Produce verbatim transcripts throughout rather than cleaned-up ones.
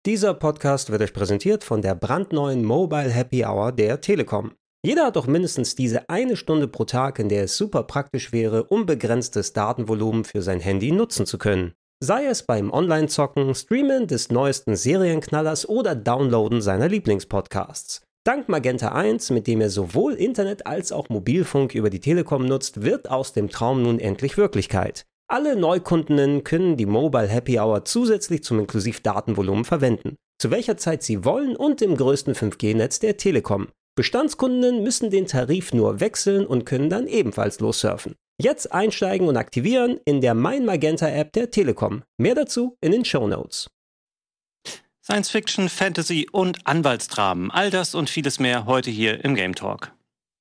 Dieser Podcast wird euch präsentiert von der brandneuen Mobile Happy Hour der Telekom. Jeder hat doch mindestens diese eine Stunde pro Tag, in der es super praktisch wäre, unbegrenztes Datenvolumen für sein Handy nutzen zu können. Sei es beim Online-Zocken, Streamen des neuesten Serienknallers oder Downloaden seiner Lieblingspodcasts. Dank Magenta eins, mit dem ihr sowohl Internet als auch Mobilfunk über die Telekom nutzt, wird aus dem Traum nun endlich Wirklichkeit. Alle Neukundinnen können die Mobile Happy Hour zusätzlich zum Inklusiv-Datenvolumen verwenden, zu welcher Zeit sie wollen und im größten fünf G Netz der Telekom. Bestandskundinnen müssen den Tarif nur wechseln und können dann ebenfalls lossurfen. Jetzt einsteigen und aktivieren in der Mein Magenta App der Telekom. Mehr dazu in den Shownotes. Science Fiction, Fantasy und Anwaltsdramen. All das und vieles mehr heute hier im Game Talk.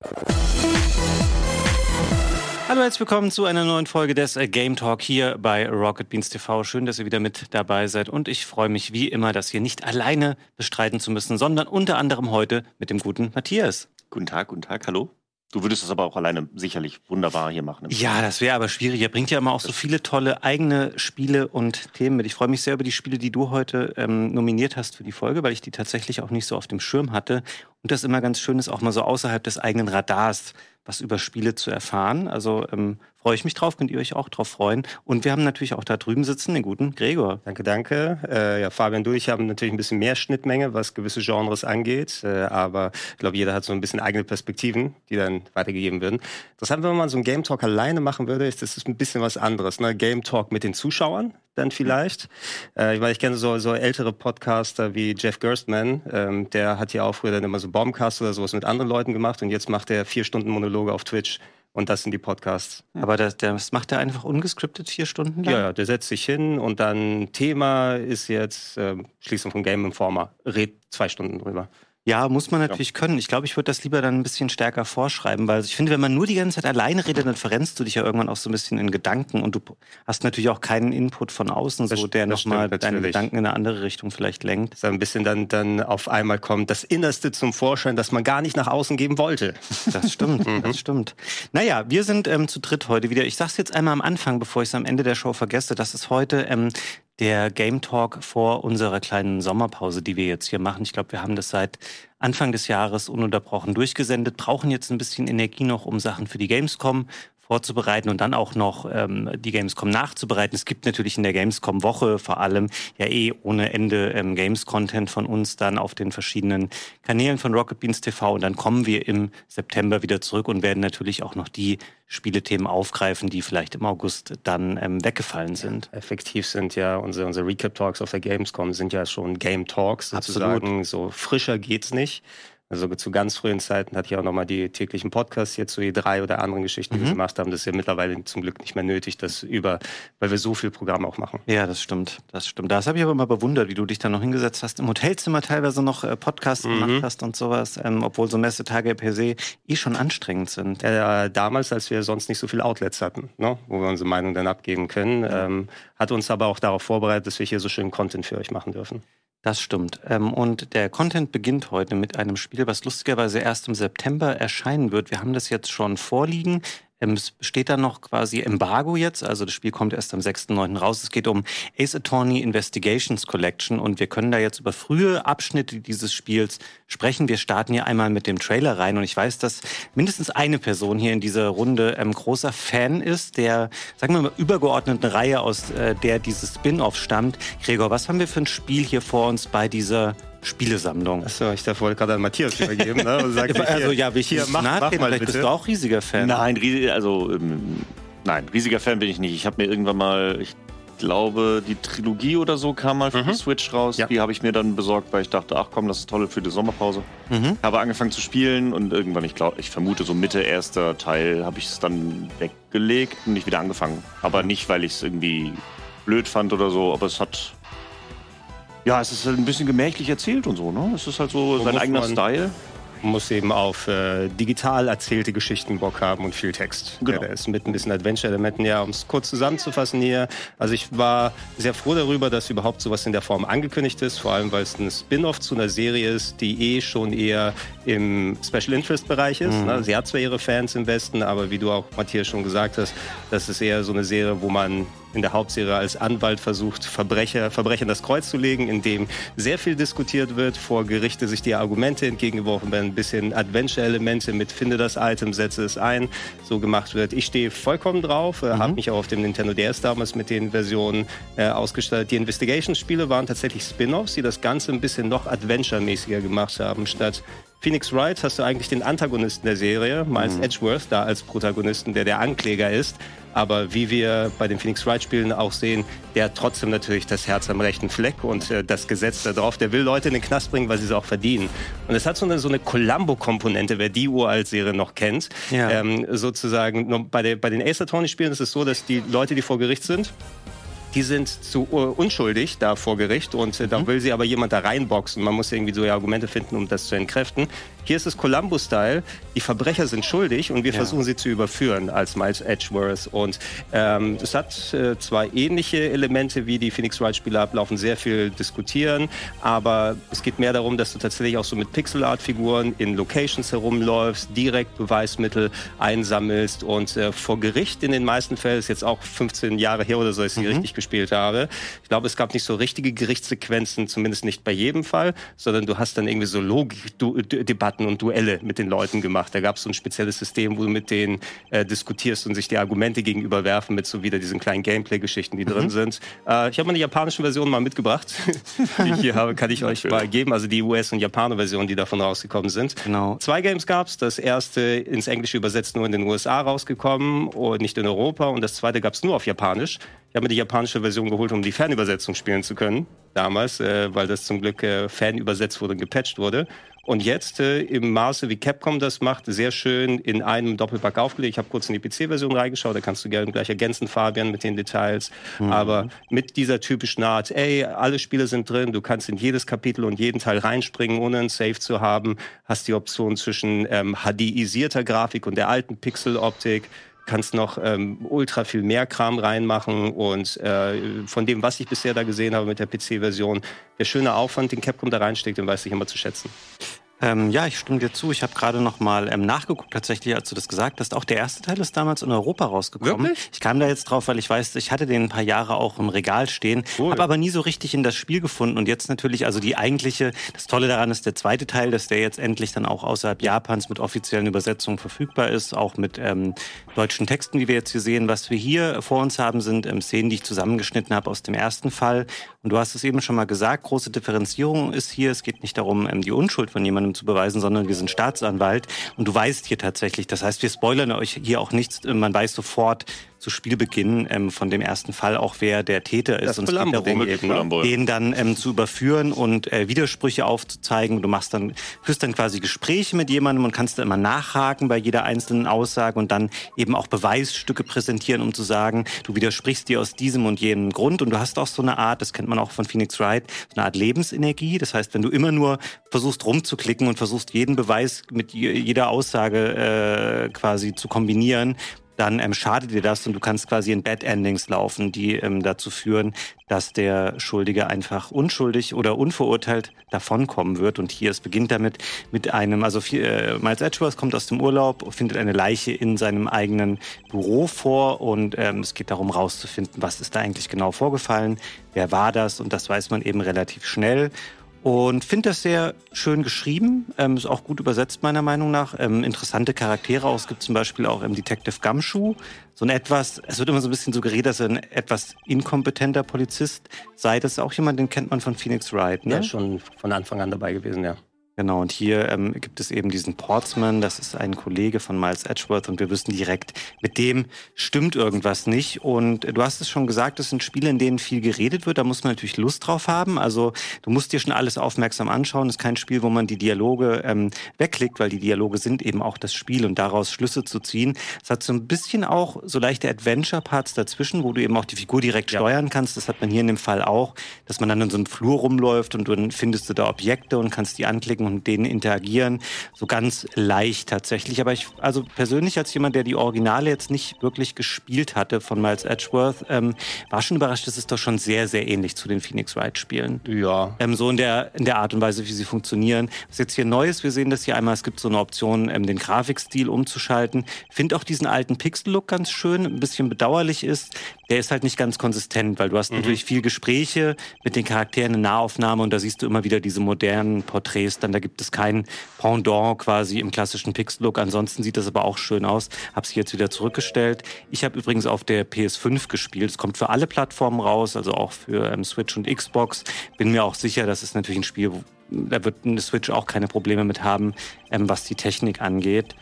Hallo, herzlich willkommen zu einer neuen Folge des Game Talk hier bei Rocket Beans T V. Schön, dass ihr wieder mit dabei seid und ich freue mich wie immer, das hier nicht alleine bestreiten zu müssen, sondern unter anderem heute mit dem guten Matthias. Guten Tag, guten Tag, hallo. Du würdest das aber auch alleine sicherlich wunderbar hier machen. Ja, das wäre aber schwierig. Er bringt ja immer auch so viele tolle eigene Spiele und Themen mit. Ich freue mich sehr über die Spiele, die du heute ähm, nominiert hast für die Folge, weil ich die tatsächlich auch nicht so auf dem Schirm hatte. Und das immer ganz schön ist, auch mal so außerhalb des eigenen Radars was über Spiele zu erfahren. Also ähm, freue ich mich drauf, könnt ihr euch auch drauf freuen. Und wir haben natürlich auch da drüben sitzen den guten Gregor. Danke, danke. Äh, ja, Fabian, du, ich haben natürlich ein bisschen mehr Schnittmenge, was gewisse Genres angeht. Äh, aber ich glaube, jeder hat so ein bisschen eigene Perspektiven, die dann weitergegeben werden. Das haben, wenn man so einen Game Talk alleine machen würde, ist das ist ein bisschen was anderes. Ne? Game Talk mit den Zuschauern dann vielleicht. Äh, ich meine, ich kenne so, so ältere Podcaster wie Jeff Gerstmann. Ähm, der hat ja auch früher dann immer so Bombcast oder sowas mit anderen Leuten gemacht und jetzt macht er vier Stunden Monologe auf Twitch. Und das sind die Podcasts. Aber das, das macht er einfach ungescriptet vier Stunden lang? Ja, ja, der setzt sich hin und dann Thema ist jetzt äh, Schließung von Game Informer. Red zwei Stunden drüber. Ja, muss man natürlich ja. können. Ich glaube, ich würde das lieber dann ein bisschen stärker vorschreiben, weil ich finde, wenn man nur die ganze Zeit alleine redet, dann verrennst du dich ja irgendwann auch so ein bisschen in Gedanken und du hast natürlich auch keinen Input von außen, so, der nochmal deine Gedanken in eine andere Richtung vielleicht lenkt. Dass ein bisschen dann, dann auf einmal kommt das Innerste zum Vorschein, das man gar nicht nach außen geben wollte. Das stimmt, das stimmt. Naja, wir sind ähm, zu dritt heute wieder. Ich sag's jetzt einmal am Anfang, bevor ich es am Ende der Show vergesse. Das ist heute ähm, der Game Talk vor unserer kleinen Sommerpause, die wir jetzt hier machen. Ich glaube, wir haben das seit Anfang des Jahres ununterbrochen durchgesendet, brauchen jetzt ein bisschen Energie noch, um Sachen für die Gamescom vorzubereiten und dann auch noch ähm, die Gamescom nachzubereiten. Es gibt natürlich in der Gamescom-Woche vor allem ja eh ohne Ende ähm, Games-Content von uns dann auf den verschiedenen Kanälen von Rocket Beans T V und dann kommen wir im September wieder zurück und werden natürlich auch noch die Spielethemen aufgreifen, die vielleicht im August dann ähm, weggefallen sind. Ja, effektiv sind ja unsere, unsere Recap-Talks auf der Gamescom sind ja schon Game-Talks sozusagen. Absolut. So frischer geht's nicht. Also zu ganz frühen Zeiten hatte ich auch nochmal die täglichen Podcasts hier zu E drei oder anderen Geschichten, die mhm. wir gemacht haben. Das ist ja mittlerweile zum Glück nicht mehr nötig, das über, weil wir so viel Programm auch machen. Ja, das stimmt, das stimmt. Das habe ich aber immer bewundert, wie du dich da noch hingesetzt hast, im Hotelzimmer teilweise noch äh, Podcasts mhm. gemacht hast und sowas, ähm, obwohl so Messetage per se eh schon anstrengend sind. Ja, ja, damals, als wir sonst nicht so viele Outlets hatten, ne, wo wir unsere Meinung dann abgeben können, ja. ähm, hat uns aber auch darauf vorbereitet, dass wir hier so schön Content für euch machen dürfen. Das stimmt. Und der Content beginnt heute mit einem Spiel, was lustigerweise erst im September erscheinen wird. Wir haben das jetzt schon vorliegen. Es steht da noch quasi Embargo jetzt, also das Spiel kommt erst am sechsten neunten raus. Es geht um Ace Attorney Investigations Collection und wir können da jetzt über frühe Abschnitte dieses Spiels sprechen. Wir starten hier einmal mit dem Trailer rein und ich weiß, dass mindestens eine Person hier in dieser Runde ähm, großer Fan ist, der, sagen wir mal, übergeordneten Reihe, aus äh, der dieses Spin-Off stammt. Gregor, was haben wir für ein Spiel hier vor uns bei dieser Spielesammlung? Achso, ich darf wohl gerade an Matthias übergeben. Ne? Und sagt, also hier, ja, will ich hier mach, mach mal vielleicht bitte. Bist du auch riesiger Fan? Nein, also ähm, nein, riesiger Fan bin ich nicht. Ich habe mir irgendwann mal, ich glaube, die Trilogie oder so kam mal für mhm. die Switch raus. Ja. Die habe ich mir dann besorgt, weil ich dachte, ach komm, das ist toll für die Sommerpause. Mhm. Habe angefangen zu spielen und irgendwann, ich glaube, ich vermute so Mitte erster Teil, habe ich es dann weggelegt und nicht wieder angefangen. Aber nicht, weil ich es irgendwie blöd fand oder so, aber es hat... Ja, es ist halt ein bisschen gemächlich erzählt und so, ne? Es ist halt so sein eigener Style. Man muss eben auf äh, digital erzählte Geschichten Bock haben und viel Text. Genau. Ja, der ist mit ein bisschen Adventure-Elementen, ja, um es kurz zusammenzufassen hier. Also ich war sehr froh darüber, dass überhaupt sowas in der Form angekündigt ist, vor allem weil es ein Spin-off zu einer Serie ist, die eh schon eher im Special-Interest-Bereich ist. Mhm. Ne? Sie hat zwar ihre Fans im Westen, aber wie du auch, Matthias, schon gesagt hast, das ist eher so eine Serie, wo man in der Hauptserie als Anwalt versucht, Verbrecher, Verbrechern das Kreuz zu legen, in dem sehr viel diskutiert wird, vor Gerichte sich die Argumente entgegengeworfen werden, ein bisschen Adventure-Elemente mit finde das Item, setze es ein, so gemacht wird. Ich stehe vollkommen drauf, äh, mhm. habe mich auch auf dem Nintendo D S damals mit den Versionen äh, ausgestattet. Die Investigation-Spiele waren tatsächlich Spin-offs, die das Ganze ein bisschen noch Adventure-mäßiger gemacht haben. Statt Phoenix Wright hast du eigentlich den Antagonisten der Serie, Miles mhm. Edgeworth, da als Protagonisten, der der Ankläger ist. Aber wie wir bei den Phoenix Wright-Spielen auch sehen, der hat trotzdem natürlich das Herz am rechten Fleck und äh, das Gesetz da drauf. Der will Leute in den Knast bringen, weil sie es auch verdienen. Und es hat so eine, so eine Columbo-Komponente, wer die Uralt-Serie noch kennt. Ja. Ähm, sozusagen, bei, der, bei den Ace Attorney-Spielen ist es so, dass die Leute, die vor Gericht sind, die sind zu uh, unschuldig da vor Gericht und äh, mhm. da will sie aber jemand da reinboxen. Man muss irgendwie so Argumente finden, um das zu entkräften. Hier ist es Columbo-Style. Die Verbrecher sind schuldig und wir ja. versuchen sie zu überführen als Miles Edgeworth. Und ähm, es hat äh, zwar ähnliche Elemente wie die Phoenix Wright-Spiele ablaufen, sehr viel diskutieren, aber es geht mehr darum, dass du tatsächlich auch so mit Pixel-Art-Figuren in Locations herumläufst, direkt Beweismittel einsammelst und äh, vor Gericht in den meisten Fällen, ist jetzt auch fünfzehn Jahre her oder so, dass ich mhm. richtig gespielt habe. Ich glaube, es gab nicht so richtige Gerichtssequenzen, zumindest nicht bei jedem Fall, sondern du hast dann irgendwie so Logik-Debatten und Duelle mit den Leuten gemacht. Da gab es so ein spezielles System, wo du mit denen äh, diskutierst und sich die Argumente gegenüberwerfen mit so wieder diesen kleinen Gameplay-Geschichten, die mhm. drin sind. Äh, ich habe mal eine japanische Version mal mitgebracht. Die ich hier habe, kann ich euch mal geben. Also die U S- und Japaner-Version, die davon rausgekommen sind. Genau. Zwei Games gab es. Das erste ins Englische übersetzt nur in den U S A rausgekommen und nicht in Europa. Und das zweite gab es nur auf Japanisch. Ich habe mir die japanische Version geholt, um die Fernübersetzung spielen zu können. Damals, äh, weil das zum Glück äh, fanübersetzt wurde und gepatcht wurde. Und jetzt äh, im Maße, wie Capcom das macht, sehr schön in einem Doppelpack aufgelegt. Ich habe kurz in die P C-Version reingeschaut, da kannst du gerne gleich ergänzen, Fabian, mit den Details. Mhm. Aber mit dieser typischen Art, ey, alle Spiele sind drin, du kannst in jedes Kapitel und jeden Teil reinspringen, ohne ein Save zu haben. Hast die Option zwischen ähm, H D-isierter Grafik und der alten Pixel-Optik. Kannst noch ähm, ultra viel mehr Kram reinmachen und äh, von dem, was ich bisher da gesehen habe mit der P C-Version, der schöne Aufwand, den Capcom da reinsteckt, den weiß ich immer zu schätzen. Ähm, ja, ich stimme dir zu. Ich habe gerade noch mal ähm, nachgeguckt, tatsächlich, als du das gesagt hast. Auch der erste Teil ist damals in Europa rausgekommen. Wirklich? Ich kam da jetzt drauf, weil ich weiß, ich hatte den ein paar Jahre auch im Regal stehen, cool. habe aber nie so richtig in das Spiel gefunden. Und jetzt natürlich, also die eigentliche, das Tolle daran ist der zweite Teil, dass der jetzt endlich dann auch außerhalb Japans mit offiziellen Übersetzungen verfügbar ist, auch mit ähm, deutschen Texten, wie wir jetzt hier sehen. Was wir hier vor uns haben, sind ähm, Szenen, die ich zusammengeschnitten habe aus dem ersten Fall. Und du hast es eben schon mal gesagt, große Differenzierung ist hier. Es geht nicht darum, ähm, die Unschuld von jemandem zu beweisen, sondern wir sind Staatsanwalt und du weißt hier tatsächlich, das heißt, wir spoilern euch hier auch nichts, man weiß sofort zu Spielbeginn ähm, von dem ersten Fall auch, wer der Täter ist. Das und es geht darum, eben, den dann ähm, zu überführen und äh, Widersprüche aufzuzeigen. Du machst dann, führst dann quasi Gespräche mit jemandem und kannst da immer nachhaken bei jeder einzelnen Aussage und dann eben auch Beweisstücke präsentieren, um zu sagen, du widersprichst dir aus diesem und jenem Grund. Und du hast auch so eine Art, das kennt man auch von Phoenix Wright, so eine Art Lebensenergie. Das heißt, wenn du immer nur versuchst rumzuklicken und versuchst jeden Beweis mit jeder Aussage äh, quasi zu kombinieren, dann ähm, schadet dir das und du kannst quasi in Bad Endings laufen, die ähm, dazu führen, dass der Schuldige einfach unschuldig oder unverurteilt davonkommen wird. Und hier, es beginnt damit mit einem, also äh, Miles Edgeworth kommt aus dem Urlaub, findet eine Leiche in seinem eigenen Büro vor und ähm, es geht darum rauszufinden, was ist da eigentlich genau vorgefallen, wer war das, und das weiß man eben relativ schnell. Und finde das sehr schön geschrieben, ähm, ist auch gut übersetzt meiner Meinung nach. Ähm, interessante Charaktere auch. Es gibt zum Beispiel auch ähm, Detective Gumshoe, so ein etwas, es wird immer so ein bisschen suggeriert, dass er ein etwas inkompetenter Polizist sei. Das ist auch jemand, den kennt man von Phoenix Wright, ne? Ja, schon von Anfang an dabei gewesen, ja. Genau, und hier ähm, gibt es eben diesen Portsman, das ist ein Kollege von Miles Edgeworth und wir wissen direkt, mit dem stimmt irgendwas nicht. Und du hast es schon gesagt, das sind Spiele, in denen viel geredet wird, da muss man natürlich Lust drauf haben. Also du musst dir schon alles aufmerksam anschauen, das ist kein Spiel, wo man die Dialoge ähm, wegklickt, weil die Dialoge sind eben auch das Spiel und daraus Schlüsse zu ziehen. Es hat so ein bisschen auch so leichte Adventure-Parts dazwischen, wo du eben auch die Figur direkt ja. steuern kannst. Das hat man hier in dem Fall auch, dass man dann in so einem Flur rumläuft und dann findest du da Objekte und kannst die anklicken und mit denen interagieren. So ganz leicht tatsächlich. Aber ich, also persönlich als jemand, der die Originale jetzt nicht wirklich gespielt hatte von Miles Edgeworth, ähm, war schon überrascht, das ist doch schon sehr, sehr ähnlich zu den Phoenix Wright-Spielen. Ja. Ähm, so in der, in der Art und Weise, wie sie funktionieren. Was jetzt hier neu ist, wir sehen das hier einmal, es gibt so eine Option, ähm, den Grafikstil umzuschalten. Ich finde auch diesen alten Pixel-Look ganz schön. Ein bisschen bedauerlich ist, der ist halt nicht ganz konsistent, weil du hast Mhm. natürlich viel Gespräche mit den Charakteren, eine Nahaufnahme und da siehst du immer wieder diese modernen Porträts. Dann da gibt es kein Pendant quasi im klassischen Pixel-Look. Ansonsten sieht das aber auch schön aus. Hab sie jetzt wieder zurückgestellt. Ich habe übrigens auf der P S fünf gespielt. Es kommt für alle Plattformen raus, also auch für ähm, Switch und Xbox. Bin mir auch sicher, das ist natürlich ein Spiel, wo, da wird eine Switch auch keine Probleme mit haben, ähm, was die Technik angeht.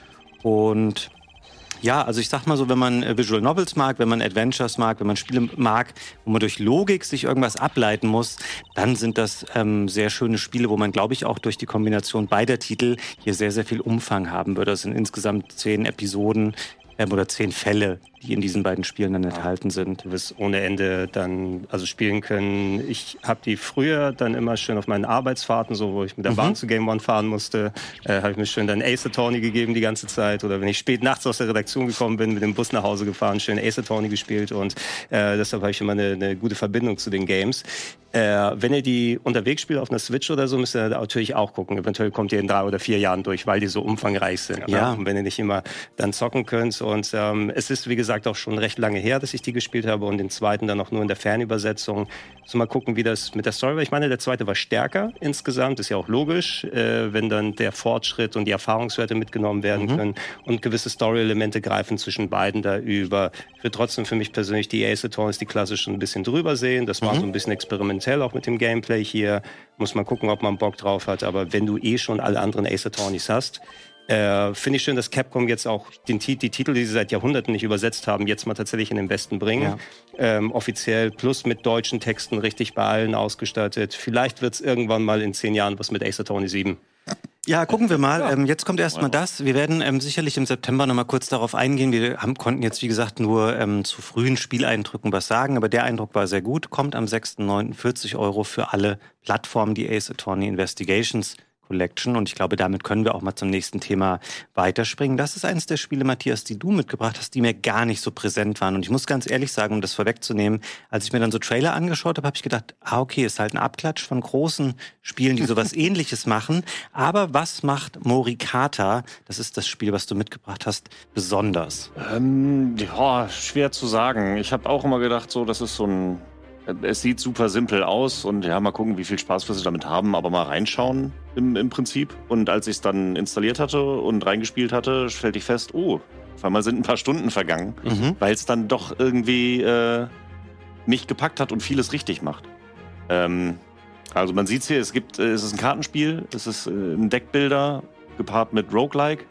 Und ja, also ich sag mal so, wenn man äh, Visual Novels mag, wenn man Adventures mag, wenn man Spiele mag, wo man durch Logik sich irgendwas ableiten muss, dann sind das ähm, sehr schöne Spiele, wo man, glaube ich, auch durch die Kombination beider Titel hier sehr, sehr viel Umfang haben würde. Das sind insgesamt zehn Episoden ähm, oder zehn Fälle, die in diesen beiden Spielen dann enthalten sind. Du wirst ohne Ende dann also spielen können. Ich habe die früher dann immer schön auf meinen Arbeitsfahrten, so wo ich mit der Mhm. Bahn zu Game One fahren musste, äh, habe ich mir schön dann Ace Attorney gegeben die ganze Zeit. Oder wenn ich spät nachts aus der Redaktion gekommen bin, mit dem Bus nach Hause gefahren, schön Ace Attorney gespielt. Und äh, deshalb habe ich immer eine, eine gute Verbindung zu den Games. Äh, wenn ihr die unterwegs spielt auf einer Switch oder so, müsst ihr natürlich auch gucken. Eventuell kommt ihr in drei oder vier Jahren durch, weil die so umfangreich sind. Ja. Ne? Und wenn ihr nicht immer dann zocken könnt. Und ähm, es ist, wie gesagt, auch schon recht lange her, dass ich die gespielt habe und den zweiten dann auch nur in der Fernübersetzung. So mal gucken, wie das mit der Story war. Ich meine, der zweite war stärker insgesamt. Ist ja auch logisch, äh, wenn dann der Fortschritt und die Erfahrungswerte mitgenommen werden Mhm. können und gewisse Story-Elemente greifen zwischen beiden da über. Ich würde trotzdem für mich persönlich die Ace Attorneys, die klassischen, ein bisschen drüber sehen. Das war Mhm. so ein bisschen experimentell auch mit dem Gameplay hier. Muss man gucken, ob man Bock drauf hat. Aber wenn du eh schon alle anderen Ace Attorneys hast, Äh, finde ich schön, dass Capcom jetzt auch den, die Titel, die sie seit Jahrhunderten nicht übersetzt haben, jetzt mal tatsächlich in den Westen bringen. Ja. Ähm, offiziell plus mit deutschen Texten richtig bei allen ausgestattet. Vielleicht wird es irgendwann mal in zehn Jahren was mit Ace Attorney sieben. Ja, gucken wir mal. Ähm, jetzt kommt erstmal das. Wir werden ähm, sicherlich im September noch mal kurz darauf eingehen. Wir haben, konnten jetzt, wie gesagt, nur ähm, zu frühen Spieleindrücken was sagen, aber der Eindruck war sehr gut. Kommt am sechsten neunten vierzig Euro für alle Plattformen, die Ace Attorney Investigations Collection. Und ich glaube, damit können wir auch mal zum nächsten Thema weiterspringen. Das ist eines der Spiele, Matthias, die du mitgebracht hast, die mir gar nicht so präsent waren. Und ich muss ganz ehrlich sagen, um das vorwegzunehmen, als ich mir dann so Trailer angeschaut habe, habe ich gedacht, ah, okay, ist halt ein Abklatsch von großen Spielen, die sowas Ähnliches machen. Aber was macht Morikata, das ist das Spiel, was du mitgebracht hast, besonders? Ähm, ja, schwer zu sagen. Ich habe auch immer gedacht, so, das ist so ein. Es sieht super simpel aus und ja, mal gucken, wie viel Spaß wir damit haben, aber mal reinschauen im, im Prinzip. Und als ich es dann installiert hatte und reingespielt hatte, stellte ich fest, oh, auf einmal sind ein paar Stunden vergangen, Mhm. weil es dann doch irgendwie äh, mich gepackt hat und vieles richtig macht. Ähm, also man sieht es hier, es gibt, äh, es ist ein Kartenspiel, es ist äh, ein Deckbuilder gepaart mit Roguelike.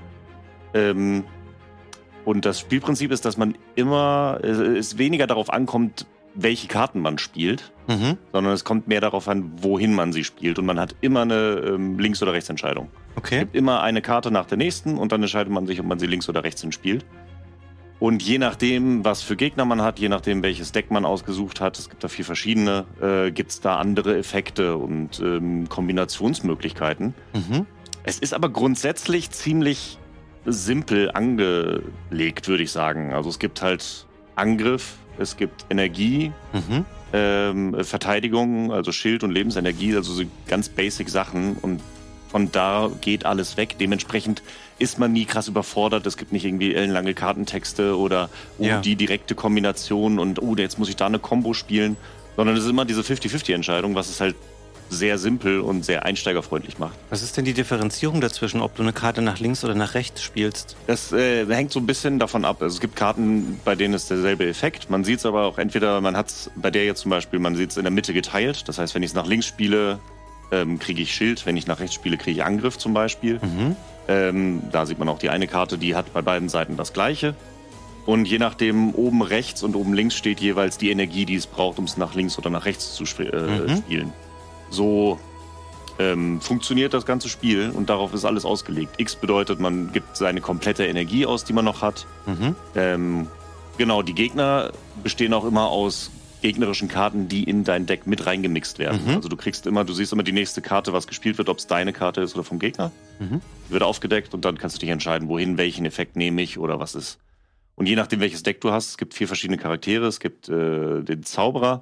Ähm, und das Spielprinzip ist, dass man immer, äh, es weniger darauf ankommt, welche Karten man spielt, Mhm. sondern es kommt mehr darauf an, wohin man sie spielt. Und man hat immer eine ähm, Links- oder Rechtsentscheidung. Es Okay. gibt immer eine Karte nach der nächsten und dann entscheidet man sich, ob man sie links oder rechts hin spielt. Und je nachdem, was für Gegner man hat, je nachdem, welches Deck man ausgesucht hat, es gibt da vier verschiedene, äh, gibt es da andere Effekte und ähm, Kombinationsmöglichkeiten. Mhm. Es ist aber grundsätzlich ziemlich simpel angelegt, würde ich sagen. Also es gibt halt Angriff, es gibt Energie, Mhm. ähm, Verteidigung, also Schild und Lebensenergie, also so ganz basic Sachen. Und von da geht alles weg. Dementsprechend ist man nie krass überfordert. Es gibt nicht irgendwie ellenlange Kartentexte oder oh, Ja. die direkte Kombination und oh, jetzt muss ich da eine Combo spielen. Sondern es ist immer diese fünfzig fünfzig Entscheidung, was es halt sehr simpel und sehr einsteigerfreundlich macht. Was ist denn die Differenzierung dazwischen, ob du eine Karte nach links oder nach rechts spielst? Das äh, hängt so ein bisschen davon ab. Also es gibt Karten, bei denen ist derselbe Effekt. Man sieht es aber auch entweder, man hat es bei der jetzt zum Beispiel, man sieht es in der Mitte geteilt. Das heißt, wenn ich es nach links spiele, ähm, kriege ich Schild. Wenn ich nach rechts spiele, kriege ich Angriff zum Beispiel. Mhm. Ähm, da sieht man auch die eine Karte, die hat bei beiden Seiten das Gleiche. Und je nachdem, oben rechts und oben links steht jeweils die Energie, die es braucht, um es nach links oder nach rechts zu sp- äh, Mhm. spielen. So ähm, funktioniert das ganze Spiel und darauf ist alles ausgelegt. X bedeutet, man gibt seine komplette Energie aus, die man noch hat. Mhm. Ähm, genau, die Gegner bestehen auch immer aus gegnerischen Karten, die in dein Deck mit reingemixt werden. Mhm. Also du kriegst immer, du siehst immer die nächste Karte, was gespielt wird, ob es deine Karte ist oder vom Gegner. Mhm. Die wird aufgedeckt und dann kannst du dich entscheiden, wohin, welchen Effekt nehme ich oder was ist. Und je nachdem, welches Deck du hast, es gibt vier verschiedene Charaktere. Es gibt äh, den Zauberer,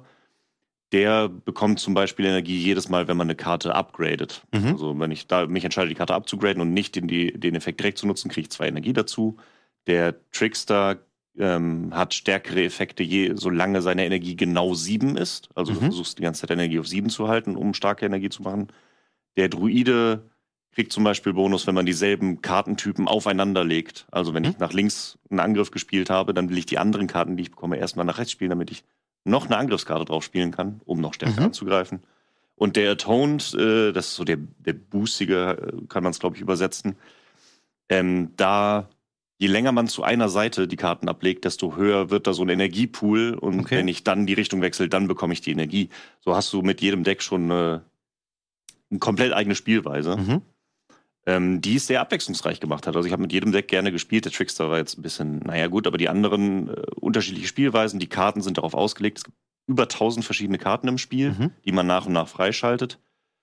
der bekommt zum Beispiel Energie jedes Mal, wenn man eine Karte upgradet. Mhm. Also wenn ich da mich entscheide, die Karte abzugraden und nicht den, die, den Effekt direkt zu nutzen, kriege ich zwei Energie dazu. Der Trickster ähm, hat stärkere Effekte, je, solange seine Energie genau sieben ist. Also mhm. du versuchst die ganze Zeit Energie auf sieben zu halten, um starke Energie zu machen. Der Druide kriegt zum Beispiel Bonus, wenn man dieselben Kartentypen aufeinander legt. Also wenn mhm. ich nach links einen Angriff gespielt habe, dann will ich die anderen Karten, die ich bekomme, erstmal nach rechts spielen, damit ich noch eine Angriffskarte drauf spielen kann, um noch stärker mhm. anzugreifen. Und der Atoned, äh, das ist so der, der boostige, kann man es, glaube ich, übersetzen. Ähm, da, je länger man zu einer Seite die Karten ablegt, desto höher wird da so ein Energiepool. Und okay. wenn ich dann die Richtung wechsle, dann bekomme ich die Energie. So hast du mit jedem Deck schon eine, eine komplett eigene Spielweise, mhm. ähm, die es sehr abwechslungsreich gemacht hat. Also ich habe mit jedem Deck gerne gespielt. Der Trickster war jetzt ein bisschen, naja gut, aber die anderen äh, unterschiedliche Spielweisen, die Karten sind darauf ausgelegt. Es gibt über tausend verschiedene Karten im Spiel, mhm. die man nach und nach freischaltet.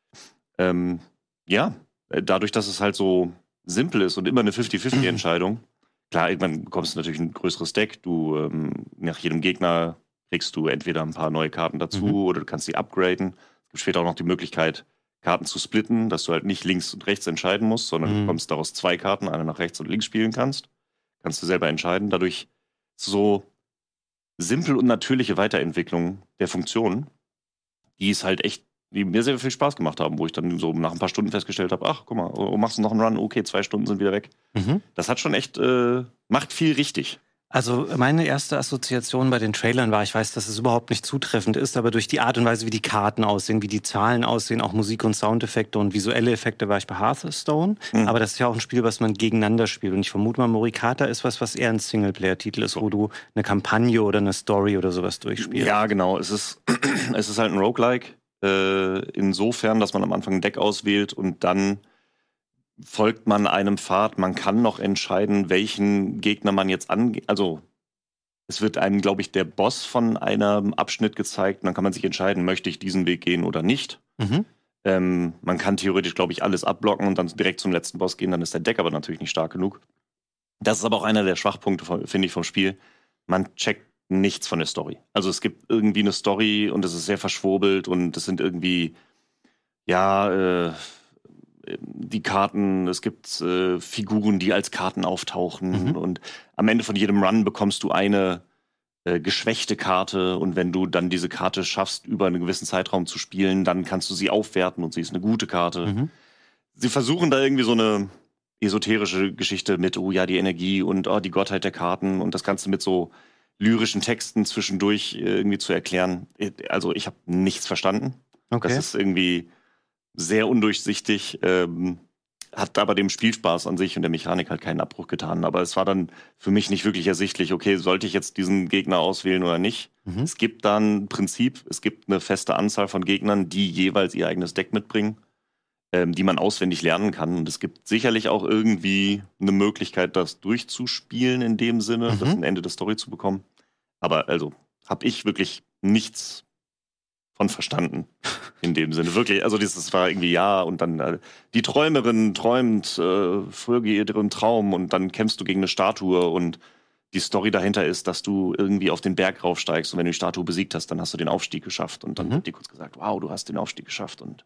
Ähm, ja, dadurch, dass es halt so simpel ist und immer eine fünfzig fünfzig Entscheidung. Klar, irgendwann bekommst du natürlich ein größeres Deck. Du, ähm, nach jedem Gegner kriegst du entweder ein paar neue Karten dazu mhm. oder du kannst sie upgraden. Es gibt später auch noch die Möglichkeit, Karten zu splitten, dass du halt nicht links und rechts entscheiden musst, sondern mhm. du bekommst daraus zwei Karten, eine nach rechts und links spielen kannst. Kannst du selber entscheiden. Dadurch so simpel und natürliche Weiterentwicklung der Funktionen, die es halt echt, die mir sehr viel Spaß gemacht haben, wo ich dann so nach ein paar Stunden festgestellt habe, ach, guck mal, oh, machst du noch einen Run, okay, zwei Stunden sind wieder weg. Mhm. Das hat schon echt, äh, macht viel richtig. Also meine erste Assoziation bei den Trailern war, ich weiß, dass es überhaupt nicht zutreffend ist, aber durch die Art und Weise, wie die Karten aussehen, wie die Zahlen aussehen, auch Musik- und Soundeffekte und visuelle Effekte, war ich bei Hearthstone. Mhm. Aber das ist ja auch ein Spiel, was man gegeneinander spielt. Und ich vermute mal, Morikata ist was, was eher ein Singleplayer-Titel ist, wo du eine Kampagne oder eine Story oder sowas durchspielst. Ja, genau. Es ist, es ist halt ein Roguelike. Äh, insofern, dass man am Anfang ein Deck auswählt und dann folgt man einem Pfad. Man kann noch entscheiden, welchen Gegner man jetzt angeht. Also es wird einem, glaube ich, der Boss von einem Abschnitt gezeigt. Und dann kann man sich entscheiden, möchte ich diesen Weg gehen oder nicht. Mhm. Ähm, man kann theoretisch, glaube ich, alles abblocken und dann direkt zum letzten Boss gehen. Dann ist der Deck aber natürlich nicht stark genug. Das ist aber auch einer der Schwachpunkte, finde ich, vom Spiel. Man checkt nichts von der Story. Also es gibt irgendwie eine Story und es ist sehr verschwurbelt und es sind irgendwie, ja, äh, die Karten, es gibt äh, Figuren, die als Karten auftauchen mhm. und am Ende von jedem Run bekommst du eine äh, geschwächte Karte und wenn du dann diese Karte schaffst, über einen gewissen Zeitraum zu spielen, dann kannst du sie aufwerten und sie ist eine gute Karte. Mhm. Sie versuchen da irgendwie so eine esoterische Geschichte mit, oh ja, die Energie und oh, die Gottheit der Karten und das Ganze mit so lyrischen Texten zwischendurch äh, irgendwie zu erklären. Also ich habe nichts verstanden. Okay. Das ist irgendwie sehr undurchsichtig, ähm, hat aber dem Spielspaß an sich und der Mechanik halt keinen Abbruch getan. Aber es war dann für mich nicht wirklich ersichtlich, okay, sollte ich jetzt diesen Gegner auswählen oder nicht? Mhm. Es gibt dann ein Prinzip, es gibt eine feste Anzahl von Gegnern, die jeweils ihr eigenes Deck mitbringen, ähm, die man auswendig lernen kann. Und es gibt sicherlich auch irgendwie eine Möglichkeit, das durchzuspielen in dem Sinne, mhm. das ein Ende der Story zu bekommen. Aber also habe ich wirklich nichts von verstanden in dem Sinne. Wirklich, also das war irgendwie ja und dann äh, die Träumerin träumt, äh, folge ihrem Traum und dann kämpfst du gegen eine Statue und die Story dahinter ist, dass du irgendwie auf den Berg raufsteigst und wenn du die Statue besiegt hast, dann hast du den Aufstieg geschafft und dann mhm. wird dir kurz gesagt, wow, du hast den Aufstieg geschafft und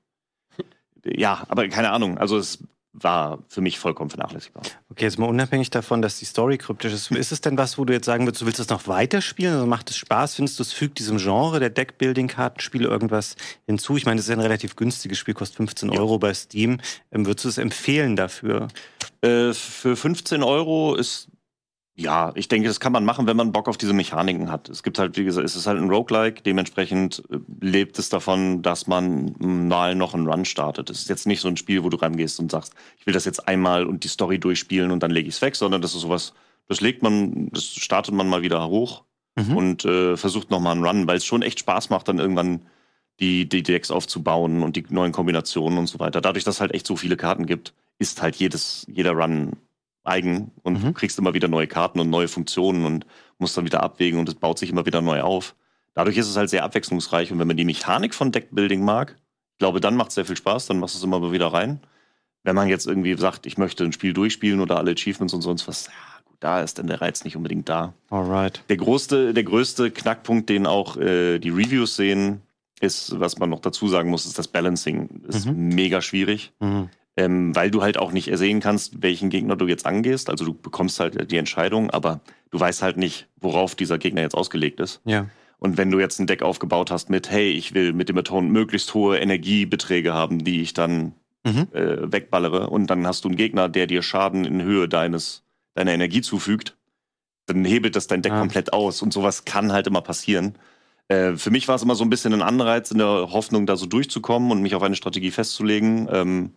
ja, aber keine Ahnung, also es war für mich vollkommen vernachlässigbar. Okay, jetzt mal unabhängig davon, dass die Story kryptisch ist. Ist es denn was, wo du jetzt sagen würdest, du willst das noch weiterspielen? Also macht es Spaß? Findest du, es fügt diesem Genre der Deckbuilding-Kartenspiele irgendwas hinzu? Ich meine, das ist ja ein relativ günstiges Spiel, kostet fünfzehn ja. Euro bei Steam. Ähm, würdest du es empfehlen dafür? Äh, für fünfzehn Euro ist, ja, ich denke, das kann man machen, wenn man Bock auf diese Mechaniken hat. Es gibt halt, wie gesagt, es ist halt ein Roguelike, dementsprechend lebt es davon, dass man mal noch einen Run startet. Es ist jetzt nicht so ein Spiel, wo du reingehst und sagst, ich will das jetzt einmal und die Story durchspielen und dann lege ich es weg, sondern das ist sowas, das legt man, das startet man mal wieder hoch mhm. und äh, versucht nochmal einen Run, weil es schon echt Spaß macht, dann irgendwann die, die Decks aufzubauen und die neuen Kombinationen und so weiter. Dadurch, dass es halt echt so viele Karten gibt, ist halt jedes, jeder Run eigen und mhm. du kriegst immer wieder neue Karten und neue Funktionen und musst dann wieder abwägen und es baut sich immer wieder neu auf. Dadurch ist es halt sehr abwechslungsreich und wenn man die Mechanik von Deckbuilding mag, ich glaube, dann macht es sehr viel Spaß, dann machst du es immer wieder rein. Wenn man jetzt irgendwie sagt, ich möchte ein Spiel durchspielen oder alle Achievements und sonst was, ja gut, da ist dann der Reiz nicht unbedingt da. Alright. Der größte, der größte Knackpunkt, den auch äh, die Reviews sehen, ist, was man noch dazu sagen muss, ist das Balancing. Ist mhm. mega schwierig. Mhm. Ähm, weil du halt auch nicht ersehen kannst, welchen Gegner du jetzt angehst. Also du bekommst halt die Entscheidung, aber du weißt halt nicht, worauf dieser Gegner jetzt ausgelegt ist. Ja. Und wenn du jetzt ein Deck aufgebaut hast mit, hey, ich will mit dem Baton möglichst hohe Energiebeträge haben, die ich dann mhm. äh, wegballere, und dann hast du einen Gegner, der dir Schaden in Höhe deines deiner Energie zufügt, dann hebelt das dein Deck ja. komplett aus. Und sowas kann halt immer passieren. Äh, für mich war es immer so ein bisschen ein Anreiz in der Hoffnung, da so durchzukommen und mich auf eine Strategie festzulegen. Ähm,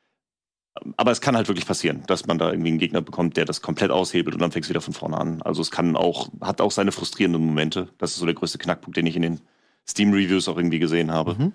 Aber es kann halt wirklich passieren, dass man da irgendwie einen Gegner bekommt, der das komplett aushebelt und dann fängst du wieder von vorne an. Also es kann auch, hat auch seine frustrierenden Momente. Das ist so der größte Knackpunkt, den ich in den Steam-Reviews auch irgendwie gesehen habe. Mhm.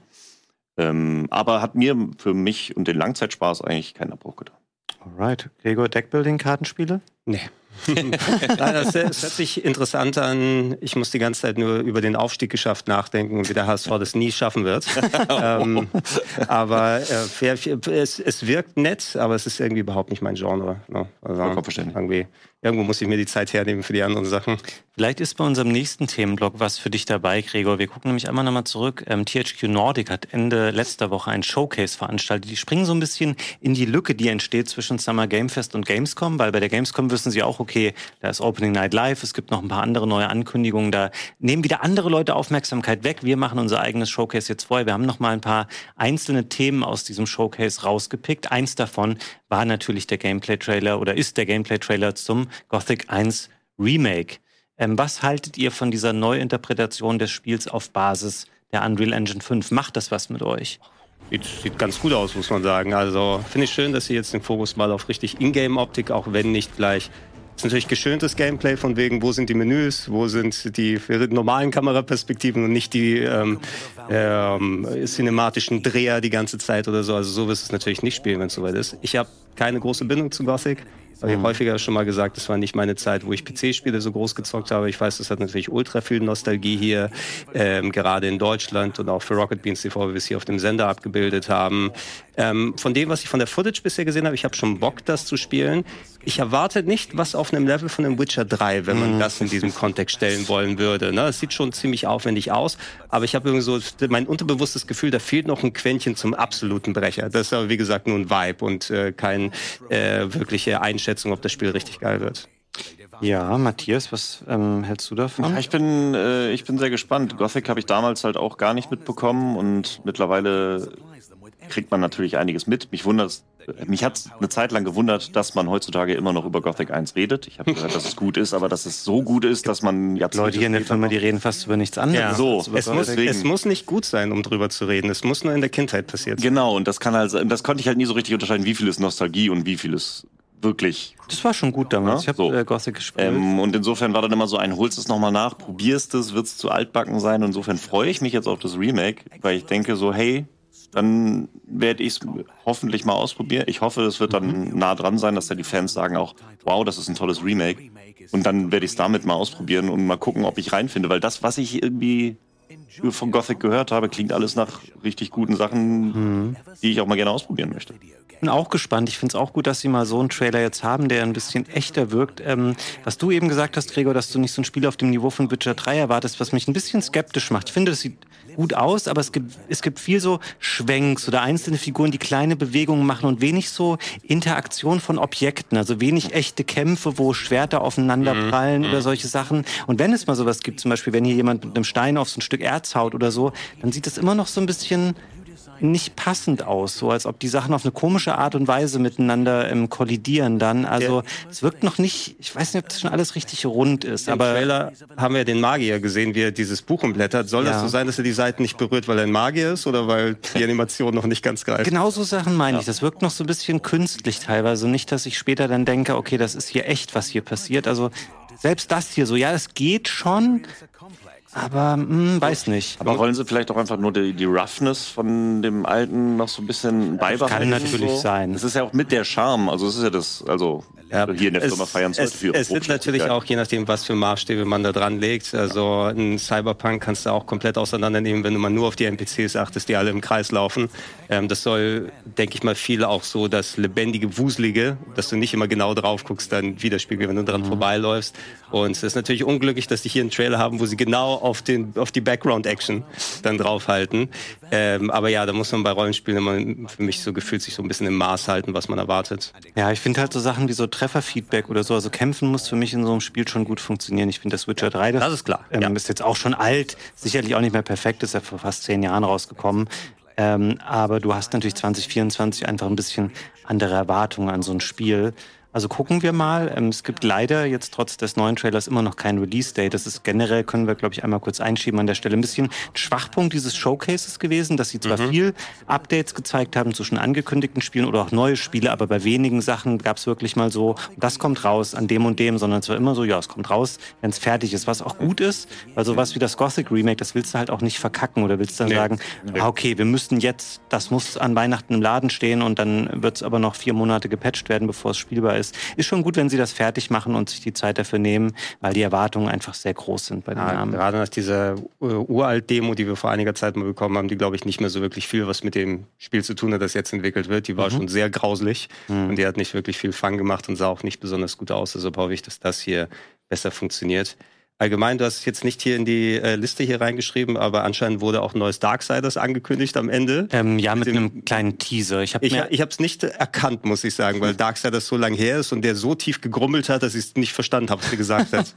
Ähm, aber hat mir für mich und den Langzeitspaß eigentlich keinen Abbruch getan. Alright. Gregor, Deckbuilding-Kartenspiele? Nee. Nein, das, das hört sich interessant an. Ich muss die ganze Zeit nur über den Aufstieg geschafft nachdenken und wie der H S V das nie schaffen wird. ähm, aber äh, es, es wirkt nett, aber es ist irgendwie überhaupt nicht mein Genre. No? Also, irgendwie, irgendwo muss ich mir die Zeit hernehmen für die anderen Sachen. Vielleicht ist bei unserem nächsten Themenblock was für dich dabei, Gregor. Wir gucken nämlich einmal nochmal zurück. Ähm, T H Q Nordic hat Ende letzter Woche ein Showcase veranstaltet. Die springen so ein bisschen in die Lücke, die entsteht zwischen Summer Game Fest und Gamescom, weil bei der Gamescom wissen sie auch, okay, da ist Opening Night Live, es gibt noch ein paar andere neue Ankündigungen, da nehmen wieder andere Leute Aufmerksamkeit weg. Wir machen unser eigenes Showcase jetzt vorher. Wir haben noch mal ein paar einzelne Themen aus diesem Showcase rausgepickt. Eins davon war natürlich der Gameplay-Trailer oder ist der Gameplay-Trailer zum Gothic eins Remake. Ähm, was haltet ihr von dieser Neuinterpretation des Spiels auf Basis der Unreal Engine fünf? Macht das was mit euch? Sieht, sieht ganz gut aus, muss man sagen. Also finde ich schön, dass sie jetzt den Fokus mal auf richtig Ingame-Optik, auch wenn nicht gleich. Es ist natürlich geschöntes Gameplay von wegen, wo sind die Menüs, wo sind die normalen Kameraperspektiven und nicht die ähm, ähm, cinematischen Dreher die ganze Zeit oder so. Also so wirst du es natürlich nicht spielen, wenn es soweit ist. Ich habe keine große Bindung zu Gothic. Habe ich häufiger schon mal gesagt, das war nicht meine Zeit, wo ich P C-Spiele so groß gezockt habe. Ich weiß, das hat natürlich ultra viel Nostalgie hier, ähm, gerade in Deutschland und auch für Rocket Beans T V, wie wir es hier auf dem Sender abgebildet haben. Ähm, von dem, was ich von der Footage bisher gesehen habe, ich habe schon Bock, das zu spielen. Ich erwarte nicht was auf einem Level von dem Witcher drei, wenn man das in diesem Kontext stellen wollen würde. Ne? Es sieht schon ziemlich aufwendig aus, aber ich habe irgendwie so mein unterbewusstes Gefühl, da fehlt noch ein Quäntchen zum absoluten Brecher. Das ist aber, wie gesagt, nur ein Vibe und äh, keine äh, wirkliche Einschätzung, ob das Spiel richtig geil wird. Ja, Matthias, was ähm, hältst du davon? Ja, ich bin, äh, ich bin sehr gespannt. Gothic habe ich damals halt auch gar nicht mitbekommen und mittlerweile kriegt man natürlich einiges mit. Mich wundert, mich hat es eine Zeit lang gewundert, dass man heutzutage immer noch über Gothic eins redet. Ich habe gehört, dass es gut ist, aber dass es so gut ist, dass man jetzt Leute hier in der Firma, die reden fast über nichts anderes. Ja. So, es muss, es muss nicht gut sein, um drüber zu reden. Es muss nur in der Kindheit passiert sein. Genau, und das kann halt, das konnte ich halt nie so richtig unterscheiden, wie viel ist Nostalgie und wie viel ist wirklich. Das war schon gut damals. Ja, ich habe so. äh, Gothic gespielt. Ähm, und insofern war dann immer so ein, holst es nochmal nach, probierst es, wird es zu altbacken sein. Und insofern freue ich mich jetzt auf das Remake, weil ich denke so, hey, dann werde ich es hoffentlich mal ausprobieren. Ich hoffe, es wird dann mhm. nah dran sein, dass da die Fans sagen auch, wow, das ist ein tolles Remake. Und dann werde ich es damit mal ausprobieren und mal gucken, ob ich reinfinde. Weil das, was ich irgendwie von Gothic gehört habe, klingt alles nach richtig guten Sachen, mhm. die ich auch mal gerne ausprobieren möchte. Ich bin auch gespannt. Ich finde es auch gut, dass sie mal so einen Trailer jetzt haben, der ein bisschen echter wirkt. Ähm, was du eben gesagt hast, Gregor, dass du nicht so ein Spiel auf dem Niveau von Witcher drei erwartest, was mich ein bisschen skeptisch macht. Ich finde, das sieht gut aus, aber es gibt, es gibt viel so Schwenks oder einzelne Figuren, die kleine Bewegungen machen und wenig so Interaktion von Objekten, also wenig echte Kämpfe, wo Schwerter aufeinander prallen mhm. oder solche Sachen. Und wenn es mal sowas gibt, zum Beispiel, wenn hier jemand mit einem Stein auf so ein Stück Erz haut oder so, dann sieht es immer noch so ein bisschen nicht passend aus, so als ob die Sachen auf eine komische Art und Weise miteinander ähm, kollidieren dann. Also ja. es wirkt noch nicht, ich weiß nicht, ob das schon alles richtig rund ist. Im aber Trailer haben wir den Magier gesehen, wie er dieses Buch umblättert. Soll ja. das so sein, dass er die Seiten nicht berührt, weil er ein Magier ist oder weil die Animation noch nicht ganz greift? Genau so Sachen meine ja. ich. Das wirkt noch so ein bisschen künstlich teilweise. Nicht, dass ich später dann denke, okay, das ist hier echt, was hier passiert. Also selbst das hier so, ja, es geht schon, aber mh, weiß nicht. Aber wollen sie vielleicht auch einfach nur die, die Roughness von dem Alten noch so ein bisschen beibehalten? Kann natürlich so? sein. Das ist ja auch mit der Charme, also es ist ja das, also ja, hier in der Firma feiern sollte. Es, es sind natürlich auch, je nachdem, was für Maßstäbe man da dran legt. Also ein Cyberpunk kannst du auch komplett auseinandernehmen, wenn du mal nur auf die N P Cs achtest, die alle im Kreis laufen. Ähm, das soll, denke ich mal, viel auch so das lebendige, wuselige, dass du nicht immer genau drauf guckst, dann widerspiegeln, wenn du dran mhm. vorbeiläufst. Und es ist natürlich unglücklich, dass die hier einen Trailer haben, wo sie genau auf, den, auf die Background-Action dann draufhalten. Ähm, aber ja, da muss man bei Rollenspielen immer für mich so gefühlt sich so ein bisschen im Maß halten, was man erwartet. Ja, ich finde halt so Sachen wie so Trefferfeedback oder so, also kämpfen muss für mich in so einem Spiel schon gut funktionieren. Ich finde, das Witcher drei, das, das ist klar. Ähm, ja. ist jetzt auch schon alt, sicherlich auch nicht mehr perfekt, ist ja vor fast zehn Jahren rausgekommen. Ähm, aber du hast natürlich zwanzig vierundzwanzig einfach ein bisschen andere Erwartungen an so ein Spiel. Also gucken wir mal. Ähm, es gibt leider jetzt trotz des neuen Trailers immer noch kein Release-Date. Das ist generell, können wir, glaube ich, einmal kurz einschieben an der Stelle, ein bisschen Schwachpunkt dieses Showcases gewesen, dass sie zwar mhm. viel Updates gezeigt haben zu schon angekündigten Spielen oder auch neue Spiele, aber bei wenigen Sachen gab es wirklich mal so, das kommt raus an dem und dem, sondern es war immer so, ja, es kommt raus, wenn es fertig ist, was auch gut ist, weil sowas wie das Gothic Remake, das willst du halt auch nicht verkacken oder willst dann nee. sagen, nee. ah, okay, wir müssten jetzt, das muss an Weihnachten im Laden stehen und dann wird es aber noch vier Monate gepatcht werden, bevor es spielbar ist. Ist schon gut, wenn sie das fertig machen und sich die Zeit dafür nehmen, weil die Erwartungen einfach sehr groß sind bei den ja, Namen. Gerade nach dieser uh, Uralt-Demo, die wir vor einiger Zeit mal bekommen haben, die, glaube ich, nicht mehr so wirklich viel was mit dem Spiel zu tun hat, das jetzt entwickelt wird. Die war mhm. schon sehr grauselig mhm. und die hat nicht wirklich viel Fun gemacht und sah auch nicht besonders gut aus. Deshalb hoffe ich, dass das hier besser funktioniert. Allgemein, du hast es jetzt nicht hier in die äh, Liste hier reingeschrieben, aber anscheinend wurde auch ein neues Darksiders angekündigt am Ende. Ähm, ja, mit, mit einem kleinen Teaser. Ich habe ich, ich habe es nicht erkannt, muss ich sagen, weil Darksiders so lange her ist und der so tief gegrummelt hat, dass ich es nicht verstanden habe, was du gesagt hast.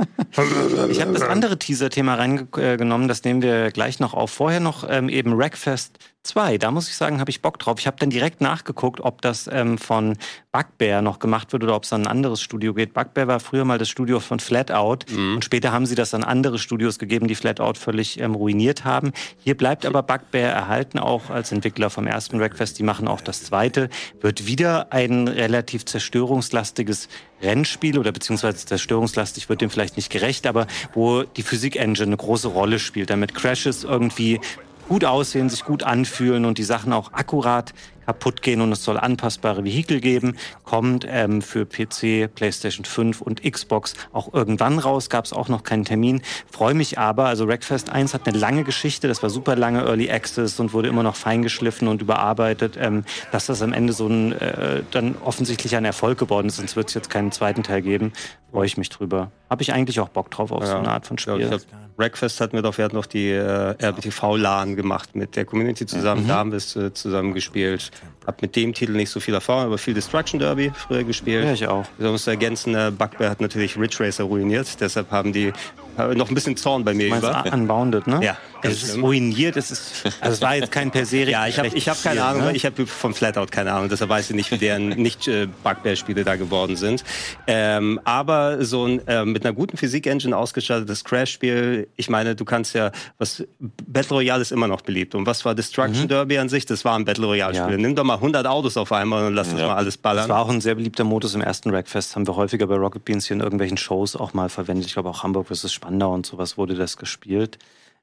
Ich habe das andere Teaser-Thema reingenommen, das nehmen wir gleich noch auf. Vorher noch ähm, eben Wreckfest zwei. Da muss ich sagen, habe ich Bock drauf. Ich habe dann direkt nachgeguckt, ob das ähm, von Bugbear noch gemacht wird oder ob es an ein anderes Studio geht. Bugbear war früher mal das Studio von Flatout mhm. und später haben sie das an andere Studios gegeben, die Flatout völlig ähm, ruiniert haben. Hier bleibt aber Bugbear erhalten, auch als Entwickler vom ersten Wreckfest. Die machen auch das zweite. Wird wieder ein relativ zerstörungslastiges Rennspiel oder beziehungsweise zerstörungslastig wird dem vielleicht nicht gerecht, aber wo die Physik-Engine eine große Rolle spielt, damit Crashes irgendwie gut aussehen, sich gut anfühlen und die Sachen auch akkurat kaputt gehen und es soll anpassbare Vehikel geben. Kommt ähm, für P C, PlayStation fünf und Xbox auch irgendwann raus. Gab es auch noch keinen Termin. Freue mich aber, also Wreckfest eins hat eine lange Geschichte. Das war super lange Early Access und wurde immer noch feingeschliffen und überarbeitet. Ähm, dass das am Ende so ein äh, dann offensichtlich ein Erfolg geworden ist. Sonst wird es jetzt keinen zweiten Teil geben. Freue ich mich drüber. Habe ich eigentlich auch Bock drauf auf ja, so eine Art von Spiel. Ich hab, Wreckfest hatten wir doch, wir hatten noch die äh, R B T V-LAN gemacht mit der Community zusammen. Mhm. Da haben wir es äh, zusammen gespielt. Hab mit dem Titel nicht so viel Erfahrung, aber viel Destruction Derby früher gespielt. Ja, ich auch. Ich muss ergänzen, äh, Bugbear hat natürlich Ridge Racer ruiniert. Deshalb haben die äh, noch ein bisschen Zorn bei mir du meinst über. Unbounded, ne? Ja. Es ist ruiniert, es ist, also es war jetzt kein per se. Ja, ich habe ich hab keine Ahnung, ne? Ich habe von Flatout keine Ahnung, deshalb weiß ich nicht, wie deren Nicht-Bugbear-Spiele da geworden sind. Ähm, aber so ein äh, mit einer guten Physik-Engine ausgestattetes Crash-Spiel, ich meine, du kannst ja, was Battle Royale ist immer noch beliebt. Und was war Destruction mhm. Derby an sich? Das war ein Battle Royale-Spiel. Ja. Nimm doch mal hundert Autos auf einmal und lass ja. das mal alles ballern. Das war auch ein sehr beliebter Modus im ersten Wreckfest. Haben wir häufiger bei Rocket Beans hier in irgendwelchen Shows auch mal verwendet. Ich glaube auch Hamburg versus Spandau und sowas wurde das gespielt.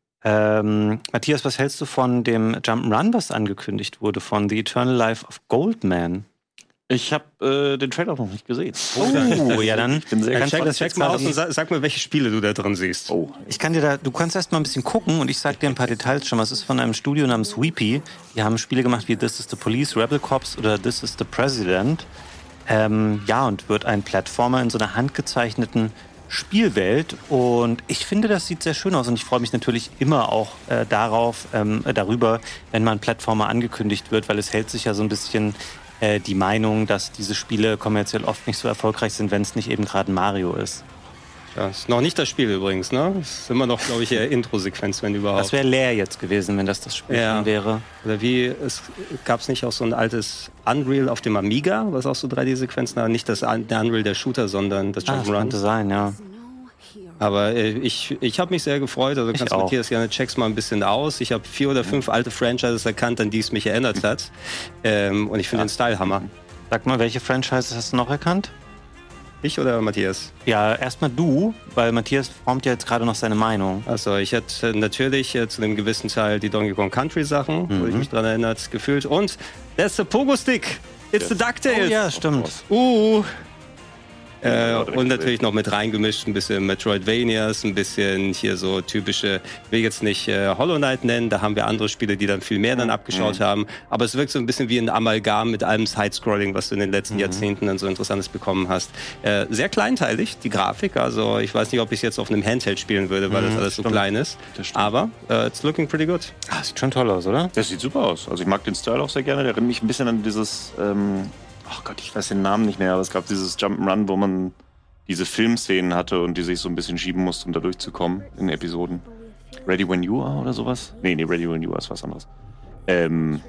Ähm, Matthias, was hältst du von dem Jump'n'Run, was angekündigt wurde, von The Eternal Life of Goldman? Ich habe äh, den Trailer noch nicht gesehen. Oh, ja, dann ich bin sehr check das check mal aus und sag, sag mir, welche Spiele du da drin siehst. Oh. Ich kann dir da, du kannst erst mal ein bisschen gucken und ich sag dir ein paar Details schon. Es ist von einem Studio namens Weepy. Die haben Spiele gemacht wie This is the Police, Rebel Cops oder This is the President. Ähm, ja, und wird ein Plattformer in so einer handgezeichneten Spielwelt und ich finde, das sieht sehr schön aus und ich freue mich natürlich immer auch äh, darauf, ähm, äh, darüber, wenn mal ein Plattformer angekündigt wird, weil es hält sich ja so ein bisschen äh, die Meinung, dass diese Spiele kommerziell oft nicht so erfolgreich sind, wenn es nicht eben gerade Mario ist. Ja, ist noch nicht das Spiel übrigens, ne? Das ist immer noch, glaube ich, eher Intro-Sequenz, wenn überhaupt. Das wäre leer jetzt gewesen, wenn das das Spiel ja. wäre. Oder wie, es gab es nicht auch so ein altes Unreal auf dem Amiga, was auch so drei D-Sequenzen hat? Nicht das der Unreal der Shooter, sondern das Jump'n'Run. Ah, das könnte sein, ja. Aber äh, ich, ich habe mich sehr gefreut. Also du kannst Matthias gerne check's mal ein bisschen aus. Ich habe vier oder fünf alte Franchises erkannt, an die es mich erinnert hat. Ähm, und ich finde ja. den Style Hammer. Sag mal, welche Franchises hast du noch erkannt? Ich oder Matthias? Ja, erstmal du, weil Matthias formt ja jetzt gerade noch seine Meinung. Also ich hatte natürlich äh, zu einem gewissen Teil die Donkey Kong Country Sachen, mhm. wo ich mich dran erinnert, gefühlt. Und der ist der Pogo-Stick. It's yes. the DuckTales. Oh ja, stimmt. Uh. Äh, und natürlich noch mit reingemischt ein bisschen Metroidvanias, ein bisschen hier so typische, ich will jetzt nicht äh, Hollow Knight nennen, da haben wir andere Spiele, die dann viel mehr dann abgeschaut mhm. haben, aber es wirkt so ein bisschen wie ein Amalgam mit allem Sidescrolling, was du in den letzten mhm. Jahrzehnten dann so Interessantes bekommen hast. Äh, sehr kleinteilig, die Grafik, also ich weiß nicht, ob ich es jetzt auf einem Handheld spielen würde, weil mhm, das alles so klein ist, aber uh, it's looking pretty good. Ah, sieht schon toll aus, oder? Das sieht super aus, also ich mag den Style auch sehr gerne, der erinnert mich ein bisschen an dieses... Ähm Ach Gott, ich weiß den Namen nicht mehr, aber es gab dieses Jump'n'Run, wo man diese Filmszenen hatte und die sich so ein bisschen schieben musste, um da durchzukommen in Episoden. Ready When You Are oder sowas? Nee, nee, Ready When You Are ist was anderes. Ähm,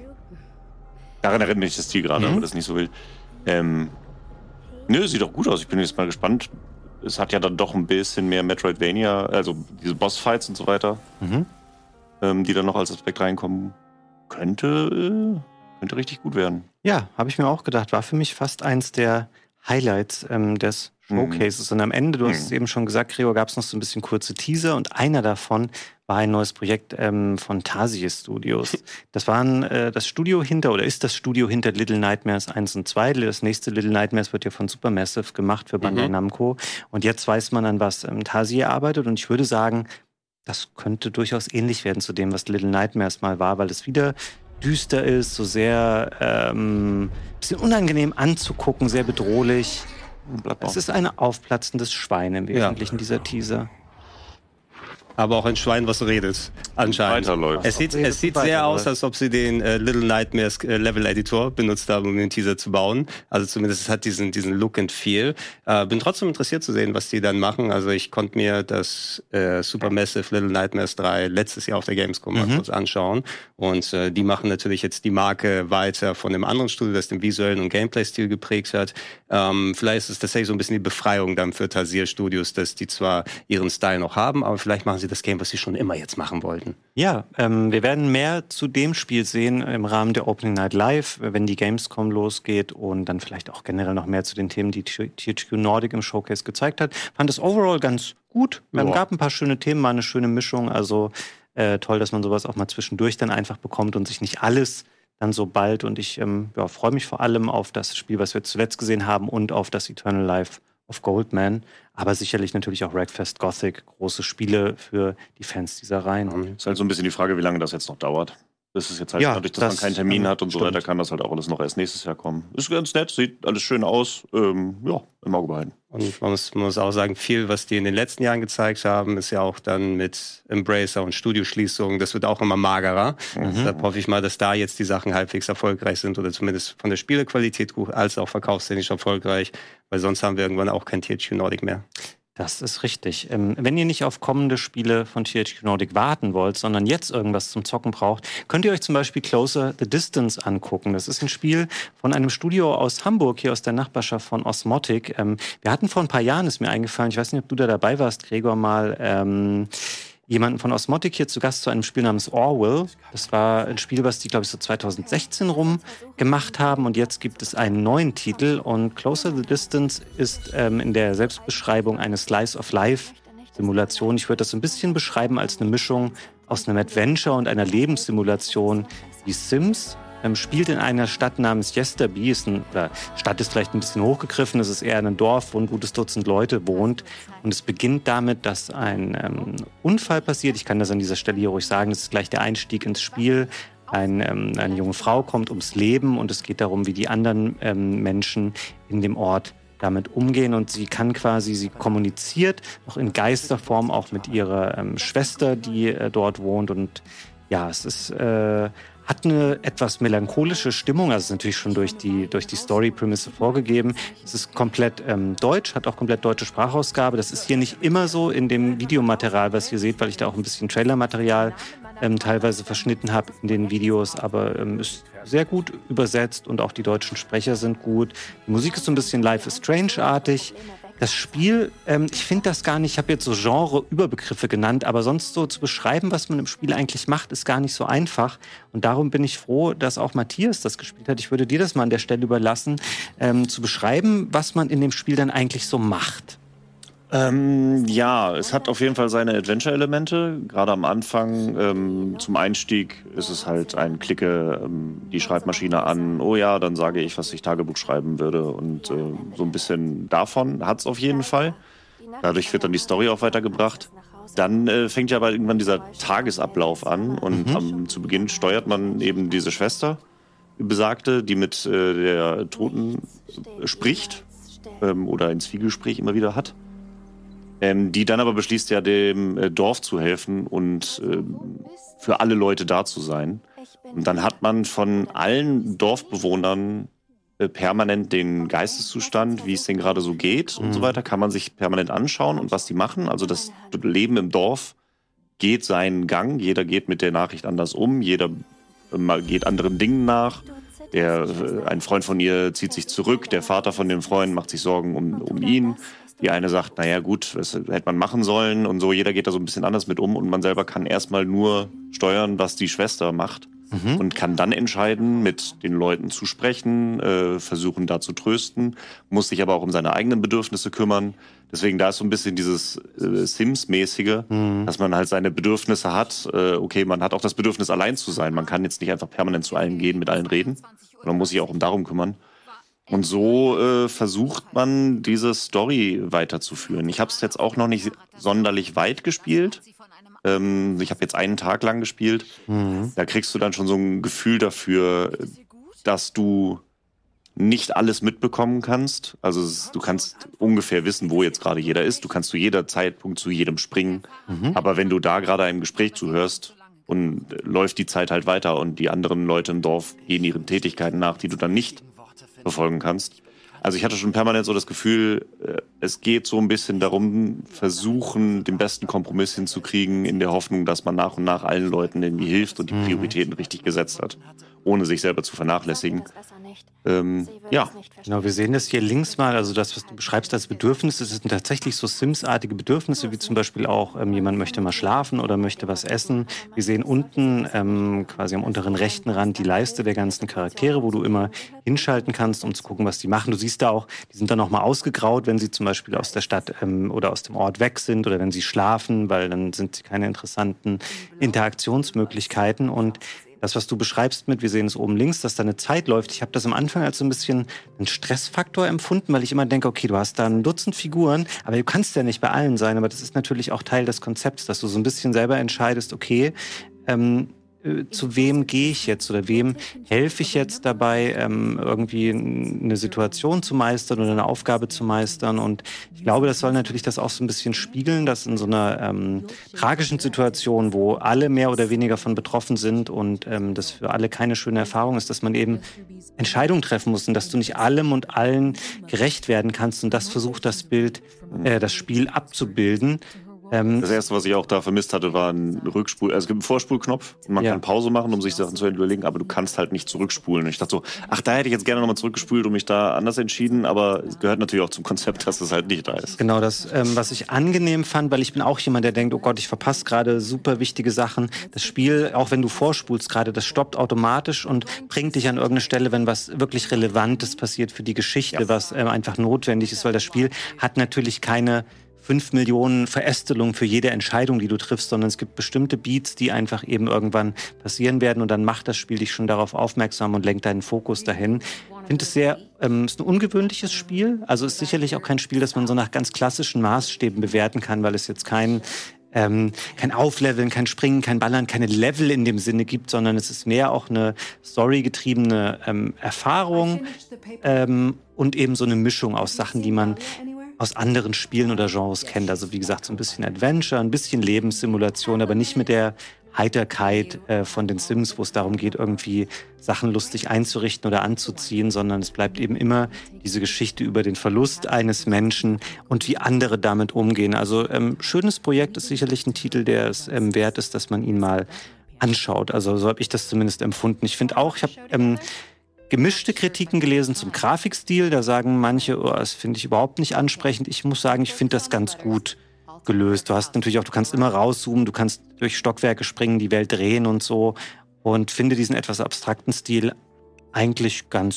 daran erinnert mich das Stil gerade, mhm. aber das ist nicht so wild. Ähm, nö, sieht doch gut aus, ich bin jetzt mal gespannt. Es hat ja dann doch ein bisschen mehr Metroidvania, also diese Bossfights und so weiter, mhm. ähm, die dann noch als Aspekt reinkommen. Könnte... Äh, Könnte richtig gut werden. Ja, habe ich mir auch gedacht. War für mich fast eins der Highlights ähm, des Showcases. Mhm. Und am Ende, du hast mhm. es eben schon gesagt, Gregor, gab es noch so ein bisschen kurze Teaser. Und einer davon war ein neues Projekt ähm, von Tarsier Studios. Das waren äh, das Studio hinter, oder ist das Studio hinter Little Nightmares eins und zwei. Das nächste Little Nightmares wird ja von Supermassive gemacht für Bandai mhm. Namco. Und jetzt weiß man, an was ähm, Tarsier arbeitet. Und ich würde sagen, das könnte durchaus ähnlich werden zu dem, was Little Nightmares mal war, weil es wieder düster ist, so sehr ähm, bisschen unangenehm anzugucken, sehr bedrohlich. Es ist ein aufplatzendes Schwein im Wesentlichen, ja. dieser Teaser. Aber auch ein Schwein, was redet, anscheinend. Weiterläuft. Es sieht, es sieht sehr aus, als ob sie den äh, Little Nightmares äh, Level Editor benutzt haben, um den Teaser zu bauen. Also zumindest es hat diesen, diesen Look and Feel. Äh, bin trotzdem interessiert zu sehen, was die dann machen. Also ich konnte mir das äh, Supermassive Little Nightmares drei letztes Jahr auf der Gamescom mhm. mal kurz anschauen. Und äh, die machen natürlich jetzt die Marke weiter von dem anderen Studio, das den visuellen und Gameplay-Stil geprägt hat. Ähm, vielleicht ist es tatsächlich so ein bisschen die Befreiung dann für Tarsier Studios, dass die zwar ihren Style noch haben, aber vielleicht machen sie das Game, was sie schon immer jetzt machen wollten. Ja, ähm, wir werden mehr zu dem Spiel sehen im Rahmen der Opening Night Live, wenn die Gamescom losgeht und dann vielleicht auch generell noch mehr zu den Themen, die T H Q Nordic im Showcase gezeigt hat. Fand es overall ganz gut. Es ja. gab ein paar schöne Themen, war eine schöne Mischung. Also äh, toll, dass man sowas auch mal zwischendurch dann einfach bekommt und sich nicht alles dann so bald. Und ich ähm, ja, freue mich vor allem auf das Spiel, was wir zuletzt gesehen haben und auf das Eternal Life of Goldman, aber sicherlich natürlich auch Wreckfest Gothic, große Spiele für die Fans dieser Reihen. Mhm. Ist halt so ein bisschen die Frage, wie lange das jetzt noch dauert. Das ist jetzt halt, ja, dadurch, dass das, man keinen Termin hat und stimmt. so weiter, kann das halt auch alles noch erst nächstes Jahr kommen. Ist ganz nett, sieht alles schön aus. Ähm, ja, im Auge behalten. Und man muss, man muss auch sagen, viel, was die in den letzten Jahren gezeigt haben, ist ja auch dann mit Embracer und Studioschließungen, das wird auch immer magerer. Mhm. Deshalb hoffe ich mal, dass da jetzt die Sachen halbwegs erfolgreich sind oder zumindest von der Spielequalität gut, als auch verkaufstechnisch erfolgreich, weil sonst haben wir irgendwann auch kein T H Q Nordic mehr. Das ist richtig. Ähm, wenn ihr nicht auf kommende Spiele von T H Q Nordic warten wollt, sondern jetzt irgendwas zum Zocken braucht, könnt ihr euch zum Beispiel Closer the Distance angucken. Das ist ein Spiel von einem Studio aus Hamburg, hier aus der Nachbarschaft von Osmotic. Ähm, wir hatten vor ein paar Jahren, ist mir eingefallen, ich weiß nicht, ob du da dabei warst, Gregor, mal ähm, jemanden von Osmotic hier zu Gast zu einem Spiel namens Orwell. Das war ein Spiel, was die, glaube ich, so zwanzig sechzehn rum gemacht haben. Und jetzt gibt es einen neuen Titel. Und Closer the Distance ist ähm, in der Selbstbeschreibung eine Slice-of-Life-Simulation. Ich würde das so ein bisschen beschreiben als eine Mischung aus einem Adventure und einer Lebenssimulation wie Sims. Ähm, spielt in einer Stadt namens Yesterby. Ist ein, oder Stadt ist vielleicht ein bisschen hochgegriffen. Es ist eher ein Dorf, wo ein gutes Dutzend Leute wohnt. Und es beginnt damit, dass ein ähm, Unfall passiert. Ich kann das an dieser Stelle hier ruhig sagen. Das ist gleich der Einstieg ins Spiel. Ein, ähm, eine junge Frau kommt ums Leben und es geht darum, wie die anderen ähm, Menschen in dem Ort damit umgehen. Und sie kann quasi, sie kommuniziert noch in Geisterform auch mit ihrer ähm, Schwester, die äh, dort wohnt. Und ja, es ist... Äh, hat eine etwas melancholische Stimmung, also ist natürlich schon durch die, durch die Story-Prämisse vorgegeben. Es ist komplett ähm, deutsch, hat auch komplett deutsche Sprachausgabe. Das ist hier nicht immer so in dem Videomaterial, was ihr seht, weil ich da auch ein bisschen Trailermaterial ähm, teilweise verschnitten habe in den Videos, aber ähm, ist sehr gut übersetzt und auch die deutschen Sprecher sind gut. Die Musik ist so ein bisschen Life is Strange-artig. Das Spiel, ähm, ich finde das gar nicht, ich habe jetzt so Genre-Überbegriffe genannt, aber sonst so zu beschreiben, was man im Spiel eigentlich macht, ist gar nicht so einfach. Und darum bin ich froh, dass auch Matthias das gespielt hat. Ich würde dir das mal an der Stelle überlassen, ähm, zu beschreiben, was man in dem Spiel dann eigentlich so macht. Ähm, ja, es hat auf jeden Fall seine Adventure-Elemente. Gerade am Anfang, ähm, zum Einstieg, ist es halt ein Klicke, ähm, die Schreibmaschine an. Oh ja, dann sage ich, was ich Tagebuch schreiben würde. Und äh, so ein bisschen davon hat es auf jeden Fall. Dadurch wird dann die Story auch weitergebracht. Dann äh, fängt ja aber irgendwann dieser Tagesablauf an. Und mhm. am, zu Beginn steuert man eben diese Schwester, die besagte, die mit äh, der Toten spricht ähm, oder ein Zwiegespräch immer wieder hat. Ähm, die dann aber beschließt ja, dem äh, Dorf zu helfen und äh, für alle Leute da zu sein. Und dann hat man von allen Dorfbewohnern äh, permanent den Geisteszustand, wie es denen gerade so geht mhm. und so weiter, kann man sich permanent anschauen und was die machen. Also das Leben im Dorf geht seinen Gang. Jeder geht mit der Nachricht anders um. Jeder äh, geht anderen Dingen nach. Der, äh, ein Freund von ihr zieht sich zurück. Der Vater von dem Freund macht sich Sorgen um, um ihn. Die eine sagt, naja gut, was hätte man machen sollen und so. Jeder geht da so ein bisschen anders mit um und man selber kann erstmal nur steuern, was die Schwester macht mhm. und kann dann entscheiden, mit den Leuten zu sprechen, äh, versuchen da zu trösten, muss sich aber auch um seine eigenen Bedürfnisse kümmern. Deswegen da ist so ein bisschen dieses äh, Sims-mäßige, mhm. dass man halt seine Bedürfnisse hat. Äh, okay, man hat auch das Bedürfnis, allein zu sein. Man kann jetzt nicht einfach permanent zu allen gehen, mit allen reden. Man muss sich auch um darum kümmern. Und so äh, versucht man, diese Story weiterzuführen. Ich habe es jetzt auch noch nicht sonderlich weit gespielt. Ähm, ich habe jetzt einen Tag lang gespielt. Mhm. Da kriegst du dann schon so ein Gefühl dafür, dass du nicht alles mitbekommen kannst. Also es, du kannst ungefähr wissen, wo jetzt gerade jeder ist. Du kannst zu jeder Zeitpunkt zu jedem springen. Mhm. Aber wenn du da gerade einem Gespräch zuhörst, und läuft die Zeit halt weiter und die anderen Leute im Dorf gehen ihren Tätigkeiten nach, die du dann nicht verfolgen kannst. Also ich hatte schon permanent so das Gefühl, es geht so ein bisschen darum, versuchen, den besten Kompromiss hinzukriegen, in der Hoffnung, dass man nach und nach allen Leuten irgendwie hilft und die Prioritäten richtig gesetzt hat, ohne sich selber zu vernachlässigen. Ähm, ja. Genau, wir sehen das hier links mal, also das, was du beschreibst als Bedürfnisse, das sind tatsächlich so Sims-artige Bedürfnisse, wie zum Beispiel auch, ähm, jemand möchte mal schlafen oder möchte was essen. Wir sehen unten ähm, quasi am unteren rechten Rand die Leiste der ganzen Charaktere, wo du immer hinschalten kannst, um zu gucken, was die machen. Du siehst da auch, die sind dann nochmal ausgegraut, wenn sie zum Beispiel aus der Stadt ähm, oder aus dem Ort weg sind oder wenn sie schlafen, weil dann sind sie keine interessanten Interaktionsmöglichkeiten. Und das, was du beschreibst mit, wir sehen es oben links, dass da eine Zeit läuft. Ich habe das am Anfang als so ein bisschen einen Stressfaktor empfunden, weil ich immer denke, okay, du hast da ein Dutzend Figuren, aber du kannst ja nicht bei allen sein. Aber das ist natürlich auch Teil des Konzepts, dass du so ein bisschen selber entscheidest, okay, ähm, zu wem gehe ich jetzt oder wem helfe ich jetzt dabei, ähm, irgendwie eine Situation zu meistern oder eine Aufgabe zu meistern. Und ich glaube, das soll natürlich das auch so ein bisschen spiegeln, dass in so einer ähm, tragischen Situation, wo alle mehr oder weniger von betroffen sind und ähm, das für alle keine schöne Erfahrung ist, dass man eben Entscheidungen treffen muss und dass du nicht allem und allen gerecht werden kannst. Und das versucht das Bild, äh, das Spiel abzubilden. Das erste, was ich auch da vermisst hatte, war ein Rückspul. Also es gibt einen Vorspulknopf und man ja. kann Pause machen, um sich Sachen zu überlegen, aber du kannst halt nicht zurückspulen. Und ich dachte so, ach, da hätte ich jetzt gerne nochmal zurückgespult und mich da anders entschieden, aber es gehört natürlich auch zum Konzept, dass das halt nicht da ist. Genau, das, ähm, was ich angenehm fand, weil ich bin auch jemand, der denkt, oh Gott, ich verpasse gerade super wichtige Sachen. Das Spiel, auch wenn du vorspulst gerade, das stoppt automatisch und bringt dich an irgendeine Stelle, wenn was wirklich Relevantes passiert für die Geschichte, ja. was ähm, einfach notwendig ist, weil das Spiel hat natürlich keine fünf Millionen Verästelungen für jede Entscheidung, die du triffst, sondern es gibt bestimmte Beats, die einfach eben irgendwann passieren werden und dann macht das Spiel dich schon darauf aufmerksam und lenkt deinen Fokus dahin. Ich finde es sehr, ähm, ist ein ungewöhnliches Spiel, also ist sicherlich auch kein Spiel, das man so nach ganz klassischen Maßstäben bewerten kann, weil es jetzt kein Ähm, kein Aufleveln, kein Springen, kein Ballern, keine Level in dem Sinne gibt, sondern es ist mehr auch eine storygetriebene ähm, Erfahrung ähm, und eben so eine Mischung aus Sachen, die man aus anderen Spielen oder Genres kennt. Also wie gesagt, so ein bisschen Adventure, ein bisschen Lebenssimulation, aber nicht mit der Heiterkeit äh, von den Sims, wo es darum geht, irgendwie Sachen lustig einzurichten oder anzuziehen, sondern es bleibt eben immer diese Geschichte über den Verlust eines Menschen und wie andere damit umgehen. Also ähm, schönes Projekt, ist sicherlich ein Titel, der es ähm, wert ist, dass man ihn mal anschaut. Also so habe ich das zumindest empfunden. Ich finde auch, ich habe ähm, gemischte Kritiken gelesen zum Grafikstil. Da sagen manche, oh, das finde ich überhaupt nicht ansprechend. Ich muss sagen, ich finde das ganz gut gelöst. Du hast natürlich auch, du kannst immer rauszoomen, du kannst durch Stockwerke springen, die Welt drehen und so. Und finde diesen etwas abstrakten Stil eigentlich ganz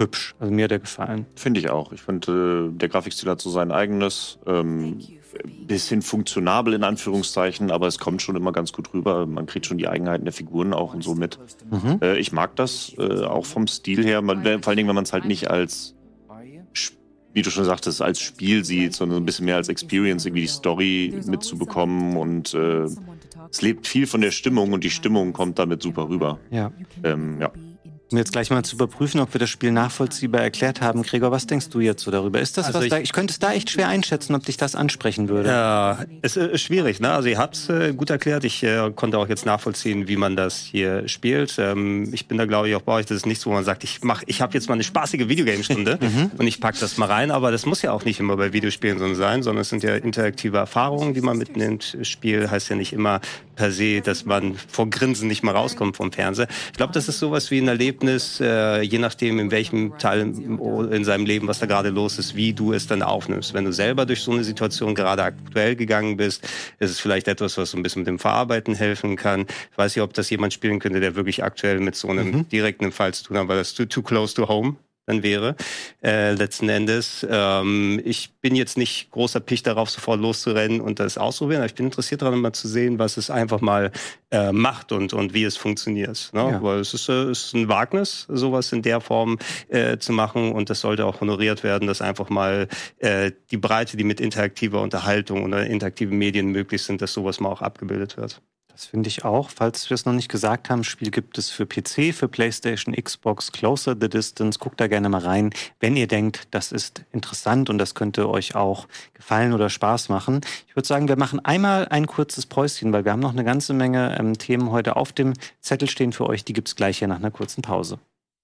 hübsch. Also mir hat er gefallen. Finde ich auch. Ich finde, der Grafikstil hat so sein eigenes, ähm, bisschen funktionabel in Anführungszeichen, aber es kommt schon immer ganz gut rüber. Man kriegt schon die Eigenheiten der Figuren auch und so mit. Mhm. Äh, ich mag das äh, auch vom Stil her, man, vor allen Dingen, wenn man es halt nicht als, wie du schon sagtest, als Spiel sieht, sondern ein bisschen mehr als Experience, irgendwie die Story mitzubekommen und äh, es lebt viel von der Stimmung und die Stimmung kommt damit super rüber. Ja. Ähm, ja. Um jetzt gleich mal zu überprüfen, ob wir das Spiel nachvollziehbar erklärt haben. Gregor, was denkst du jetzt so darüber? Ist das also was ich, da, ich könnte es da echt schwer einschätzen, ob dich das ansprechen würde. Ja, es ist schwierig, ne? Also ihr habt es äh, gut erklärt. Ich äh, konnte auch jetzt nachvollziehen, wie man das hier spielt. Ähm, ich bin da, glaube ich, auch bei euch. Das ist nichts, wo man sagt, ich mach, ich habe jetzt mal eine spaßige Videogame-Stunde und ich pack das mal rein. Aber das muss ja auch nicht immer bei Videospielen so sein, sondern es sind ja interaktive Erfahrungen, die man mitnimmt. Spiel heißt ja nicht immer per se, dass man vor Grinsen nicht mal rauskommt vom Fernseher. Ich glaube, das ist sowas wie ein Erlebnis, äh, je nachdem, in welchem Teil in seinem Leben, was da gerade los ist, wie du es dann aufnimmst. Wenn du selber durch so eine Situation gerade aktuell gegangen bist, ist es vielleicht etwas, was so ein bisschen mit dem Verarbeiten helfen kann. Ich weiß nicht, ob das jemand spielen könnte, der wirklich aktuell mit so einem mhm. direkten Fall zu tun hat, weil das too, too close to home dann wäre, äh, letzten Endes. Ähm, ich bin jetzt nicht großer Pich darauf, sofort loszurennen und das ausprobieren, aber ich bin interessiert daran, mal zu sehen, was es einfach mal äh, macht und, und wie es funktioniert. Ne? Ja. Weil es ist, äh, ist ein Wagnis, sowas in der Form äh, zu machen und das sollte auch honoriert werden, dass einfach mal äh, die Breite, die mit interaktiver Unterhaltung oder interaktiven Medien möglich sind, dass sowas mal auch abgebildet wird. Das finde ich auch. Falls wir es noch nicht gesagt haben, Spiel gibt es für P C, für PlayStation, Xbox, Closer the Distance. Guckt da gerne mal rein, wenn ihr denkt, das ist interessant und das könnte euch auch gefallen oder Spaß machen. Ich würde sagen, wir machen einmal ein kurzes Päuschen, weil wir haben noch eine ganze Menge ähm, Themen heute auf dem Zettel stehen für euch. Die gibt es gleich hier nach einer kurzen Pause.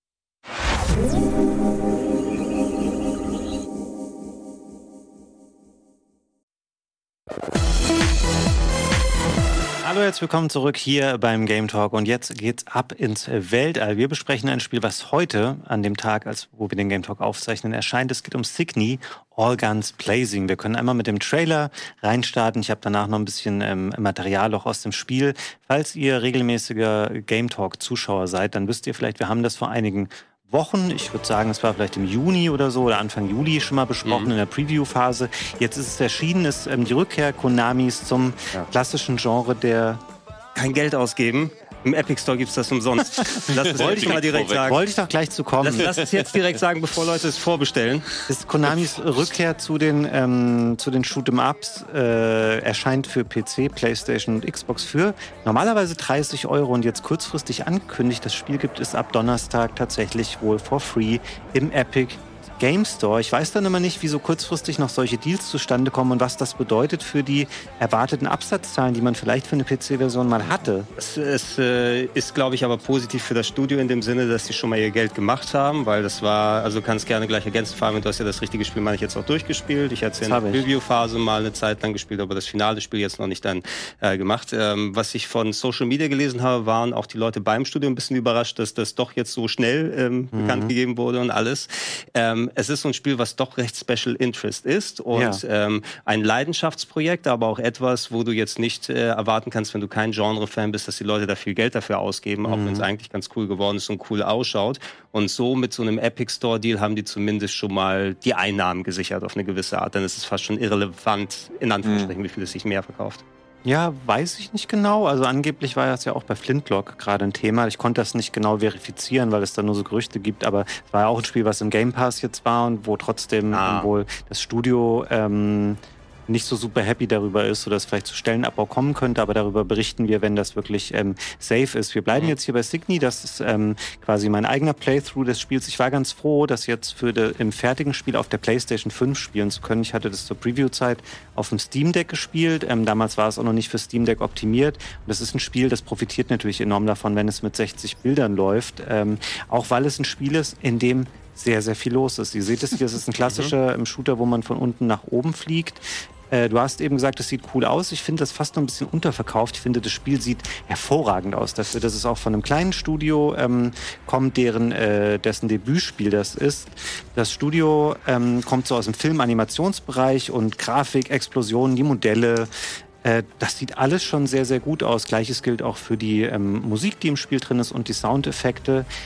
Hallo, herzlich willkommen zurück hier beim Game Talk und jetzt geht's ab ins Weltall. Wir besprechen ein Spiel, was heute an dem Tag, als wo wir den Game Talk aufzeichnen, erscheint. Es geht um Signy, All Guns Blazing. Wir können einmal mit dem Trailer reinstarten. Ich habe danach noch ein bisschen ähm, Material auch aus dem Spiel. Falls ihr regelmäßiger Game Talk Zuschauer seid, dann wisst ihr vielleicht, wir haben das vor einigen Wochen, ich würde sagen, es war vielleicht im Juni oder so oder Anfang Juli schon mal besprochen mhm. in der Preview-Phase. Jetzt ist es erschienen, ist ähm, die Rückkehr Konamis zum ja. klassischen Genre der... Kein Geld ausgeben. Im Epic Store gibt es das umsonst. Das wollte ich mal direkt sagen. Wollte ich doch gleich zu kommen. Lass, lass es jetzt direkt sagen, bevor Leute es vorbestellen. Das ist Konamis Rückkehr zu den, ähm, zu den Shoot'em-Ups. Äh, erscheint für P C, PlayStation und Xbox für normalerweise dreißig Euro und jetzt kurzfristig angekündigt. Das Spiel gibt es ab Donnerstag tatsächlich wohl for free im Epic Game Store. Ich weiß dann immer nicht, wie so kurzfristig noch solche Deals zustande kommen und was das bedeutet für die erwarteten Absatzzahlen, die man vielleicht für eine P C-Version mal hatte. Es, es äh, ist, glaube ich, aber positiv für das Studio in dem Sinne, dass sie schon mal ihr Geld gemacht haben, weil das war, also du kannst gerne gleich ergänzen, Fabian, du hast ja das richtige Spiel, meine ich, jetzt auch durchgespielt. Ich hatte es ja in der Preview-Phase mal eine Zeit lang gespielt, aber das finale Spiel jetzt noch nicht dann äh, gemacht. Ähm, was ich von Social Media gelesen habe, waren auch die Leute beim Studio ein bisschen überrascht, dass das doch jetzt so schnell ähm, mhm. bekannt gegeben wurde und alles. Ähm, Es ist so ein Spiel, was doch recht Special Interest ist und ja. ähm, ein Leidenschaftsprojekt, aber auch etwas, wo du jetzt nicht äh, erwarten kannst, wenn du kein Genre-Fan bist, dass die Leute da viel Geld dafür ausgeben, mhm. auch wenn es eigentlich ganz cool geworden ist und cool ausschaut. Und so mit so einem Epic Store-Deal haben die zumindest schon mal die Einnahmen gesichert auf eine gewisse Art. Denn es ist fast schon irrelevant, in Anführungsstrichen, mhm. wie viel es sich mehr verkauft. Ja, weiß ich nicht genau. Also angeblich war das ja auch bei Flintlock gerade ein Thema. Ich konnte das nicht genau verifizieren, weil es da nur so Gerüchte gibt. Aber es war ja auch ein Spiel, was im Game Pass jetzt war und wo trotzdem ah. wohl das Studio ähm, nicht so super happy darüber ist oder es vielleicht zu Stellenabbau kommen könnte, aber darüber berichten wir, wenn das wirklich ähm, safe ist. Wir bleiben mhm. jetzt hier bei Signy, das ist ähm, quasi mein eigener Playthrough des Spiels. Ich war ganz froh, das jetzt für de, im fertigen Spiel auf der PlayStation fünf spielen zu können. Ich hatte das zur Preview-Zeit auf dem Steam Deck gespielt. Ähm, damals war es auch noch nicht für Steam Deck optimiert. Und das ist ein Spiel, das profitiert natürlich enorm davon, wenn es mit sechzig Bildern läuft. Ähm, auch weil es ein Spiel ist, in dem sehr, sehr viel los ist. Ihr seht es hier, es ist ein klassischer ähm, Shooter, wo man von unten nach oben fliegt. Du hast eben gesagt, es sieht cool aus. Ich finde das fast noch ein bisschen unterverkauft. Ich finde, das Spiel sieht hervorragend aus dafür, dass es auch von einem kleinen Studio ähm, kommt, deren, äh, dessen Debütspiel das ist. Das Studio ähm, kommt so aus dem Film-Animationsbereich und Grafik, Explosionen, die Modelle. Äh, das sieht alles schon sehr, sehr gut aus. Gleiches gilt auch für die ähm, Musik, die im Spiel drin ist und die Soundeffekte.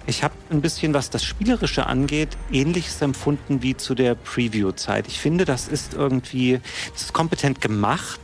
Ich habe ein bisschen, was das Spielerische angeht, Ähnliches empfunden wie zu der Preview-Zeit. Ich finde, das ist irgendwie, das ist kompetent gemacht.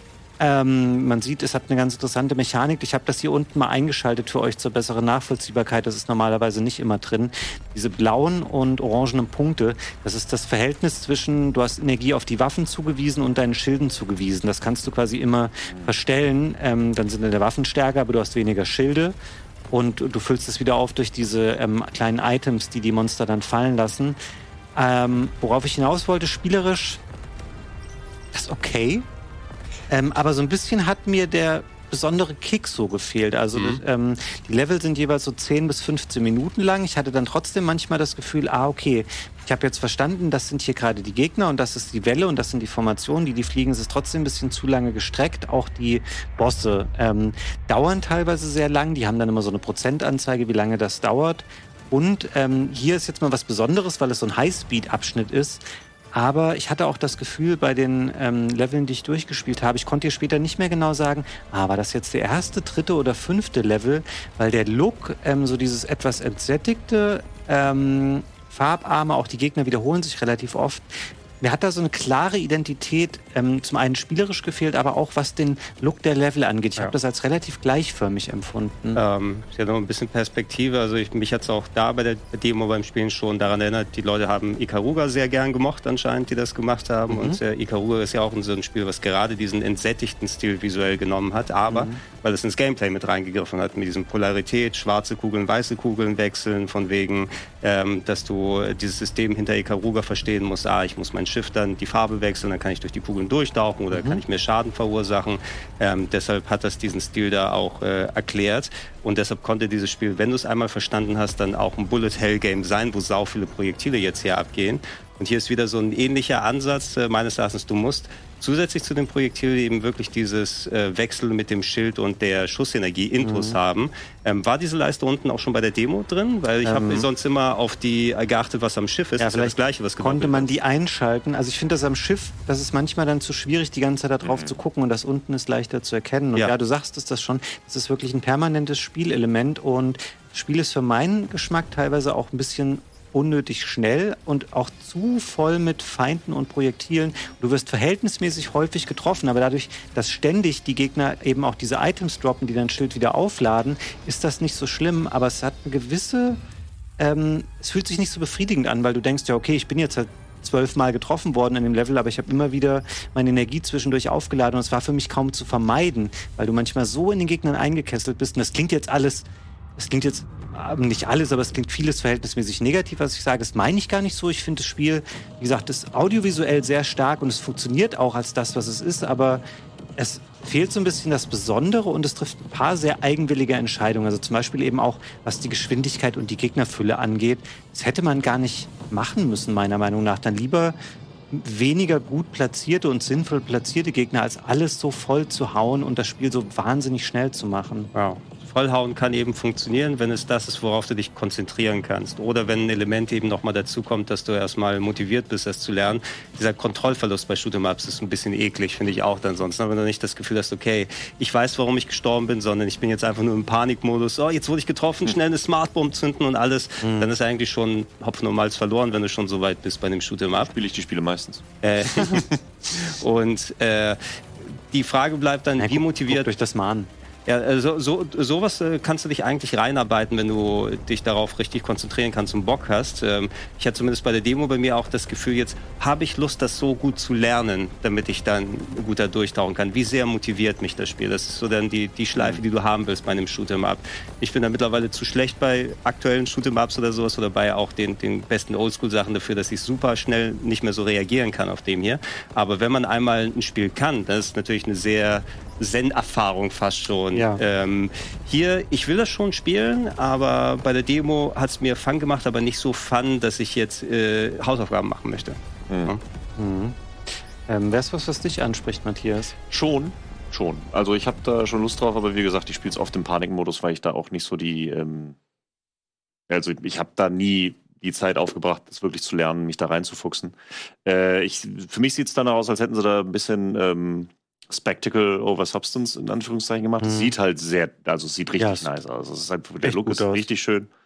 Ähm, man sieht, es hat eine ganz interessante Mechanik. Ich habe das hier unten mal eingeschaltet für euch zur besseren Nachvollziehbarkeit. Das ist normalerweise nicht immer drin. Diese blauen und orangenen Punkte, das ist das Verhältnis zwischen, du hast Energie auf die Waffen zugewiesen und deinen Schilden zugewiesen. Das kannst du quasi immer verstellen. Ähm, dann sind deine Waffen stärker, aber du hast weniger Schilde. Und du füllst es wieder auf durch diese ähm, kleinen Items, die die Monster dann fallen lassen. Ähm, worauf ich hinaus wollte, spielerisch, das ist okay. Ähm, aber so ein bisschen hat mir der besondere Kick so gefehlt. Also mhm. das, ähm, die Level sind jeweils so zehn bis fünfzehn Minuten lang. Ich hatte dann trotzdem manchmal das Gefühl, ah, okay, ich habe jetzt verstanden, das sind hier gerade die Gegner und das ist die Welle und das sind die Formationen, die die fliegen. Es ist trotzdem ein bisschen zu lange gestreckt. Auch die Bosse ähm, dauern teilweise sehr lang. Die haben dann immer so eine Prozentanzeige, wie lange das dauert. Und ähm, hier ist jetzt mal was Besonderes, weil es so ein Highspeed-Abschnitt ist. Aber ich hatte auch das Gefühl bei den ähm, Leveln, die ich durchgespielt habe, ich konnte dir später nicht mehr genau sagen, ah, war das jetzt der erste, dritte oder fünfte Level, weil der Look, ähm, so dieses etwas entsättigte, ähm, farbarme, auch die Gegner wiederholen sich relativ oft. Mir hat da so eine klare Identität ähm, zum einen spielerisch gefehlt, aber auch was den Look der Level angeht. Ich ja. habe das als relativ gleichförmig empfunden. Ähm, ich hatte noch ein bisschen Perspektive. Also ich, mich hat es auch da bei der Demo beim Spielen schon daran erinnert, die Leute haben Ikaruga sehr gern gemocht anscheinend, die das gemacht haben. Mhm. Und äh, Ikaruga ist ja auch so ein Spiel, was gerade diesen entsättigten Stil visuell genommen hat, aber mhm. weil es ins Gameplay mit reingegriffen hat, mit diesem Polarität, schwarze Kugeln, weiße Kugeln wechseln, von wegen, ähm, dass du dieses System hinter Ikaruga verstehen musst, ah, ich muss mein Schiff dann die Farbe wechseln, dann kann ich durch die Kugeln durchtauchen oder mhm. kann ich mehr Schaden verursachen. Ähm, deshalb hat das diesen Stil da auch äh, erklärt und deshalb konnte dieses Spiel, wenn du es einmal verstanden hast, dann auch ein Bullet-Hell-Game sein, wo sau viele Projektile jetzt hier abgehen. Und hier ist wieder so ein ähnlicher Ansatz äh, meines Erachtens. Du musst zusätzlich zu den Projektilen eben wirklich dieses äh, Wechseln mit dem Schild und der Schussenergie Intus mhm. haben. Ähm, war diese Leiste unten auch schon bei der Demo drin? Weil ich ähm, habe sonst immer auf die äh, geachtet, was am Schiff ist. Ja, das vielleicht ist das Gleiche, was konnte man die einschalten. Also ich finde das am Schiff, das ist manchmal dann zu schwierig, die ganze Zeit da drauf mhm. zu gucken und das unten ist leichter zu erkennen. Und ja, ja du sagst es das schon, das ist wirklich ein permanentes Spielelement und das Spiel ist für meinen Geschmack teilweise auch ein bisschen unnötig schnell und auch zu voll mit Feinden und Projektilen. Du wirst verhältnismäßig häufig getroffen, aber dadurch, dass ständig die Gegner eben auch diese Items droppen, die dein Schild wieder aufladen, ist das nicht so schlimm, aber es hat eine gewisse, ähm, es fühlt sich nicht so befriedigend an, weil du denkst, ja okay, ich bin jetzt halt zwölfmal getroffen worden in dem Level, aber ich habe immer wieder meine Energie zwischendurch aufgeladen und es war für mich kaum zu vermeiden, weil du manchmal so in den Gegnern eingekesselt bist und das klingt jetzt alles, das klingt jetzt nicht alles, aber es klingt vieles verhältnismäßig negativ, was ich sage. Das meine ich gar nicht so. Ich finde das Spiel, wie gesagt, ist audiovisuell sehr stark und es funktioniert auch als das, was es ist, aber es fehlt so ein bisschen das Besondere und es trifft ein paar sehr eigenwillige Entscheidungen. Also zum Beispiel eben auch, was die Geschwindigkeit und die Gegnerfülle angeht. Das hätte man gar nicht machen müssen, meiner Meinung nach. Dann lieber weniger gut platzierte und sinnvoll platzierte Gegner, als alles so voll zu hauen und das Spiel so wahnsinnig schnell zu machen. Wow. Vollhauen kann eben funktionieren, wenn es das ist, worauf du dich konzentrieren kannst. Oder wenn ein Element eben nochmal dazu kommt, dass du erstmal motiviert bist, das zu lernen. Dieser Kontrollverlust bei Shoot'em-Ups ist ein bisschen eklig, finde ich auch dann sonst. Wenn du nicht das Gefühl hast, okay, ich weiß, warum ich gestorben bin, sondern ich bin jetzt einfach nur im Panikmodus. Oh, jetzt wurde ich getroffen, schnell eine Smartbomb zünden und alles. Mhm. Dann ist eigentlich schon Hopfen und Malz verloren, wenn du schon so weit bist bei einem Shoot'em-Up. Spiele ich die Spiele meistens. Äh, und äh, die Frage bleibt dann, ja, wie guck, motiviert... Guckt euch das mal an. Ja, so, so, sowas äh, kannst du dich eigentlich reinarbeiten, wenn du dich darauf richtig konzentrieren kannst und Bock hast. Ähm, ich hatte zumindest bei der Demo bei mir auch das Gefühl, jetzt habe ich Lust, das so gut zu lernen, damit ich dann gut da durchtauchen kann. Wie sehr motiviert mich das Spiel? Das ist so dann die, die Schleife, die du haben willst bei einem Shoot'em-Up. Ich bin da mittlerweile zu schlecht bei aktuellen Shoot'em-Ups oder sowas oder bei auch den, den besten Oldschool-Sachen dafür, dass ich super schnell nicht mehr so reagieren kann auf dem hier. Aber wenn man einmal ein Spiel kann, das ist natürlich eine sehr Zen-Erfahrung fast schon. Ja. Ähm, hier, ich will das schon spielen, aber bei der Demo hat es mir Fun gemacht, aber nicht so Fun, dass ich jetzt äh, Hausaufgaben machen möchte. Mhm. Ja. Mhm. Ähm, Wäre es was, was dich anspricht, Matthias? Schon, schon. Also ich habe da schon Lust drauf, aber wie gesagt, ich spiele es oft im Panikmodus, weil ich da auch nicht so die... Ähm also ich habe da nie die Zeit aufgebracht, das wirklich zu lernen, mich da reinzufuchsen. Äh, ich, für mich sieht es dann aus, als hätten sie da ein bisschen... Ähm Spectacle over Substance in Anführungszeichen gemacht. Es mhm. sieht halt sehr, also es sieht richtig ja, nice aus. Also es ist halt, der Look ist aus. richtig schön.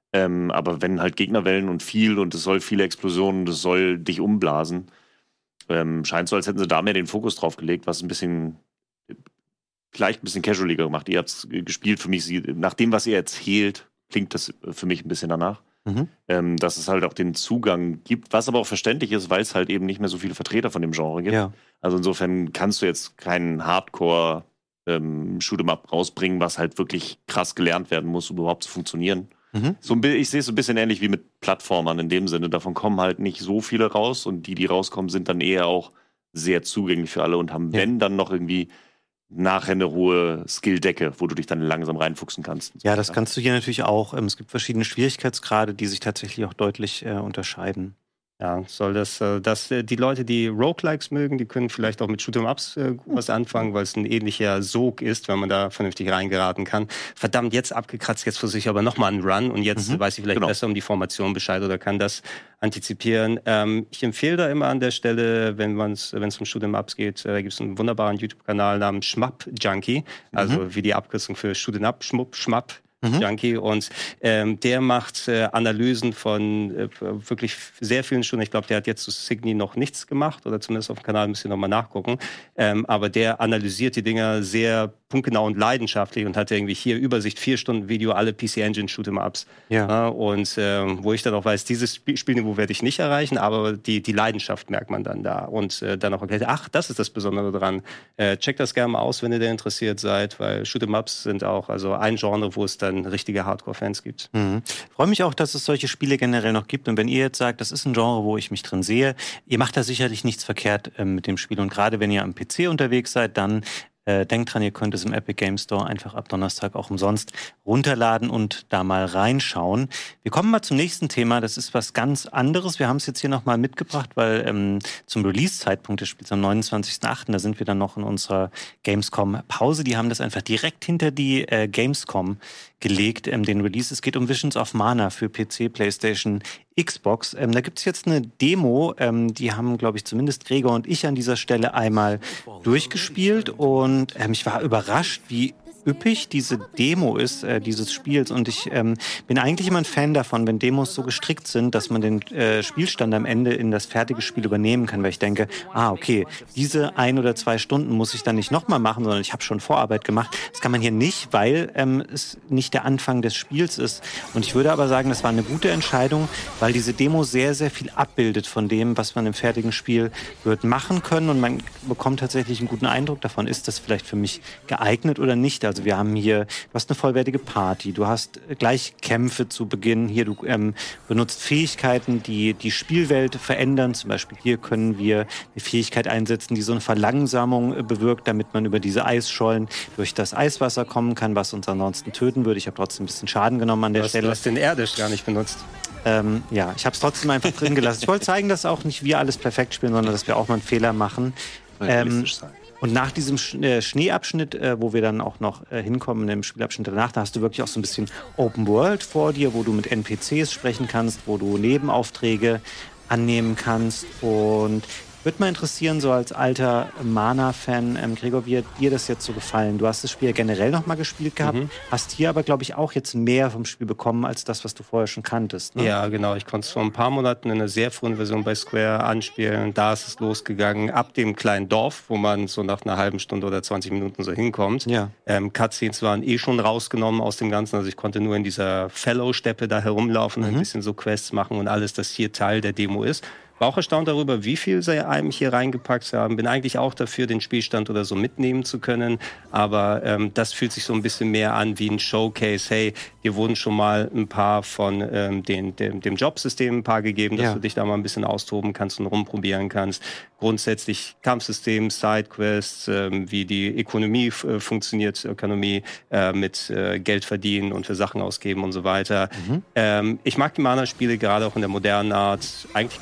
Ähm, aber wenn halt Gegnerwellen und viel und es soll viele Explosionen und es soll dich umblasen, ähm, scheint so, als hätten sie da mehr den Fokus drauf gelegt, was ein bisschen, vielleicht ein bisschen casualiger gemacht. Ihr habt es gespielt, für mich, nach dem, was ihr erzählt, klingt das für mich ein bisschen danach. Mhm. Ähm, dass es halt auch den Zugang gibt, was aber auch verständlich ist, weil es halt eben nicht mehr so viele Vertreter von dem Genre gibt. Ja. Also insofern kannst du jetzt keinen Hardcore ähm, Shoot'em-up rausbringen, was halt wirklich krass gelernt werden muss, um überhaupt zu funktionieren. Mhm. So, ich sehe es so ein bisschen ähnlich wie mit Plattformern in dem Sinne. Davon kommen halt nicht so viele raus und die, die rauskommen, sind dann eher auch sehr zugänglich für alle und haben, ja. wenn, dann noch irgendwie nachher eine hohe Skill-Decke, wo du dich dann langsam reinfuchsen kannst. Ja, das kannst du hier natürlich auch. Es gibt verschiedene Schwierigkeitsgrade, die sich tatsächlich auch deutlich äh, unterscheiden. Ja, soll das, das, die Leute, die Roguelikes mögen, die können vielleicht auch mit Shoot'em-Ups äh, was anfangen, weil es ein ähnlicher Sog ist, wenn man da vernünftig reingeraten kann. Verdammt, jetzt abgekratzt, jetzt versuche ich aber nochmal einen Run und jetzt mhm, weiß ich vielleicht genau. besser um die Formation Bescheid oder kann das antizipieren. Ähm, ich empfehle da immer an der Stelle, wenn man es wenn es um Shoot'em-Ups geht, äh, gibt es einen wunderbaren YouTube-Kanal namens Schmapp Junkie, also mhm. wie die Abkürzung für Shoot'em-Up, Schmupp, Schmapp. Mhm. Junkie und ähm, der macht äh, Analysen von äh, wirklich sehr vielen Stunden. Ich glaube, der hat jetzt zu Signy noch nichts gemacht oder zumindest auf dem Kanal müsst ihr nochmal nachgucken. Ähm, aber der analysiert die Dinger sehr punktgenau und leidenschaftlich und hat irgendwie hier Übersicht, vier Stunden Video, alle P C Engine Shoot'em-Ups. Ja. Ja, und ähm, wo ich dann auch weiß, dieses Sp- Spielniveau werde ich nicht erreichen, aber die, die Leidenschaft merkt man dann da. Und äh, dann auch erklärt, ach, das ist das Besondere dran. Äh, checkt das gerne mal aus, wenn ihr da interessiert seid, weil Shoot'em-Ups sind auch also ein Genre, wo es dann richtige Hardcore-Fans gibt. Mhm. Ich freue mich auch, dass es solche Spiele generell noch gibt. Und wenn ihr jetzt sagt, das ist ein Genre, wo ich mich drin sehe, ihr macht da sicherlich nichts verkehrt äh, mit dem Spiel. Und gerade wenn ihr am P C unterwegs seid, dann Äh, denkt dran, ihr könnt es im Epic Game Store einfach ab Donnerstag auch umsonst runterladen und da mal reinschauen. Wir kommen mal zum nächsten Thema. Das ist was ganz anderes. Wir haben es jetzt hier nochmal mitgebracht, weil ähm, zum Release-Zeitpunkt des Spiels am neunundzwanzigsten achten da sind wir dann noch in unserer Gamescom-Pause. Die haben das einfach direkt hinter die äh, Gamescom gelegt, ähm, den Release. Es geht um Visions of Mana für P C, PlayStation, Xbox. Ähm, da gibt es jetzt eine Demo, ähm, die haben, glaube ich, zumindest Gregor und ich an dieser Stelle einmal durchgespielt und ähm, ich war überrascht, wie üppig diese Demo ist, äh, dieses Spiels. Und ich ähm, bin eigentlich immer ein Fan davon, wenn Demos so gestrickt sind, dass man den äh, Spielstand am Ende in das fertige Spiel übernehmen kann, weil ich denke, ah, okay, diese ein oder zwei Stunden muss ich dann nicht nochmal machen, sondern ich habe schon Vorarbeit gemacht. Das kann man hier nicht, weil ähm, es nicht der Anfang des Spiels ist. Und ich würde aber sagen, das war eine gute Entscheidung, weil diese Demo sehr, sehr viel abbildet von dem, was man im fertigen Spiel wird machen können. Und man bekommt tatsächlich einen guten Eindruck davon, ist das vielleicht für mich geeignet oder nicht. Also wir haben hier, du hast eine vollwertige Party, du hast gleich Kämpfe zu Beginn, hier du ähm, benutzt Fähigkeiten, die die Spielwelt verändern. Zum Beispiel hier können wir eine Fähigkeit einsetzen, die so eine Verlangsamung äh, bewirkt, damit man über diese Eisschollen durch das Eiswasser kommen kann, was uns ansonsten töten würde. Ich habe trotzdem ein bisschen Schaden genommen an der du hast, Stelle. Du hast den Erdisch gar nicht benutzt. Ähm, ja, ich habe es trotzdem einfach drin gelassen. Ich wollte zeigen, dass auch nicht wir alles perfekt spielen, sondern dass wir auch mal einen Fehler machen. Ähm, und nach diesem Sch- äh, Schneeabschnitt, äh, wo wir dann auch noch äh, hinkommen, im Spielabschnitt danach, da hast du wirklich auch so ein bisschen Open World vor dir, wo du mit N P Cs sprechen kannst, wo du Nebenaufträge annehmen kannst. Und würde mal interessieren, so als alter Mana-Fan, ähm, Gregor, wie hat dir das jetzt so gefallen? Du hast das Spiel generell noch mal gespielt gehabt, mhm. hast hier aber, glaube ich, auch jetzt mehr vom Spiel bekommen, als das, was du vorher schon kanntest. Ne? Ja, genau. Ich konnte es vor ein paar Monaten in einer sehr frühen Version bei Square anspielen. Da ist es losgegangen, ab dem kleinen Dorf, wo man so nach einer halben Stunde oder zwanzig Minuten so hinkommt. Ja. Ähm, Cutscenes waren eh schon rausgenommen aus dem Ganzen. Also ich konnte nur in dieser Fellow-Steppe da herumlaufen, mhm. ein bisschen so Quests machen und alles, das hier Teil der Demo ist. War auch erstaunt darüber, wie viel sie einem hier reingepackt haben. Bin eigentlich auch dafür, den Spielstand oder so mitnehmen zu können. Aber ähm, das fühlt sich so ein bisschen mehr an wie ein Showcase. Hey, dir wurden schon mal ein paar von ähm, den, dem, dem Jobsystem ein paar gegeben, dass ja. du dich da mal ein bisschen austoben kannst und rumprobieren kannst. Grundsätzlich Kampfsystem, Sidequests, ähm, wie die Ökonomie äh, funktioniert, Ökonomie äh, mit äh, Geld verdienen und für Sachen ausgeben und so weiter. Mhm. Ähm, ich mag die Mana-Spiele gerade auch in der modernen Art eigentlich ganz gerne.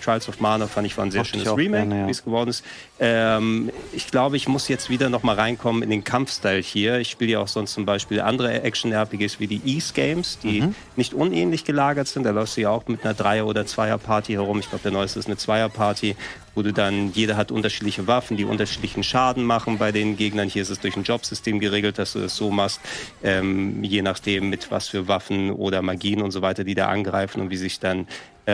Trials of Mana fand ich war ein sehr Mochte schönes Remake, gerne, ja. wie es geworden ist. Ähm, ich glaube, ich muss jetzt wieder noch mal reinkommen in den Kampfstyle hier. Ich spiele ja auch sonst zum Beispiel andere Action-R P Gs wie die Ease Games, die mhm. nicht unähnlich gelagert sind. Da läufst du ja auch mit einer Dreier- oder Zweier-Party herum. Ich glaube, der neueste ist eine Zweier-Party, wo du dann, jeder hat unterschiedliche Waffen, die unterschiedlichen Schaden machen bei den Gegnern. Hier ist es durch ein Jobsystem geregelt, dass du das so machst, ähm, je nachdem mit was für Waffen oder Magien und so weiter, die da angreifen und wie sich dann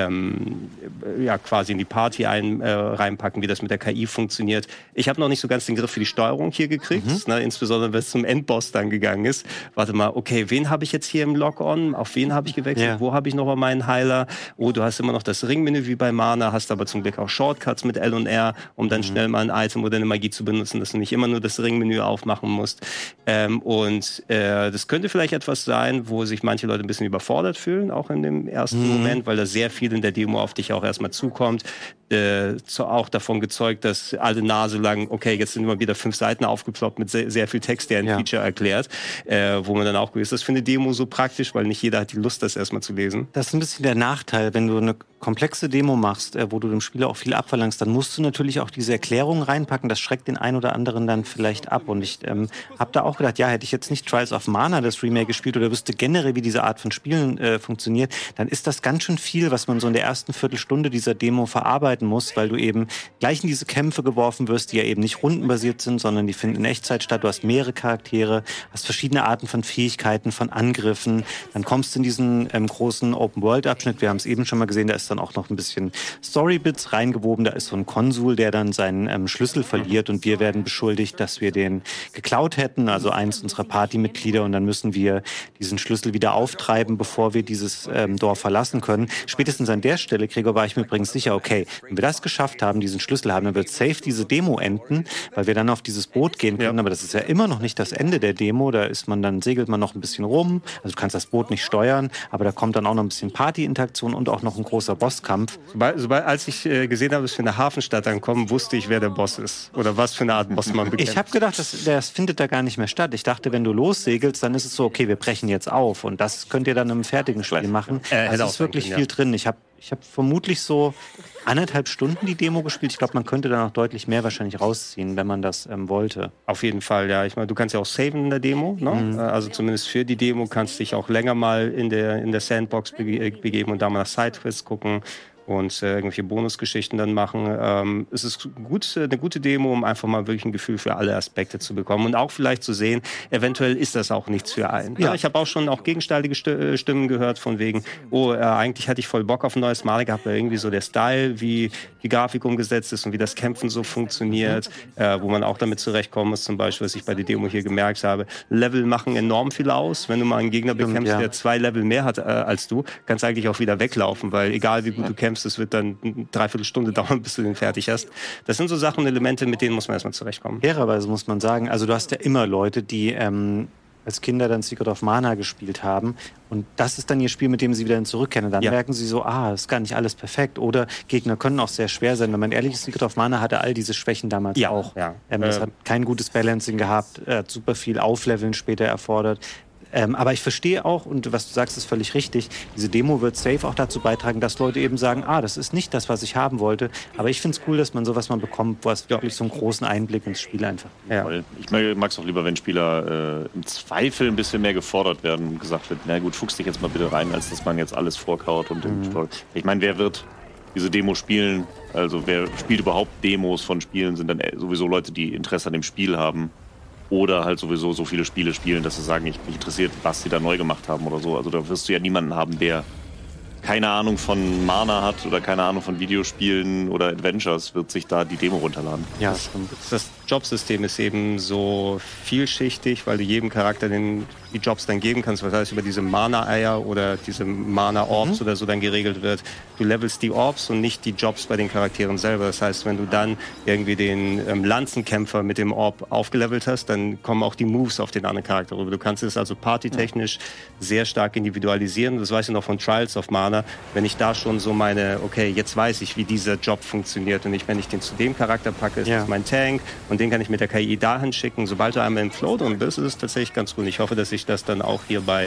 ähm, ja, quasi in die Party ein, äh, reinpacken, wie das mit der K I funktioniert. Ich habe noch nicht so ganz den Griff für die Steuerung hier gekriegt, mhm. ne, insbesondere wenn es zum Endboss dann gegangen ist. Warte mal, okay, wen habe ich jetzt hier im Lock-on? Auf wen habe ich gewechselt? Yeah. Wo habe ich nochmal meinen Heiler? Oh, du hast immer noch das Ringmenü wie bei Mana, hast aber zum Glück auch Shortcuts mit L und R, um dann mhm. schnell mal ein Item oder eine Magie zu benutzen, dass du nicht immer nur das Ringmenü aufmachen musst. Ähm, und äh, das könnte vielleicht etwas sein, wo sich manche Leute ein bisschen überfordert fühlen, auch in dem ersten mhm. Moment, weil da sehr viel in der Demo auf dich auch erstmal zukommt. Äh, zu, auch davon gezeugt, dass alle Nase lang, okay, jetzt sind immer wieder fünf Seiten aufgeploppt mit sehr, sehr viel Text, der ein ja. Feature erklärt, äh, wo man dann auch ist. Das für eine Demo so praktisch, weil nicht jeder hat die Lust, das erstmal zu lesen. Das ist ein bisschen der Nachteil, wenn du eine komplexe Demo machst, äh, wo du dem Spieler auch viel abverlangst, dann musst du natürlich auch diese Erklärungen reinpacken. Das schreckt den einen oder anderen dann vielleicht ab. Und ich ähm, habe da auch gedacht, ja, hätte ich jetzt nicht Trials of Mana, das Remake, gespielt oder wüsste generell, wie diese Art von Spielen äh, funktioniert, dann ist das ganz schön viel, was man so in der ersten Viertelstunde dieser Demo verarbeiten muss, weil du eben gleich in diese Kämpfe geworfen wirst, die ja eben nicht rundenbasiert sind, sondern die finden in Echtzeit statt. Du hast mehrere Charaktere, hast verschiedene Arten von Fähigkeiten, von Angriffen. Dann kommst du in diesen ähm, großen Open-World-Abschnitt. Wir haben es eben schon mal gesehen, da ist dann auch noch ein bisschen Story-Bits reingewoben. Da ist so ein Konsul, der dann seinen ähm, Schlüssel verliert und wir werden beschuldigt, dass wir den geklaut hätten, also eins unserer Partymitglieder, und dann müssen wir diesen Schlüssel wieder auftreiben, bevor wir dieses ähm, Dorf verlassen können. Spätestens an der Stelle, Gregor, war ich mir übrigens sicher, okay, wenn wir das geschafft haben, diesen Schlüssel haben, dann wird safe diese Demo enden, weil wir dann auf dieses Boot gehen können. Ja. Aber das ist ja immer noch nicht das Ende der Demo. Da ist man dann, segelt man noch ein bisschen rum. Also du kannst das Boot nicht steuern, aber da kommt dann auch noch ein bisschen Party-Interaktion und auch noch ein großer Bosskampf. Sobald, sobald als ich äh, gesehen habe, dass wir in eine Hafenstadt ankommen, wusste ich, wer der Boss ist. Oder was für eine Art Boss man bekämpft. Ich habe gedacht, das, das findet da gar nicht mehr statt. Ich dachte, wenn du lossegelst, dann ist es so, okay, wir brechen jetzt auf. Und das könnt ihr dann im fertigen Spiel machen. Äh, also ist wirklich viel ja. drin. Ich habe ich hab vermutlich so anderthalb Stunden die Demo gespielt. Ich glaube, man könnte da noch deutlich mehr wahrscheinlich rausziehen, wenn man das ähm, wollte. Auf jeden Fall, ja. Ich meine, du kannst ja auch saven in der Demo, ne? Mhm. Also zumindest für die Demo kannst du dich auch länger mal in der, in der Sandbox bege- begeben und da mal nach Sidequests gucken und äh, irgendwelche Bonusgeschichten dann machen. Ähm, es ist gut, eine gute Demo, um einfach mal wirklich ein Gefühl für alle Aspekte zu bekommen und auch vielleicht zu sehen, eventuell ist das auch nichts für einen. Ja, ich habe auch schon auch gegenseitige Stimmen gehört von wegen, oh, äh, eigentlich hatte ich voll Bock auf ein neues Mana gehabt, weil irgendwie so der Style, wie die Grafik umgesetzt ist und wie das Kämpfen so funktioniert, mhm. äh, wo man auch damit zurechtkommen muss, zum Beispiel, was ich bei der Demo hier gemerkt habe, Level machen enorm viel aus. Wenn du mal einen Gegner bekämpfst, ja. der zwei Level mehr hat äh, als du, kannst du eigentlich auch wieder weglaufen, weil egal wie gut ja. du kämpfst, es wird dann eine Dreiviertelstunde dauern, bis du den fertig hast. Das sind so Sachen, Elemente, mit denen muss man erstmal zurechtkommen. Fairerweise muss man sagen, also du hast ja immer Leute, die ähm, als Kinder dann Secret of Mana gespielt haben und das ist dann ihr Spiel, mit dem sie wieder zurückkennen. Dann ja. merken sie so, ah, ist gar nicht alles perfekt oder Gegner können auch sehr schwer sein. Wenn man ehrlich ist, Secret of Mana hatte all diese Schwächen damals ja. auch. Ja. Ähm, es äh, hat kein gutes Balancing gehabt, hat super viel Aufleveln später erfordert. Ähm, aber ich verstehe auch, und was du sagst, ist völlig richtig, diese Demo wird safe auch dazu beitragen, dass Leute eben sagen, ah, das ist nicht das, was ich haben wollte. Aber ich finde es cool, dass man sowas mal bekommt, wo es ja. wirklich so einen großen Einblick ins Spiel einfach ja. Ich mag es auch lieber, wenn Spieler äh, im Zweifel ein bisschen mehr gefordert werden und gesagt wird, na gut, fuchs dich jetzt mal bitte rein, als dass man jetzt alles vorkaut. Und mhm. Ich meine, wer wird diese Demo spielen? Also wer spielt überhaupt Demos von Spielen? Sind dann sowieso Leute, die Interesse an dem Spiel haben. Oder halt sowieso so viele Spiele spielen, dass sie sagen, ich bin interessiert, was sie da neu gemacht haben oder so. Also da wirst du ja niemanden haben, der keine Ahnung von Mana hat oder keine Ahnung von Videospielen oder Adventures, wird sich da die Demo runterladen. Ja, stimmt. Das Jobsystem ist eben so vielschichtig, weil du jedem Charakter den, die Jobs dann geben kannst. Was heißt, über diese Mana-Eier oder diese Mana-Orbs mhm. oder so dann geregelt wird. Du levelst die Orbs und nicht die Jobs bei den Charakteren selber. Das heißt, wenn du dann irgendwie den ähm, Lanzenkämpfer mit dem Orb aufgelevelt hast, dann kommen auch die Moves auf den anderen Charakter rüber. Du kannst es also partytechnisch mhm. sehr stark individualisieren. Das weiß ich noch von Trials of Mana. Wenn ich da schon so meine, okay, jetzt weiß ich, wie dieser Job funktioniert und ich, wenn ich den zu dem Charakter packe, ist ja. das mein Tank und den kann ich mit der K I dahin schicken. Sobald du einmal im Flow drin bist, ist es tatsächlich ganz gut. Ich hoffe, dass ich das dann auch hier bei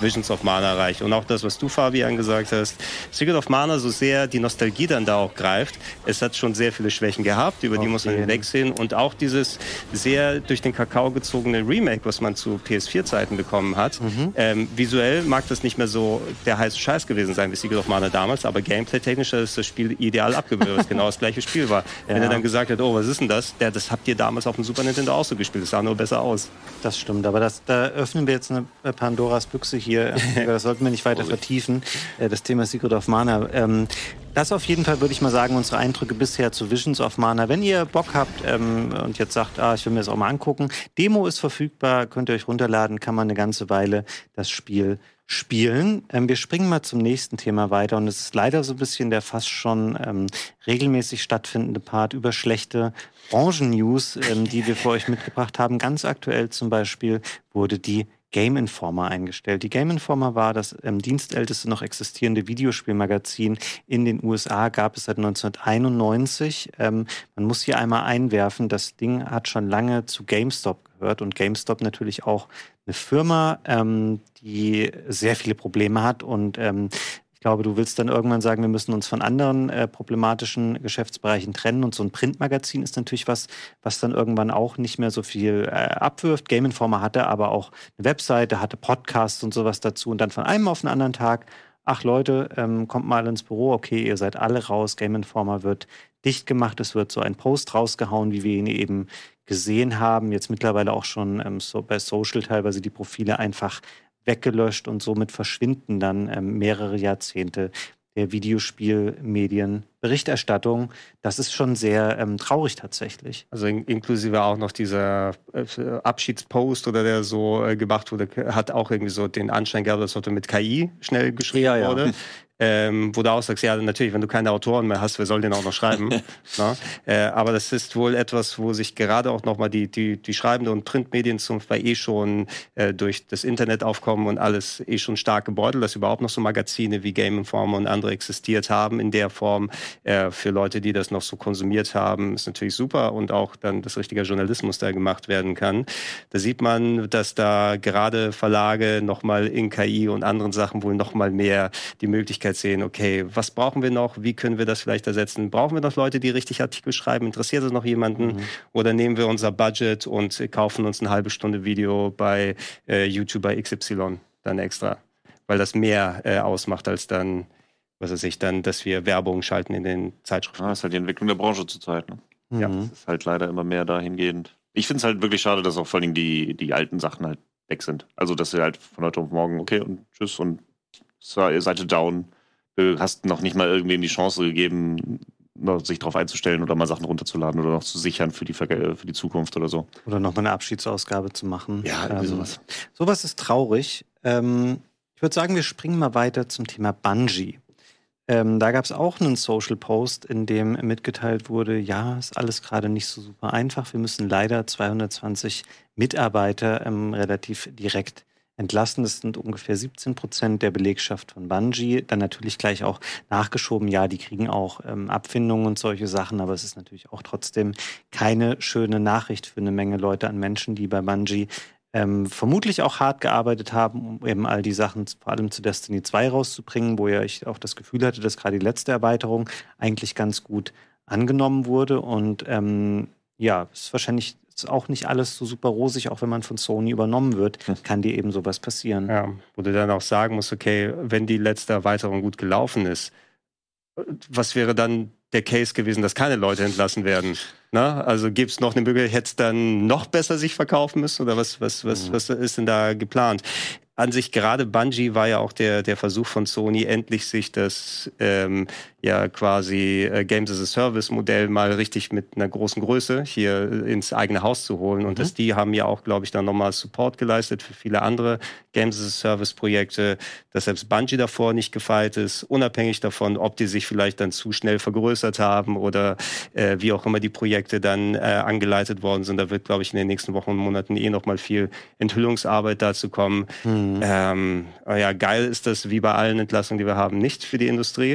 Visions of Mana erreicht. Und auch das, was du, Fabian, gesagt hast, Secret of Mana, so sehr die Nostalgie dann da auch greift, es hat schon sehr viele Schwächen gehabt, über die muss man hinwegsehen. Und auch dieses sehr durch den Kakao gezogene Remake, was man zu P S vier Zeiten bekommen hat. Mhm. Ähm, visuell mag das nicht mehr so der heiße Scheiß gewesen sein wie Secret of Mana damals, aber gameplay-technisch ist das Spiel ideal abgebildet, was genau das gleiche Spiel war. Ja. Wenn er dann gesagt hat, oh, was ist denn das? Ja, das habt ihr damals auf dem Super Nintendo auch so gespielt, das sah nur besser aus. Das stimmt, aber das, da öffnen wir jetzt eine Pandoras Büchse hier. Das sollten wir nicht weiter vertiefen. Das Thema Secret of Mana. Ähm, das auf jeden Fall würde ich mal sagen, unsere Eindrücke bisher zu Visions of Mana. Wenn ihr Bock habt ähm, und jetzt sagt, ah, ich will mir das auch mal angucken, Demo ist verfügbar, könnt ihr euch runterladen, kann man eine ganze Weile das Spiel spielen. Ähm, wir springen mal zum nächsten Thema weiter und es ist leider so ein bisschen der fast schon ähm, regelmäßig stattfindende Part über schlechte Branchen-News, ähm, die wir für euch mitgebracht haben. Ganz aktuell zum Beispiel wurde die Game Informer eingestellt. Die Game Informer war das ähm, dienstälteste noch existierende Videospielmagazin in den U S A, gab es seit neunzehnhunderteinundneunzig. Ähm, man muss hier einmal einwerfen, das Ding hat schon lange zu GameStop gehört und GameStop natürlich auch eine Firma, ähm, die sehr viele Probleme hat und ähm, ich glaube, du willst dann irgendwann sagen, wir müssen uns von anderen äh, problematischen Geschäftsbereichen trennen. Und so ein Printmagazin ist natürlich was, was dann irgendwann auch nicht mehr so viel äh, abwirft. Game Informer hatte aber auch eine Webseite, hatte Podcasts und sowas dazu. Und dann von einem auf den anderen Tag, ach Leute, ähm, kommt mal ins Büro, okay, ihr seid alle raus. Game Informer wird dicht gemacht. Es wird so ein Post rausgehauen, wie wir ihn eben gesehen haben. Jetzt mittlerweile auch schon ähm, so bei Social teilweise die Profile einfach weggelöscht und somit verschwinden dann ähm, mehrere Jahrzehnte der Videospielmedienberichterstattung. Das ist schon sehr ähm, traurig tatsächlich. Also in, inklusive auch noch dieser äh, Abschiedspost oder der so äh, gemacht wurde, hat auch irgendwie so den Anschein gehabt, dass mit K I schnell geschrieben ja, ja. wurde. Ähm, wo du auch sagst, ja, natürlich, wenn du keine Autoren mehr hast, wer soll den auch noch schreiben? Na? Äh, aber das ist wohl etwas, wo sich gerade auch nochmal die, die, die schreibende und Printmedienzunft war eh schon äh, durch das Internetaufkommen und alles eh schon stark gebeutelt, dass überhaupt noch so Magazine wie Game Informer und andere existiert haben in der Form. Äh, für Leute, die das noch so konsumiert haben, ist natürlich super und auch dann das richtige Journalismus da gemacht werden kann. Da sieht man, dass da gerade Verlage nochmal in K I und anderen Sachen wohl nochmal mehr die Möglichkeit sehen, okay, was brauchen wir noch, wie können wir das vielleicht ersetzen? Brauchen wir noch Leute, die richtig Artikel schreiben? Interessiert es noch jemanden? Mhm. Oder nehmen wir unser Budget und kaufen uns eine halbe Stunde Video bei äh, YouTuber X Y dann extra? Weil das mehr äh, ausmacht als dann, was weiß ich, dann, dass wir Werbung schalten in den Zeitschriften. Ja, das ist halt die Entwicklung der Branche zurzeit. Ne? Mhm. Ja. Das ist halt leider immer mehr dahingehend. Ich finde es halt wirklich schade, dass auch vor allem die, die alten Sachen halt weg sind. Also, dass sie halt von heute auf morgen, okay, und tschüss und Seite down. Du hast noch nicht mal irgendwem die Chance gegeben, sich darauf einzustellen oder mal Sachen runterzuladen oder noch zu sichern für die, Ver- für die Zukunft oder so. Oder noch mal eine Abschiedsausgabe zu machen. Ja, irgendwie ähm, sowas. Sowas ist traurig. Ähm, ich würde sagen, wir springen mal weiter zum Thema Bungie. Ähm, da gab es auch einen Social Post, in dem mitgeteilt wurde, ja, ist alles gerade nicht so super einfach. Wir müssen leider zweihundertzwanzig Mitarbeiter ähm, relativ direkt entlassen. Das sind ungefähr siebzehn Prozent der Belegschaft von Bungie. Dann natürlich gleich auch nachgeschoben, ja, die kriegen auch ähm, Abfindungen und solche Sachen, aber es ist natürlich auch trotzdem keine schöne Nachricht für eine Menge Leute an Menschen, die bei Bungie ähm, vermutlich auch hart gearbeitet haben, um eben all die Sachen vor allem zu Destiny zwei rauszubringen, wo ja ich auch das Gefühl hatte, dass gerade die letzte Erweiterung eigentlich ganz gut angenommen wurde und ähm, ja, es ist wahrscheinlich ist auch nicht alles so super rosig, auch wenn man von Sony übernommen wird, kann dir eben sowas passieren. Ja, wo du dann auch sagen musst, okay, wenn die letzte Erweiterung gut gelaufen ist, was wäre dann der Case gewesen, dass keine Leute entlassen werden? Na, also gibt es noch eine Möglichkeit, hätte es dann noch besser sich verkaufen müssen oder was, was, was, mhm. was ist denn da geplant? An sich gerade Bungie war ja auch der, der Versuch von Sony, endlich sich das ähm, ja quasi äh, Games as a Service Modell mal richtig mit einer großen Größe hier ins eigene Haus zu holen. Und mhm. dass die haben ja auch, glaube ich, dann nochmal Support geleistet für viele andere Games as a Service Projekte, dass selbst Bungie davor nicht gefeit ist, unabhängig davon, ob die sich vielleicht dann zu schnell vergrößert haben oder äh, wie auch immer die Projekte dann äh, angeleitet worden sind. Da wird, glaube ich, in den nächsten Wochen und Monaten eh nochmal viel Enthüllungsarbeit dazu kommen. Mhm. Ähm, ja, geil ist das, wie bei allen Entlassungen, die wir haben, nicht für die Industrie,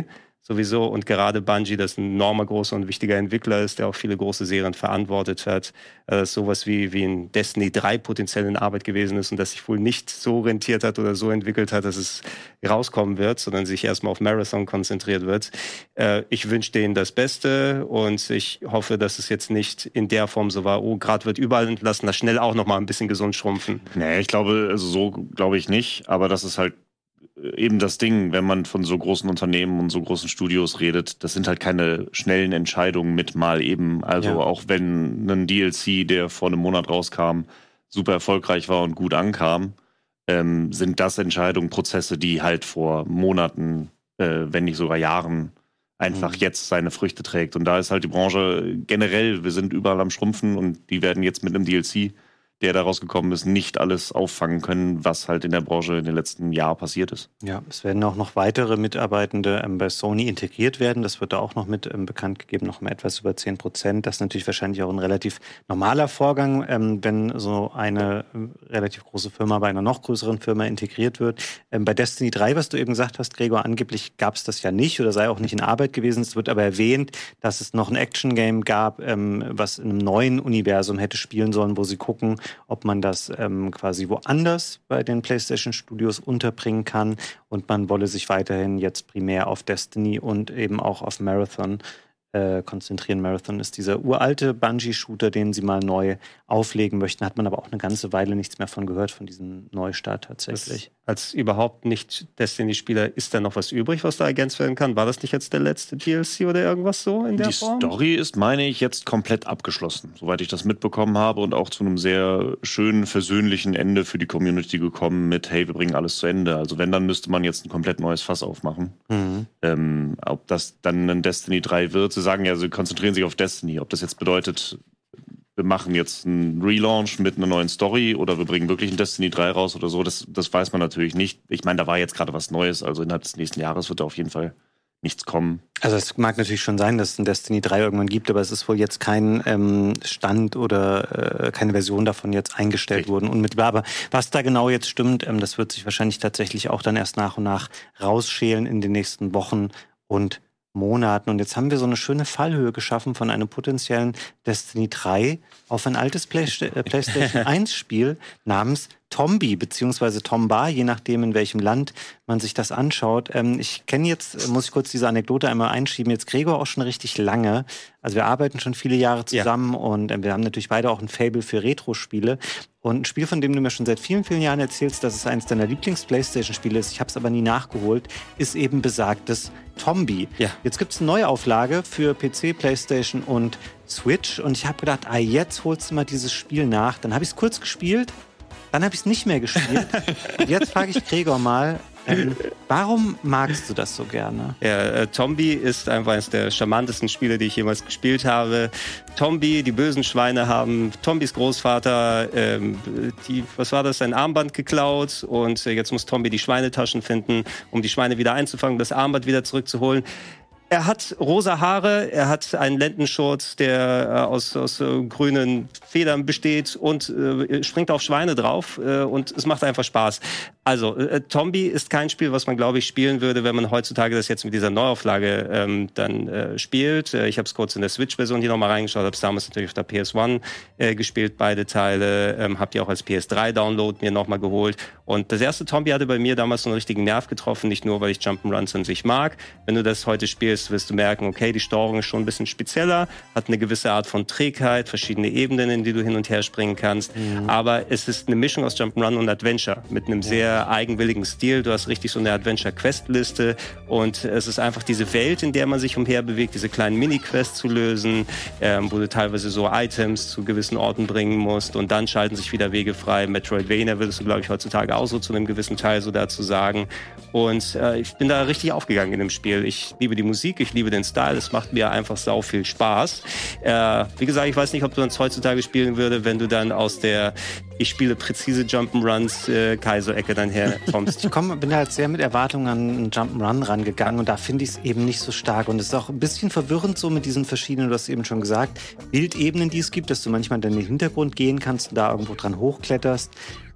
sowieso. Und gerade Bungie, das ein enormer großer und wichtiger Entwickler ist, der auch viele große Serien verantwortet hat, äh, sowas wie, wie ein Destiny drei potenziell in Arbeit gewesen ist und das sich wohl nicht so rentiert hat oder so entwickelt hat, dass es rauskommen wird, sondern sich erstmal auf Marathon konzentriert wird. Äh, ich wünsche denen das Beste und ich hoffe, dass es jetzt nicht in der Form so war, oh, gerade wird überall entlassen, das schnell auch noch mal ein bisschen gesund schrumpfen. Nee, ich glaube, also so glaube ich nicht, aber das ist halt eben das Ding, wenn man von so großen Unternehmen und so großen Studios redet, das sind halt keine schnellen Entscheidungen mit mal eben. Also ja. Auch wenn ein D L C, der vor einem Monat rauskam, super erfolgreich war und gut ankam, ähm, sind das Entscheidungen, Prozesse, die halt vor Monaten, äh, wenn nicht sogar Jahren, einfach mhm. jetzt seine Früchte trägt. Und da ist halt die Branche generell, wir sind überall am Schrumpfen und die werden jetzt mit einem D L C, der da rausgekommen ist, nicht alles auffangen können, was halt in der Branche in den letzten Jahren passiert ist. Ja, es werden auch noch weitere Mitarbeitende ähm, bei Sony integriert werden. Das wird da auch noch mit ähm, bekannt gegeben, noch mal etwas über zehn Prozent. Das ist natürlich wahrscheinlich auch ein relativ normaler Vorgang, ähm, wenn so eine äh, relativ große Firma bei einer noch größeren Firma integriert wird. Ähm, bei Destiny drei, was du eben gesagt hast, Gregor, angeblich gab es das ja nicht oder sei auch nicht in Arbeit gewesen. Es wird aber erwähnt, dass es noch ein Action-Game gab, ähm, was in einem neuen Universum hätte spielen sollen, wo sie gucken, ob man das ähm, quasi woanders bei den PlayStation Studios unterbringen kann und man wolle sich weiterhin jetzt primär auf Destiny und eben auch auf Marathon äh, konzentrieren. Marathon ist dieser uralte Bungie-Shooter, den sie mal neu auflegen möchten. Hat man aber auch eine ganze Weile nichts mehr von gehört, von diesem Neustart tatsächlich. Das, als überhaupt nicht Destiny-Spieler, ist da noch was übrig, was da ergänzt werden kann? War das nicht jetzt der letzte D L C oder irgendwas so in der Die Form? Die Story ist, meine ich, jetzt komplett abgeschlossen, soweit ich das mitbekommen habe und auch zu einem sehr schönen, versöhnlichen Ende für die Community gekommen mit, hey, wir bringen alles zu Ende. Also wenn, dann müsste man jetzt ein komplett neues Fass aufmachen. Mhm. Ähm, ob das dann ein Destiny drei wird, sie sagen ja, sie konzentrieren sich auf Destiny. Ob das jetzt bedeutet, wir machen jetzt einen Relaunch mit einer neuen Story oder wir bringen wirklich ein Destiny drei raus oder so, das, das weiß man natürlich nicht. Ich meine, da war jetzt gerade was Neues, also innerhalb des nächsten Jahres wird da auf jeden Fall nichts kommen. Also es mag natürlich schon sein, dass es ein Destiny drei irgendwann gibt, aber es ist wohl jetzt kein ähm, Stand oder äh, keine Version davon jetzt eingestellt Richtig. worden unmittelbar. Aber was da genau jetzt stimmt, ähm, das wird sich wahrscheinlich tatsächlich auch dann erst nach und nach rausschälen in den nächsten Wochen und Monaten. Und jetzt haben wir so eine schöne Fallhöhe geschaffen von einem potenziellen Destiny drei auf ein altes Playsta- äh, PlayStation eins Spiel namens Tombi beziehungsweise Tomba, je nachdem, in welchem Land man sich das anschaut. Ähm, ich kenne jetzt, muss ich kurz diese Anekdote einmal einschieben, jetzt Gregor auch schon richtig lange. Also wir arbeiten schon viele Jahre zusammen ja. und äh, wir haben natürlich beide auch ein Faible für Retro-Spiele. Und ein Spiel, von dem du mir schon seit vielen, vielen Jahren erzählst, dass es eines deiner Lieblings-PlayStation-Spiele ist, ich habe es aber nie nachgeholt, ist eben besagtes Tombi. Ja. Jetzt gibt es eine Neuauflage für P C, PlayStation und Switch. Und ich habe gedacht, ah, jetzt holst du mal dieses Spiel nach. Dann habe ich es kurz gespielt, dann habe ich es nicht mehr gespielt. Und jetzt frage ich Gregor mal, ähm, warum magst du das so gerne? Ja, äh, Tombi ist einfach eines der charmantesten Spiele, die ich jemals gespielt habe. Tombi, die bösen Schweine haben Tombis Großvater, ähm, die, was war das, sein Armband geklaut und äh, jetzt muss Tombi die Schweinetaschen finden, um die Schweine wieder einzufangen, das Armband wieder zurückzuholen. Er hat rosa Haare, er hat einen Lendenschurz, der äh, aus, aus äh, grünen Federn besteht und äh, springt auf Schweine drauf äh, und es macht einfach Spaß. Also, äh, Tombi ist kein Spiel, was man, glaube ich, spielen würde, wenn man heutzutage das jetzt mit dieser Neuauflage ähm, dann äh, spielt. Äh, ich habe es kurz in der Switch-Version hier nochmal reingeschaut, habe es damals natürlich auf der P S eins äh, gespielt, beide Teile. Ähm, habe die auch als P S drei Download mir nochmal geholt. Und das erste Tombi hatte bei mir damals so einen richtigen Nerv getroffen, nicht nur, weil ich Jump'n'Runs an sich mag. Wenn du das heute spielst, wirst du merken, okay, die Steuerung ist schon ein bisschen spezieller, hat eine gewisse Art von Trägheit, verschiedene Ebenen, in die du hin und her springen kannst. Mhm. Aber es ist eine Mischung aus Jump'n'Run und Adventure mit einem ja. sehr eigenwilligen Stil. Du hast richtig so eine Adventure-Quest-Liste und es ist einfach diese Welt, in der man sich umherbewegt, diese kleinen Mini-Quests zu lösen, ähm, wo du teilweise so Items zu gewissen Orten bringen musst und dann schalten sich wieder Wege frei. Metroidvania würdest du, glaube ich, heutzutage auch so zu einem gewissen Teil so dazu sagen. Und äh, ich bin da richtig aufgegangen in dem Spiel. Ich liebe die Musik, ich liebe den Style, es macht mir einfach sau viel Spaß. Äh, wie gesagt, ich weiß nicht, ob du uns heutzutage spielen würde, wenn du dann aus der ich spiele präzise Jump'n'Runs äh, Kaiser-Ecke dann herkommst. Ich komm, bin halt sehr mit Erwartungen an einen Jump'n'Run rangegangen und da finde ich es eben nicht so stark. Und es ist auch ein bisschen verwirrend so mit diesen verschiedenen, du hast eben schon gesagt, Bildebenen, die es gibt, dass du manchmal dann in den Hintergrund gehen kannst und da irgendwo dran hochkletterst.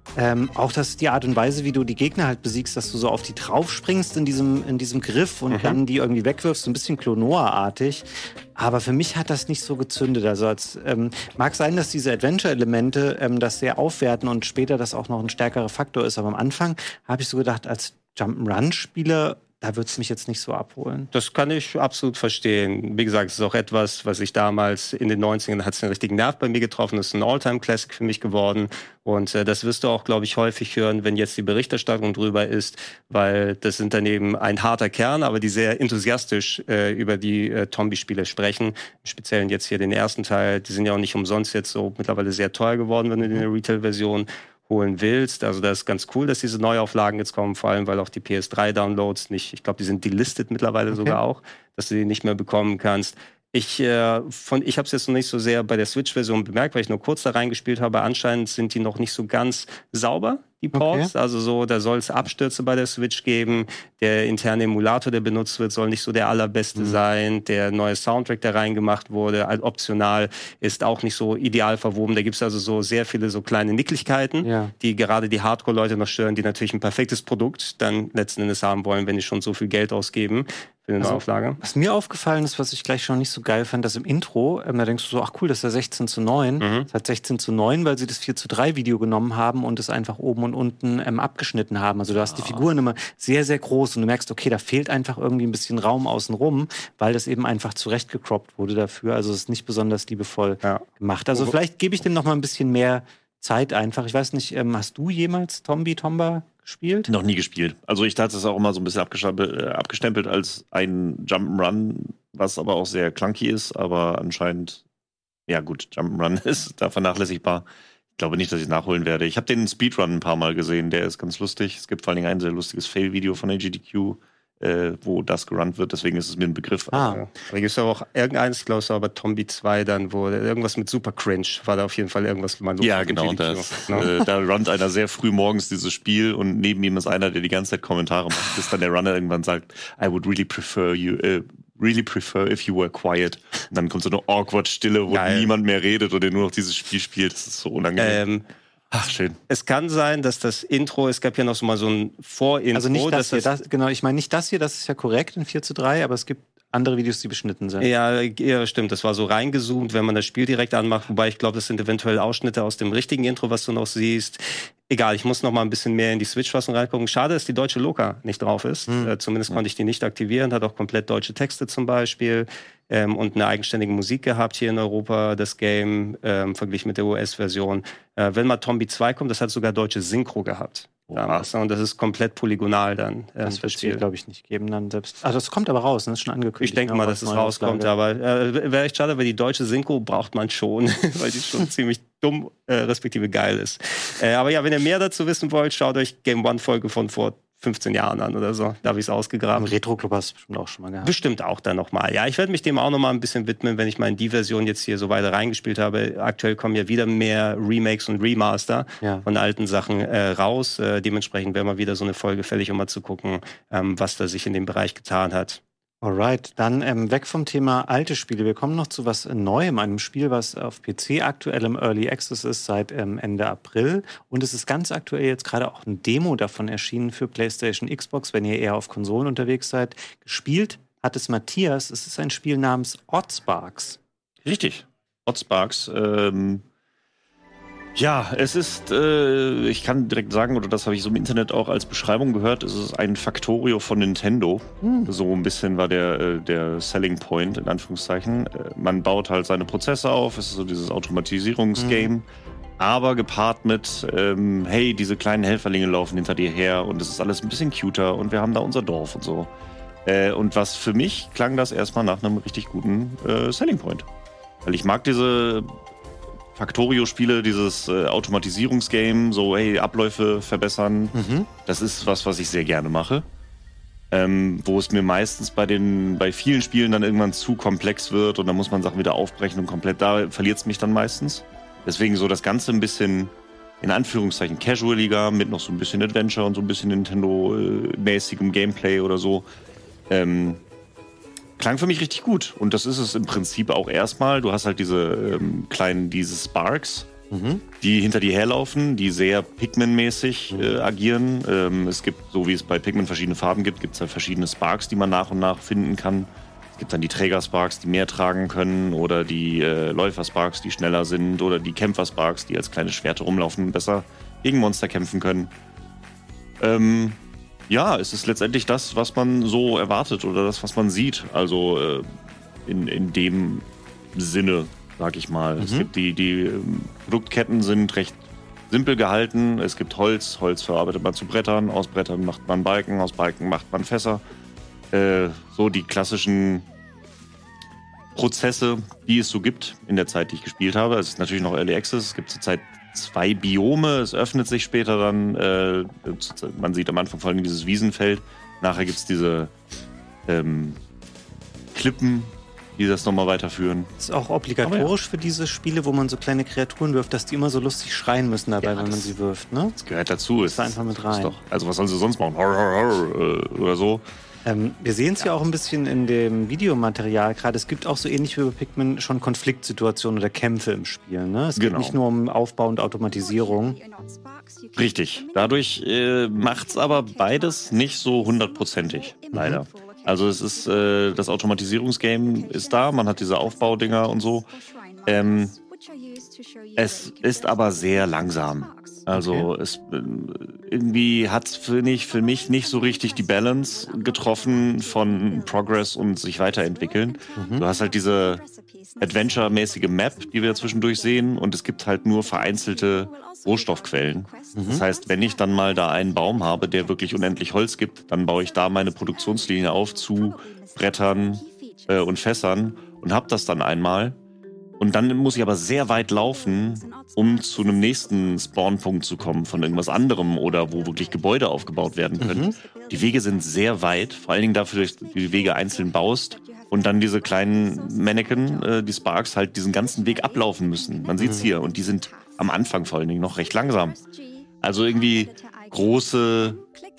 Ähm, auch das, die Art und Weise, wie du die Gegner halt besiegst, dass du so auf die drauf springst in diesem, in diesem Griff und mhm. dann die irgendwie wegwirfst, so ein bisschen Klonoa-artig. Aber für mich hat das nicht so gezündet. Also als, ähm, mag sein, dass diese Adventure-Elemente ähm, das sehr aufwerten und später das auch noch ein stärkerer Faktor ist. Aber am Anfang habe ich so gedacht, als Jump'n'Run-Spieler, da würde es mich jetzt nicht so abholen. Das kann ich absolut verstehen. Wie gesagt, es ist auch etwas, was ich damals in den neunzigern hat es einen richtigen Nerv bei mir getroffen. Das ist ein All-Time-Classic für mich geworden. Und äh, das wirst du auch, glaube ich, häufig hören, wenn jetzt die Berichterstattung drüber ist, weil das sind dann eben ein harter Kern, aber die sehr enthusiastisch äh, über die äh, Tombi-Spiele sprechen. Im Speziellen jetzt hier den ersten Teil. Die sind ja auch nicht umsonst jetzt so mittlerweile sehr teuer geworden, wenn du in der Retail-Version holen willst. Also das ist ganz cool, dass diese Neuauflagen jetzt kommen, vor allem, weil auch die P S drei Downloads nicht, ich glaube, die sind delistet mittlerweile okay. sogar auch, dass du die nicht mehr bekommen kannst. Ich, äh, von, ich habe es jetzt noch nicht so sehr bei der Switch-Version bemerkt, weil ich nur kurz da reingespielt habe. Anscheinend sind die noch nicht so ganz sauber, die Ports. Okay. Also so, da soll es Abstürze bei der Switch geben. Der interne Emulator, der benutzt wird, soll nicht so der allerbeste mhm. sein. Der neue Soundtrack, der reingemacht wurde, als optional, ist auch nicht so ideal verwoben. Da gibt es also so sehr viele so kleine Nicklichkeiten, ja. die gerade die Hardcore-Leute noch stören, die natürlich ein perfektes Produkt dann letzten Endes haben wollen, wenn die schon so viel Geld ausgeben. Für eine also, Auflage. Was mir aufgefallen ist, was ich gleich schon nicht so geil fand, dass im Intro, ähm, da denkst du so, ach cool, das ist ja sechzehn zu neun. Mhm. Das hat sechzehn zu neun, weil sie das vier zu drei Video genommen haben und es einfach oben und unten ähm, abgeschnitten haben. Also du hast die Figuren immer sehr, sehr groß und du merkst, okay, da fehlt einfach irgendwie ein bisschen Raum außenrum, weil das eben einfach zurechtgecroppt wurde dafür. Also es ist nicht besonders liebevoll ja. gemacht. Also vielleicht gebe ich dem noch mal ein bisschen mehr Zeit einfach. Ich weiß nicht, ähm, hast du jemals Tombi Tomba gespielt? Noch nie gespielt. Also ich hatte es auch immer so ein bisschen abgestempelt, äh, abgestempelt als ein Jump'n'Run, was aber auch sehr clunky ist, aber anscheinend, ja gut, Jump'n'Run ist da vernachlässigbar. Ich glaube nicht, dass ich es nachholen werde. Ich habe den Speedrun ein paar Mal gesehen, der ist ganz lustig. Es gibt vor allen Dingen ein sehr lustiges Fail-Video von A G D Q, äh, wo das gerannt wird, deswegen ist es mir ein Begriff. Ah. Ja. Da gibt es aber auch irgendeins, ich glaube, aber Tombi zwei dann, wo irgendwas mit super cringe war, da auf jeden Fall irgendwas mal los. Ja, genau, das, äh, da runnt einer sehr früh morgens dieses Spiel und neben ihm ist einer, der die ganze Zeit Kommentare macht, bis dann der Runner irgendwann sagt, I would really prefer you, uh, really prefer if you were quiet. Und dann kommt so eine awkward Stille, wo Geil. niemand mehr redet und der nur noch dieses Spiel spielt. Das ist so unangenehm. Ähm, Ach, schön. Es kann sein, dass das Intro, es gab ja noch so mal so ein Vorintro. Also nicht das, hier, das, genau, ich meine nicht das hier, das ist ja korrekt in vier zu drei, aber es gibt andere Videos, die beschnitten sind. Ja, ja, stimmt, das war so reingezoomt, wenn man das Spiel direkt anmacht, wobei ich glaube, das sind eventuell Ausschnitte aus dem richtigen Intro, was du noch siehst. Egal, ich muss noch mal ein bisschen mehr in die Switch-Fassung reingucken. Schade, dass die deutsche Loka nicht drauf ist. Hm. Äh, zumindest hm. konnte ich die nicht aktivieren, hat auch komplett deutsche Texte zum Beispiel. Ähm, und eine eigenständige Musik gehabt hier in Europa, das Game, ähm, verglichen mit der U S-Version. Äh, wenn mal Tombi zwei kommt, das hat sogar deutsche Synchro gehabt. Damals, und das ist komplett polygonal dann. Ähm, das wird es, glaube ich, nicht geben dann selbst. Ah, das kommt aber raus, das ist schon angekündigt. Ich denke mal, dass es rauskommt, aber äh, wäre echt schade, weil die deutsche Synchro braucht man schon, weil die schon ziemlich dumm, äh, respektive geil ist. Äh, aber ja, wenn ihr mehr dazu wissen wollt, schaut euch Game One-Folge von vor fünfzehn Jahren an oder so. Da habe ich es ausgegraben. Im Retro-Club hast du bestimmt auch schon mal gehabt. Bestimmt auch dann nochmal. Ja, ich werde mich dem auch nochmal ein bisschen widmen, wenn ich mal in die Version jetzt hier so weiter reingespielt habe. Aktuell kommen ja wieder mehr Remakes und Remaster ja. von alten Sachen äh, raus. Äh, dementsprechend wäre mal wieder so eine Folge fällig, um mal zu gucken, ähm, was da sich in dem Bereich getan hat. Alright, dann ähm, weg vom Thema alte Spiele. Wir kommen noch zu was Neuem, einem Spiel, was auf P C aktuell im Early Access ist seit ähm, Ende April. Und es ist ganz aktuell jetzt gerade auch ein Demo davon erschienen für PlayStation, Xbox, wenn ihr eher auf Konsolen unterwegs seid. Gespielt hat es Matthias. Es ist ein Spiel namens Oddsparks. Richtig, Oddsparks. Ähm Ja, es ist, äh, ich kann direkt sagen, oder das habe ich so im Internet auch als Beschreibung gehört, es ist ein Factorio von Nintendo. Hm. So ein bisschen war der, äh, der Selling Point, in Anführungszeichen. Äh, man baut halt seine Prozesse auf, es ist so dieses Automatisierungsgame, hm. aber gepaart mit, ähm, hey, diese kleinen Helferlinge laufen hinter dir her und es ist alles ein bisschen cuter und wir haben da unser Dorf und so. Äh, und was für mich klang das erstmal nach einem richtig guten äh, Selling Point. Weil ich mag diese Factorio-Spiele, dieses äh, Automatisierungsgame, so hey, Abläufe verbessern, mhm. das ist was, was ich sehr gerne mache. Ähm, wo es mir meistens bei den, bei vielen Spielen dann irgendwann zu komplex wird und dann muss man Sachen wieder aufbrechen und komplett, da verliert es mich dann meistens. Deswegen so das Ganze ein bisschen, in Anführungszeichen, casualiger, mit noch so ein bisschen Adventure und so ein bisschen Nintendo-mäßigem Gameplay oder so. Ähm, Klang für mich richtig gut. Und das ist es im Prinzip auch erstmal. Du hast halt diese ähm, kleinen, diese Sparks, mhm. die hinter dir herlaufen, die sehr Pikmin-mäßig äh, agieren. Ähm, es gibt, so wie es bei Pikmin verschiedene Farben gibt, gibt es halt verschiedene Sparks, die man nach und nach finden kann. Es gibt dann die Träger-Sparks, die mehr tragen können, oder die äh, Läufer-Sparks, die schneller sind, oder die Kämpfer-Sparks, die als kleine Schwerte rumlaufen und besser gegen Monster kämpfen können. Ähm, ja, es ist letztendlich das, was man so erwartet oder das, was man sieht. Also äh, in, in dem Sinne, sag ich mal. Mhm. Es gibt die, die ähm, Produktketten sind recht simpel gehalten. Es gibt Holz. Holz verarbeitet man zu Brettern. Aus Brettern macht man Balken. Aus Balken macht man Fässer. Äh, so die klassischen Prozesse, die es so gibt in der Zeit, die ich gespielt habe. Es ist natürlich noch Early Access. Es gibt zurzeit zwei Biome. Es öffnet sich später dann. Äh, man sieht am Anfang vor allem dieses Wiesenfeld. Nachher gibt es diese ähm, Klippen, die das nochmal weiterführen. Das ist auch obligatorisch ja. für diese Spiele, wo man so kleine Kreaturen wirft, dass die immer so lustig schreien müssen dabei, ja, wenn man sie wirft, ne? Das gehört dazu. Das ist einfach mit rein. Doch, also was sollen sie sonst machen? Oder so. Ähm, wir sehen es ja. ja auch ein bisschen in dem Videomaterial gerade. Es gibt auch so ähnlich wie bei Pikmin schon Konfliktsituationen oder Kämpfe im Spiel, ne? Es genau. geht nicht nur um Aufbau und Automatisierung. Richtig. Dadurch äh, macht's aber beides nicht so hundertprozentig, leider. Mhm. Also es ist, äh, das Automatisierungsgame ist da, man hat diese Aufbaudinger und so. Ähm, es ist aber sehr langsam. Also okay. es irgendwie hat es für, für mich nicht so richtig die Balance getroffen von Progress und sich weiterentwickeln. Mhm. Du hast halt diese Adventure-mäßige Map, die wir zwischendurch sehen, und es gibt halt nur vereinzelte Rohstoffquellen. Mhm. Das heißt, wenn ich dann mal da einen Baum habe, der wirklich unendlich Holz gibt, dann baue ich da meine Produktionslinie auf zu Brettern äh, und Fässern und habe das dann einmal. Und dann muss ich aber sehr weit laufen, um zu einem nächsten Spawnpunkt zu kommen von irgendwas anderem oder wo wirklich Gebäude aufgebaut werden können. Mhm. Die Wege sind sehr weit, vor allen Dingen dafür, dass du die Wege einzeln baust und dann diese kleinen Mannequin, äh, die Sparks, halt diesen ganzen Weg ablaufen müssen. Man sieht's hier und die sind am Anfang vor allen Dingen noch recht langsam. Also irgendwie große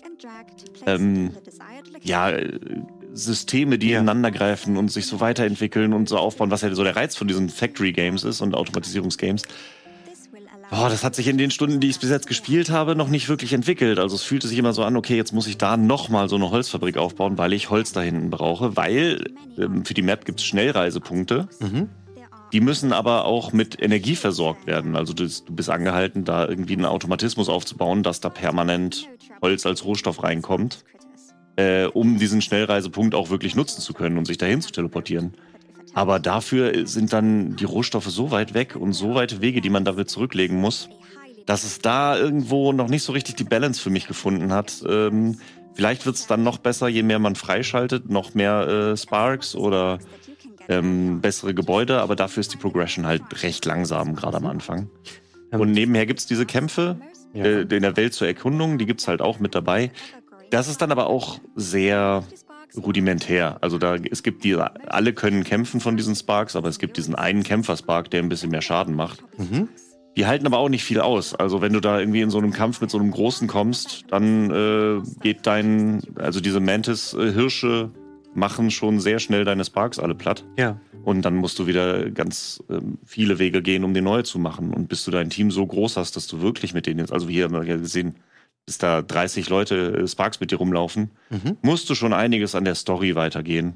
ähm, ja, Systeme, die ja. ineinander greifen und sich so weiterentwickeln und so aufbauen, was ja so der Reiz von diesen Factory-Games ist und Automatisierungsgames. Boah, das hat sich in den Stunden, die ich bis jetzt gespielt habe, noch nicht wirklich entwickelt. Also es fühlte sich immer so an, okay, jetzt muss ich da nochmal so eine Holzfabrik aufbauen, weil ich Holz da hinten brauche, weil ähm, für die Map gibt es Schnellreisepunkte. Mhm. Die müssen aber auch mit Energie versorgt werden. Also du, du bist angehalten, da irgendwie einen Automatismus aufzubauen, dass da permanent Holz als Rohstoff reinkommt, äh, um diesen Schnellreisepunkt auch wirklich nutzen zu können und sich dahin zu teleportieren. Aber dafür sind dann die Rohstoffe so weit weg und so weite Wege, die man dafür zurücklegen muss, dass es da irgendwo noch nicht so richtig die Balance für mich gefunden hat. Ähm, vielleicht wird es dann noch besser, je mehr man freischaltet, noch mehr äh, Sparks oder ähm, bessere Gebäude, aber dafür ist die Progression halt recht langsam, gerade am Anfang. Und nebenher gibt es diese Kämpfe ja. äh, in der Welt zur Erkundung, die gibt es halt auch mit dabei. Das ist dann aber auch sehr rudimentär. Also da, es gibt die, alle können kämpfen von diesen Sparks, aber es gibt diesen einen Kämpfer-Spark, der ein bisschen mehr Schaden macht. Mhm. Die halten aber auch nicht viel aus. Also wenn du da irgendwie in so einem Kampf mit so einem Großen kommst, dann äh, geht dein, also diese Mantis-Hirsche machen schon sehr schnell deine Sparks alle platt. Ja. Und dann musst du wieder ganz äh, viele Wege gehen, um die neue zu machen. Und bis du dein Team so groß hast, dass du wirklich mit denen jetzt, also hier haben wir ja gesehen, bis da dreißig Leute Sparks mit dir rumlaufen, mhm. musst du schon einiges an der Story weitergehen.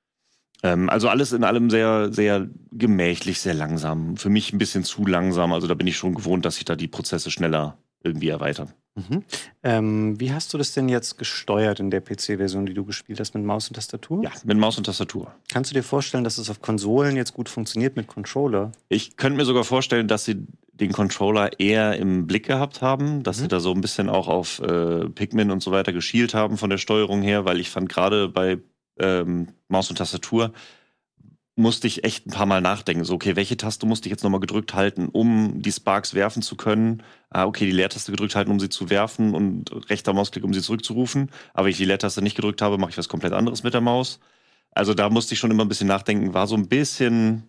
Ähm, also alles in allem sehr, sehr gemächlich, sehr langsam. Für mich ein bisschen zu langsam. Also da bin ich schon gewohnt, dass sich da die Prozesse schneller irgendwie erweitern. Mhm. Ähm, wie hast du das denn jetzt gesteuert in der P C-Version, die du gespielt hast, mit Maus und Tastatur? Ja, mit Maus und Tastatur. Kannst du dir vorstellen, dass es auf Konsolen jetzt gut funktioniert mit Controller? Ich könnte mir sogar vorstellen, dass sie den Controller eher im Blick gehabt haben, dass mhm. sie da so ein bisschen auch auf äh, Pikmin und so weiter geschielt haben von der Steuerung her, weil ich fand gerade bei ähm, Maus und Tastatur musste ich echt ein paar Mal nachdenken. So, okay, welche Taste musste ich jetzt nochmal gedrückt halten, um die Sparks werfen zu können? Ah, okay, die Leertaste gedrückt halten, um sie zu werfen und rechter Mausklick, um sie zurückzurufen. Aber wenn ich die Leertaste nicht gedrückt habe, mache ich was komplett anderes mit der Maus. Also da musste ich schon immer ein bisschen nachdenken. War so ein bisschen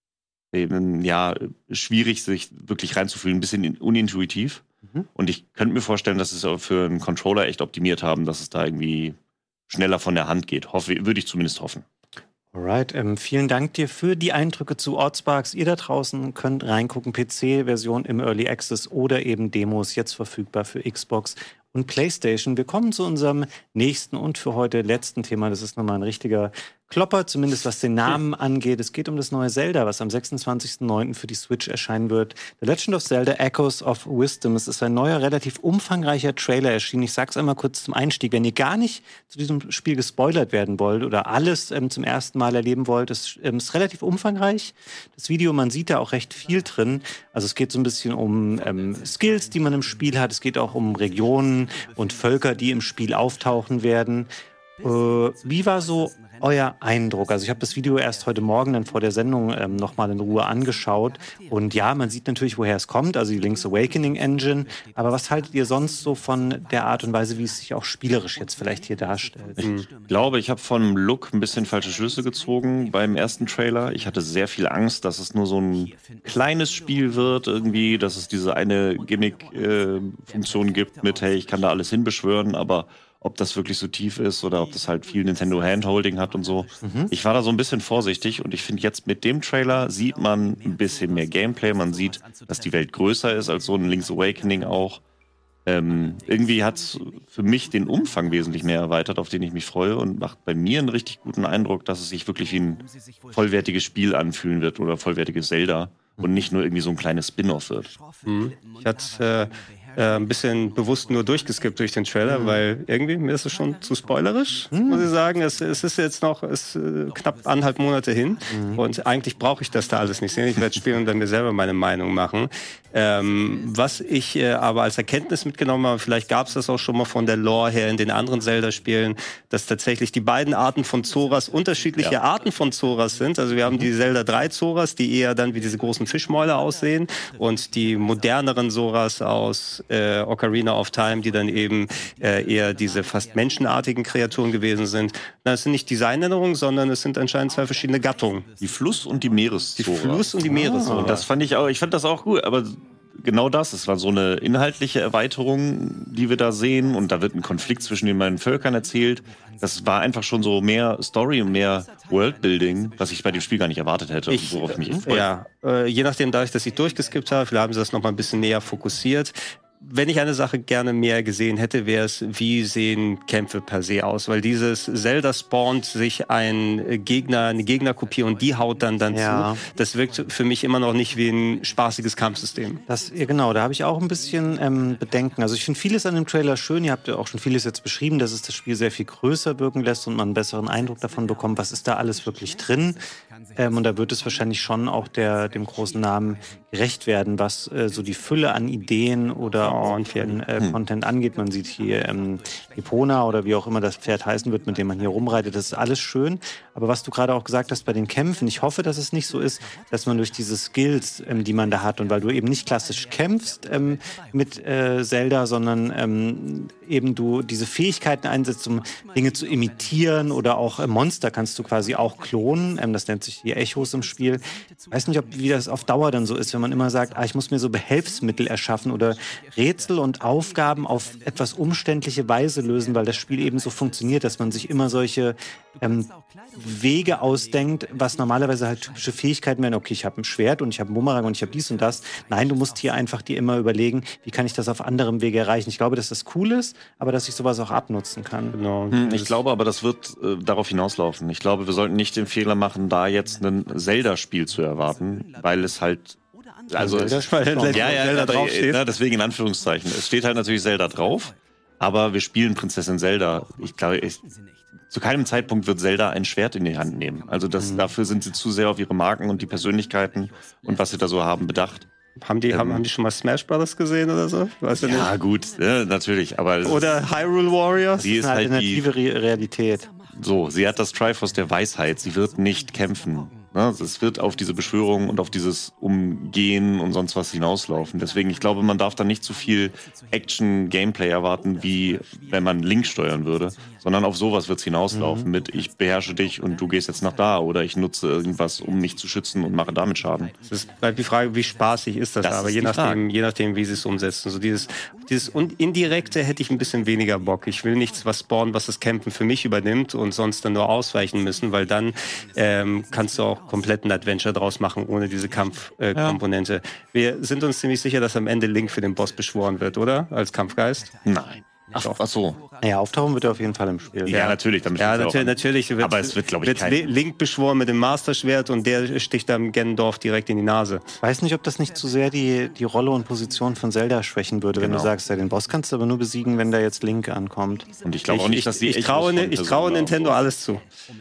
eben, ja, schwierig, sich wirklich reinzufühlen. Ein bisschen unintuitiv. Mhm. Und ich könnte mir vorstellen, dass sie es für einen Controller echt optimiert haben, dass es da irgendwie schneller von der Hand geht. Hoffe, würde ich zumindest hoffen. Alright, ähm, vielen Dank dir für die Eindrücke zu Oddssparks. Ihr da draußen könnt reingucken, P C-Version im Early Access oder eben Demos jetzt verfügbar für Xbox und PlayStation. Wir kommen zu unserem nächsten und für heute letzten Thema. Das ist nochmal ein richtiger Klopper, zumindest was den Namen angeht. Es geht um das neue Zelda, was am sechsundzwanzigsten neunten für die Switch erscheinen wird. The Legend of Zelda Echoes of Wisdom. Es ist ein neuer, relativ umfangreicher Trailer erschienen. Ich sag's einmal kurz zum Einstieg. Wenn ihr gar nicht zu diesem Spiel gespoilert werden wollt oder alles ähm, zum ersten Mal erleben wollt, es ähm, ist relativ umfangreich. Das Video, man sieht da auch recht viel drin. Also es geht so ein bisschen um ähm, Skills, die man im Spiel hat. Es geht auch um Regionen und Völker, die im Spiel auftauchen werden. Äh, wie war so euer Eindruck? Also ich habe das Video erst heute Morgen dann vor der Sendung ähm, nochmal in Ruhe angeschaut. Und ja, man sieht natürlich, woher es kommt, also die Link's Awakening Engine. Aber was haltet ihr sonst so von der Art und Weise, wie es sich auch spielerisch jetzt vielleicht hier darstellt? Ich glaube, ich habe vom Look ein bisschen falsche Schlüsse gezogen beim ersten Trailer. Ich hatte sehr viel Angst, dass es nur so ein kleines Spiel wird irgendwie, dass es diese eine Gimmick-Funktion äh, gibt mit, hey, ich kann da alles hinbeschwören, aber ob das wirklich so tief ist oder ob das halt viel Nintendo Handholding hat und so. Mhm. Ich war da so ein bisschen vorsichtig und ich finde jetzt mit dem Trailer sieht man ein bisschen mehr Gameplay. Man sieht, dass die Welt größer ist als so ein Link's Awakening auch. Ähm, irgendwie hat es für mich den Umfang wesentlich mehr erweitert, auf den ich mich freue und macht bei mir einen richtig guten Eindruck, dass es sich wirklich wie ein vollwertiges Spiel anfühlen wird oder vollwertiges Zelda und nicht nur irgendwie so ein kleines Spin-off wird. Mhm. Ich hatte äh Äh, ein bisschen bewusst nur durchgeskippt durch den Trailer, mhm. weil irgendwie mir ist es schon zu spoilerisch, mhm. muss ich sagen. Es, es ist jetzt noch es, äh, knapp anderthalb Monate hin mhm. und eigentlich brauche ich das da alles nicht sehen. Ich werde spielen und dann mir selber meine Meinung machen. Ähm, was ich äh, aber als Erkenntnis mitgenommen habe, vielleicht gab es das auch schon mal von der Lore her in den anderen Zelda-Spielen, dass tatsächlich die beiden Arten von Zoras unterschiedliche ja. Arten von Zoras sind. Also wir haben die Zelda drei Zoras, die eher dann wie diese großen Fischmäuler aussehen und die moderneren Zoras aus Äh, Ocarina of Time, die dann eben äh, eher diese fast menschenartigen Kreaturen gewesen sind. Das sind nicht Designänderungen, sondern es sind anscheinend zwei verschiedene Gattungen. Die Fluss- und die Meereszora. Die Fluss- und die Meereszora. Ah, das fand ich auch, ich fand das auch gut, aber genau das, es war so eine inhaltliche Erweiterung, die wir da sehen und da wird ein Konflikt zwischen den beiden Völkern erzählt. Das war einfach schon so mehr Story und mehr Worldbuilding, was ich bei dem Spiel gar nicht erwartet hätte ich, und worauf ich mich echt freue. Ja, äh, je nachdem, dadurch, dass ich durchgeskippt habe, vielleicht haben sie das noch mal ein bisschen näher fokussiert. Wenn ich eine Sache gerne mehr gesehen hätte, wäre es, wie sehen Kämpfe per se aus? Weil dieses Zelda spawnt sich ein Gegner, eine Gegnerkopie und die haut dann dann ja. zu. Das wirkt für mich immer noch nicht wie ein spaßiges Kampfsystem. Das, ja, genau, da habe ich auch ein bisschen ähm, Bedenken. Also ich finde vieles an dem Trailer schön. Ihr habt ja auch schon vieles jetzt beschrieben, dass es das Spiel sehr viel größer wirken lässt und man einen besseren Eindruck davon bekommt, was ist da alles wirklich drin. Ähm, und da wird es wahrscheinlich schon auch der, dem großen Namen gerecht werden, was äh, so die Fülle an Ideen oder oh, auch an äh, hm. Content angeht. Man sieht hier ähm, Epona oder wie auch immer das Pferd heißen wird, mit dem man hier rumreitet. Das ist alles schön. Aber was du gerade auch gesagt hast bei den Kämpfen, ich hoffe, dass es nicht so ist, dass man durch diese Skills, ähm, die man da hat und weil du eben nicht klassisch kämpfst ähm, mit äh, Zelda, sondern ähm, eben du diese Fähigkeiten einsetzt, um Dinge zu imitieren oder auch äh, Monster kannst du quasi auch klonen. Ähm, das nennt sich hier Echos im Spiel. Ich weiß nicht, ob wie das auf Dauer dann so ist, wenn man immer sagt, ah, ich muss mir so Behelfsmittel erschaffen oder Rätsel und Aufgaben auf etwas umständliche Weise lösen, weil das Spiel eben so funktioniert, dass man sich immer solche ähm, Wege ausdenkt, was normalerweise halt typische Fähigkeiten wären. Okay, ich habe ein Schwert und ich habe einen Bumerang und ich habe dies und das. Nein, du musst hier einfach dir immer überlegen, wie kann ich das auf anderem Wege erreichen. Ich glaube, dass das cool ist, aber dass ich sowas auch abnutzen kann. Genau. Hm, ich glaube aber, das wird äh, darauf hinauslaufen. Ich glaube, wir sollten nicht den Fehler machen, da jetzt ein Zelda-Spiel zu erwarten, weil es halt also Zelda es, ja, ja, Zelda draufsteht. Ja, deswegen in Anführungszeichen. Es steht halt natürlich Zelda drauf, aber wir spielen Prinzessin Zelda. Ich glaube, ich, zu keinem Zeitpunkt wird Zelda ein Schwert in die Hand nehmen. Also das, mhm. dafür sind sie zu sehr auf ihre Marken und die Persönlichkeiten und was sie da so haben bedacht. Haben die, ähm, haben, haben die schon mal Smash Brothers gesehen oder so? Weißt du ja, nicht? gut, ja, natürlich. Aber oder Hyrule Warriors? Die ist, ist eine alternative halt die, Realität. So, sie hat das Triforce der Weisheit. Sie wird nicht kämpfen. Also es wird auf diese Beschwörung und auf dieses Umgehen und sonst was hinauslaufen. Deswegen, ich glaube, man darf da nicht zu viel Action-Gameplay erwarten, wie wenn man Link steuern würde, sondern auf sowas wird es hinauslaufen. Mhm. Mit ich beherrsche dich und du gehst jetzt nach da oder ich nutze irgendwas, um mich zu schützen und mache damit Schaden. Es ist bleibt die Frage, wie spaßig ist das, das aber ist je, nachdem, je nachdem, wie sie es umsetzen. So dieses, dieses Indirekte hätte ich ein bisschen weniger Bock. Ich will nichts, was spawnen, was das Campen für mich übernimmt und sonst dann nur ausweichen müssen, weil dann ähm, kannst du auch kompletten Adventure draus machen, ohne diese Kampfkomponente. Äh, ja. Wir sind uns ziemlich sicher, dass am Ende Link für den Boss beschworen wird, oder? Als Kampfgeist? Nein. Ach, ach so. Ja, auftauchen wird er auf jeden Fall im Spiel. Ja, ja natürlich. Damit ja, natürlich, natürlich wird, aber es wird, glaube ich, wird kein... Link beschworen mit dem Masterschwert und der sticht dann Ganondorf direkt in die Nase. Ich weiß nicht, ob das nicht zu sehr die, die Rolle und Position von Zelda schwächen würde, genau. Wenn du sagst, ja, den Boss kannst du aber nur besiegen, wenn da jetzt Link ankommt. Und ich glaube auch nicht, dass die Ich, ich traue, ich traue Nintendo alles zu.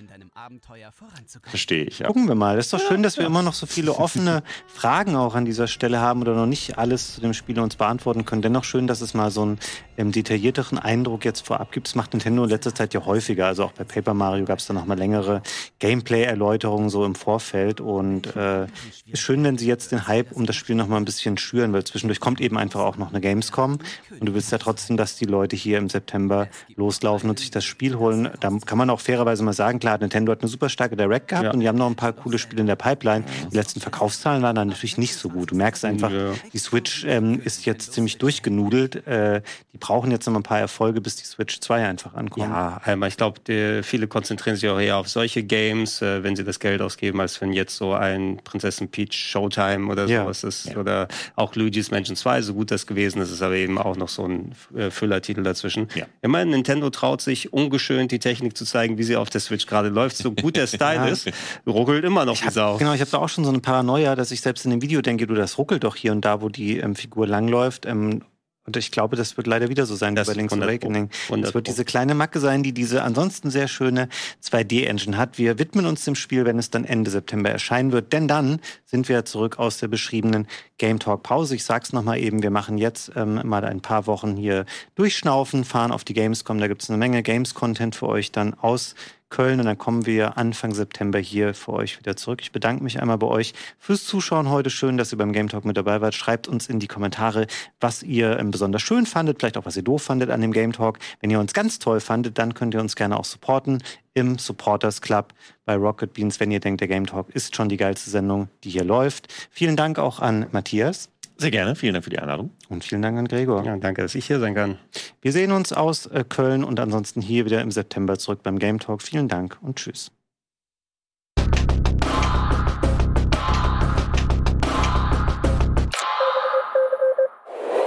Verstehe ich, ja. Gucken wir mal. Das ist doch schön, dass wir immer noch so viele offene Fragen auch an dieser Stelle haben oder noch nicht alles zu dem Spiel uns beantworten können. Dennoch schön, dass es mal so einen ähm, detaillierteren Eindruck jetzt vorab gibt. Das macht Nintendo in letzter Zeit ja häufiger. Also auch bei Paper Mario gab es da noch mal längere Gameplay-Erläuterungen so im Vorfeld. Und äh, ist schön, wenn sie jetzt den Hype um das Spiel noch mal ein bisschen schüren, weil zwischendurch kommt eben einfach auch noch eine Gamescom. Und du willst ja trotzdem, dass die Leute hier im September loslaufen und sich das Spiel holen. Da kann man auch fairerweise mal sagen, klar, Nintendo hat eine super starke Direct gehabt, ja. Und die haben noch ein paar coole Spiele in der Pipeline. Die letzten Verkaufszahlen waren dann natürlich nicht so gut. Du merkst einfach, ja. Die Switch ähm, ist jetzt ziemlich durchgenudelt. Äh, die brauchen jetzt noch ein paar Erfolge, bis die Switch zwei einfach ankommt. Ja, aber ich glaube, viele konzentrieren sich auch eher auf solche Games, äh, wenn sie das Geld ausgeben, als wenn jetzt so ein Prinzessin Peach Showtime oder ja. sowas ist. Ja. Oder auch Luigi's Mansion zwei, so gut das gewesen ist, ist aber eben auch noch so ein äh, Füllertitel dazwischen. Ja. Immerhin, Nintendo traut sich ungeschönt die Technik zu zeigen, wie sie auf der Switch gerade läuft. So gut der Style ja. ist, ruckelt immer noch ich die hab, Sau. Genau, ich habe da auch schon so eine Paranoia, dass ich selbst in dem Video denke, du, das ruckelt doch hier und da, wo die ähm, Figur langläuft. Ähm, und ich glaube, das wird leider wieder so sein wie bei Link's Awakening. Es wird diese kleine Macke sein, die diese ansonsten sehr schöne zwei D-Engine hat. Wir widmen uns dem Spiel, wenn es dann Ende September erscheinen wird. Denn dann sind wir zurück aus der beschriebenen Game Talk Pause. Ich sag's nochmal eben, wir machen jetzt ähm, mal ein paar Wochen hier durchschnaufen, fahren auf die Gamescom. Da gibt's eine Menge Games-Content für euch dann aus Köln und dann kommen wir Anfang September hier für euch wieder zurück. Ich bedanke mich einmal bei euch fürs Zuschauen heute. Schön, dass ihr beim Game Talk mit dabei wart. Schreibt uns in die Kommentare, was ihr ähm, besonders schön fandet, vielleicht auch was ihr doof fandet an dem Game Talk. Wenn ihr uns ganz toll fandet, dann könnt ihr uns gerne auch supporten im Supporters Club bei Rocket Beans, wenn ihr denkt, der Game Talk ist schon die geilste Sendung, die hier läuft. Vielen Dank auch an Matthias. Sehr gerne, vielen Dank für die Einladung. Und vielen Dank an Gregor. Ja, danke, dass ich hier sein kann. Wir sehen uns aus äh, Köln und ansonsten hier wieder im September zurück beim Game Talk. Vielen Dank und tschüss.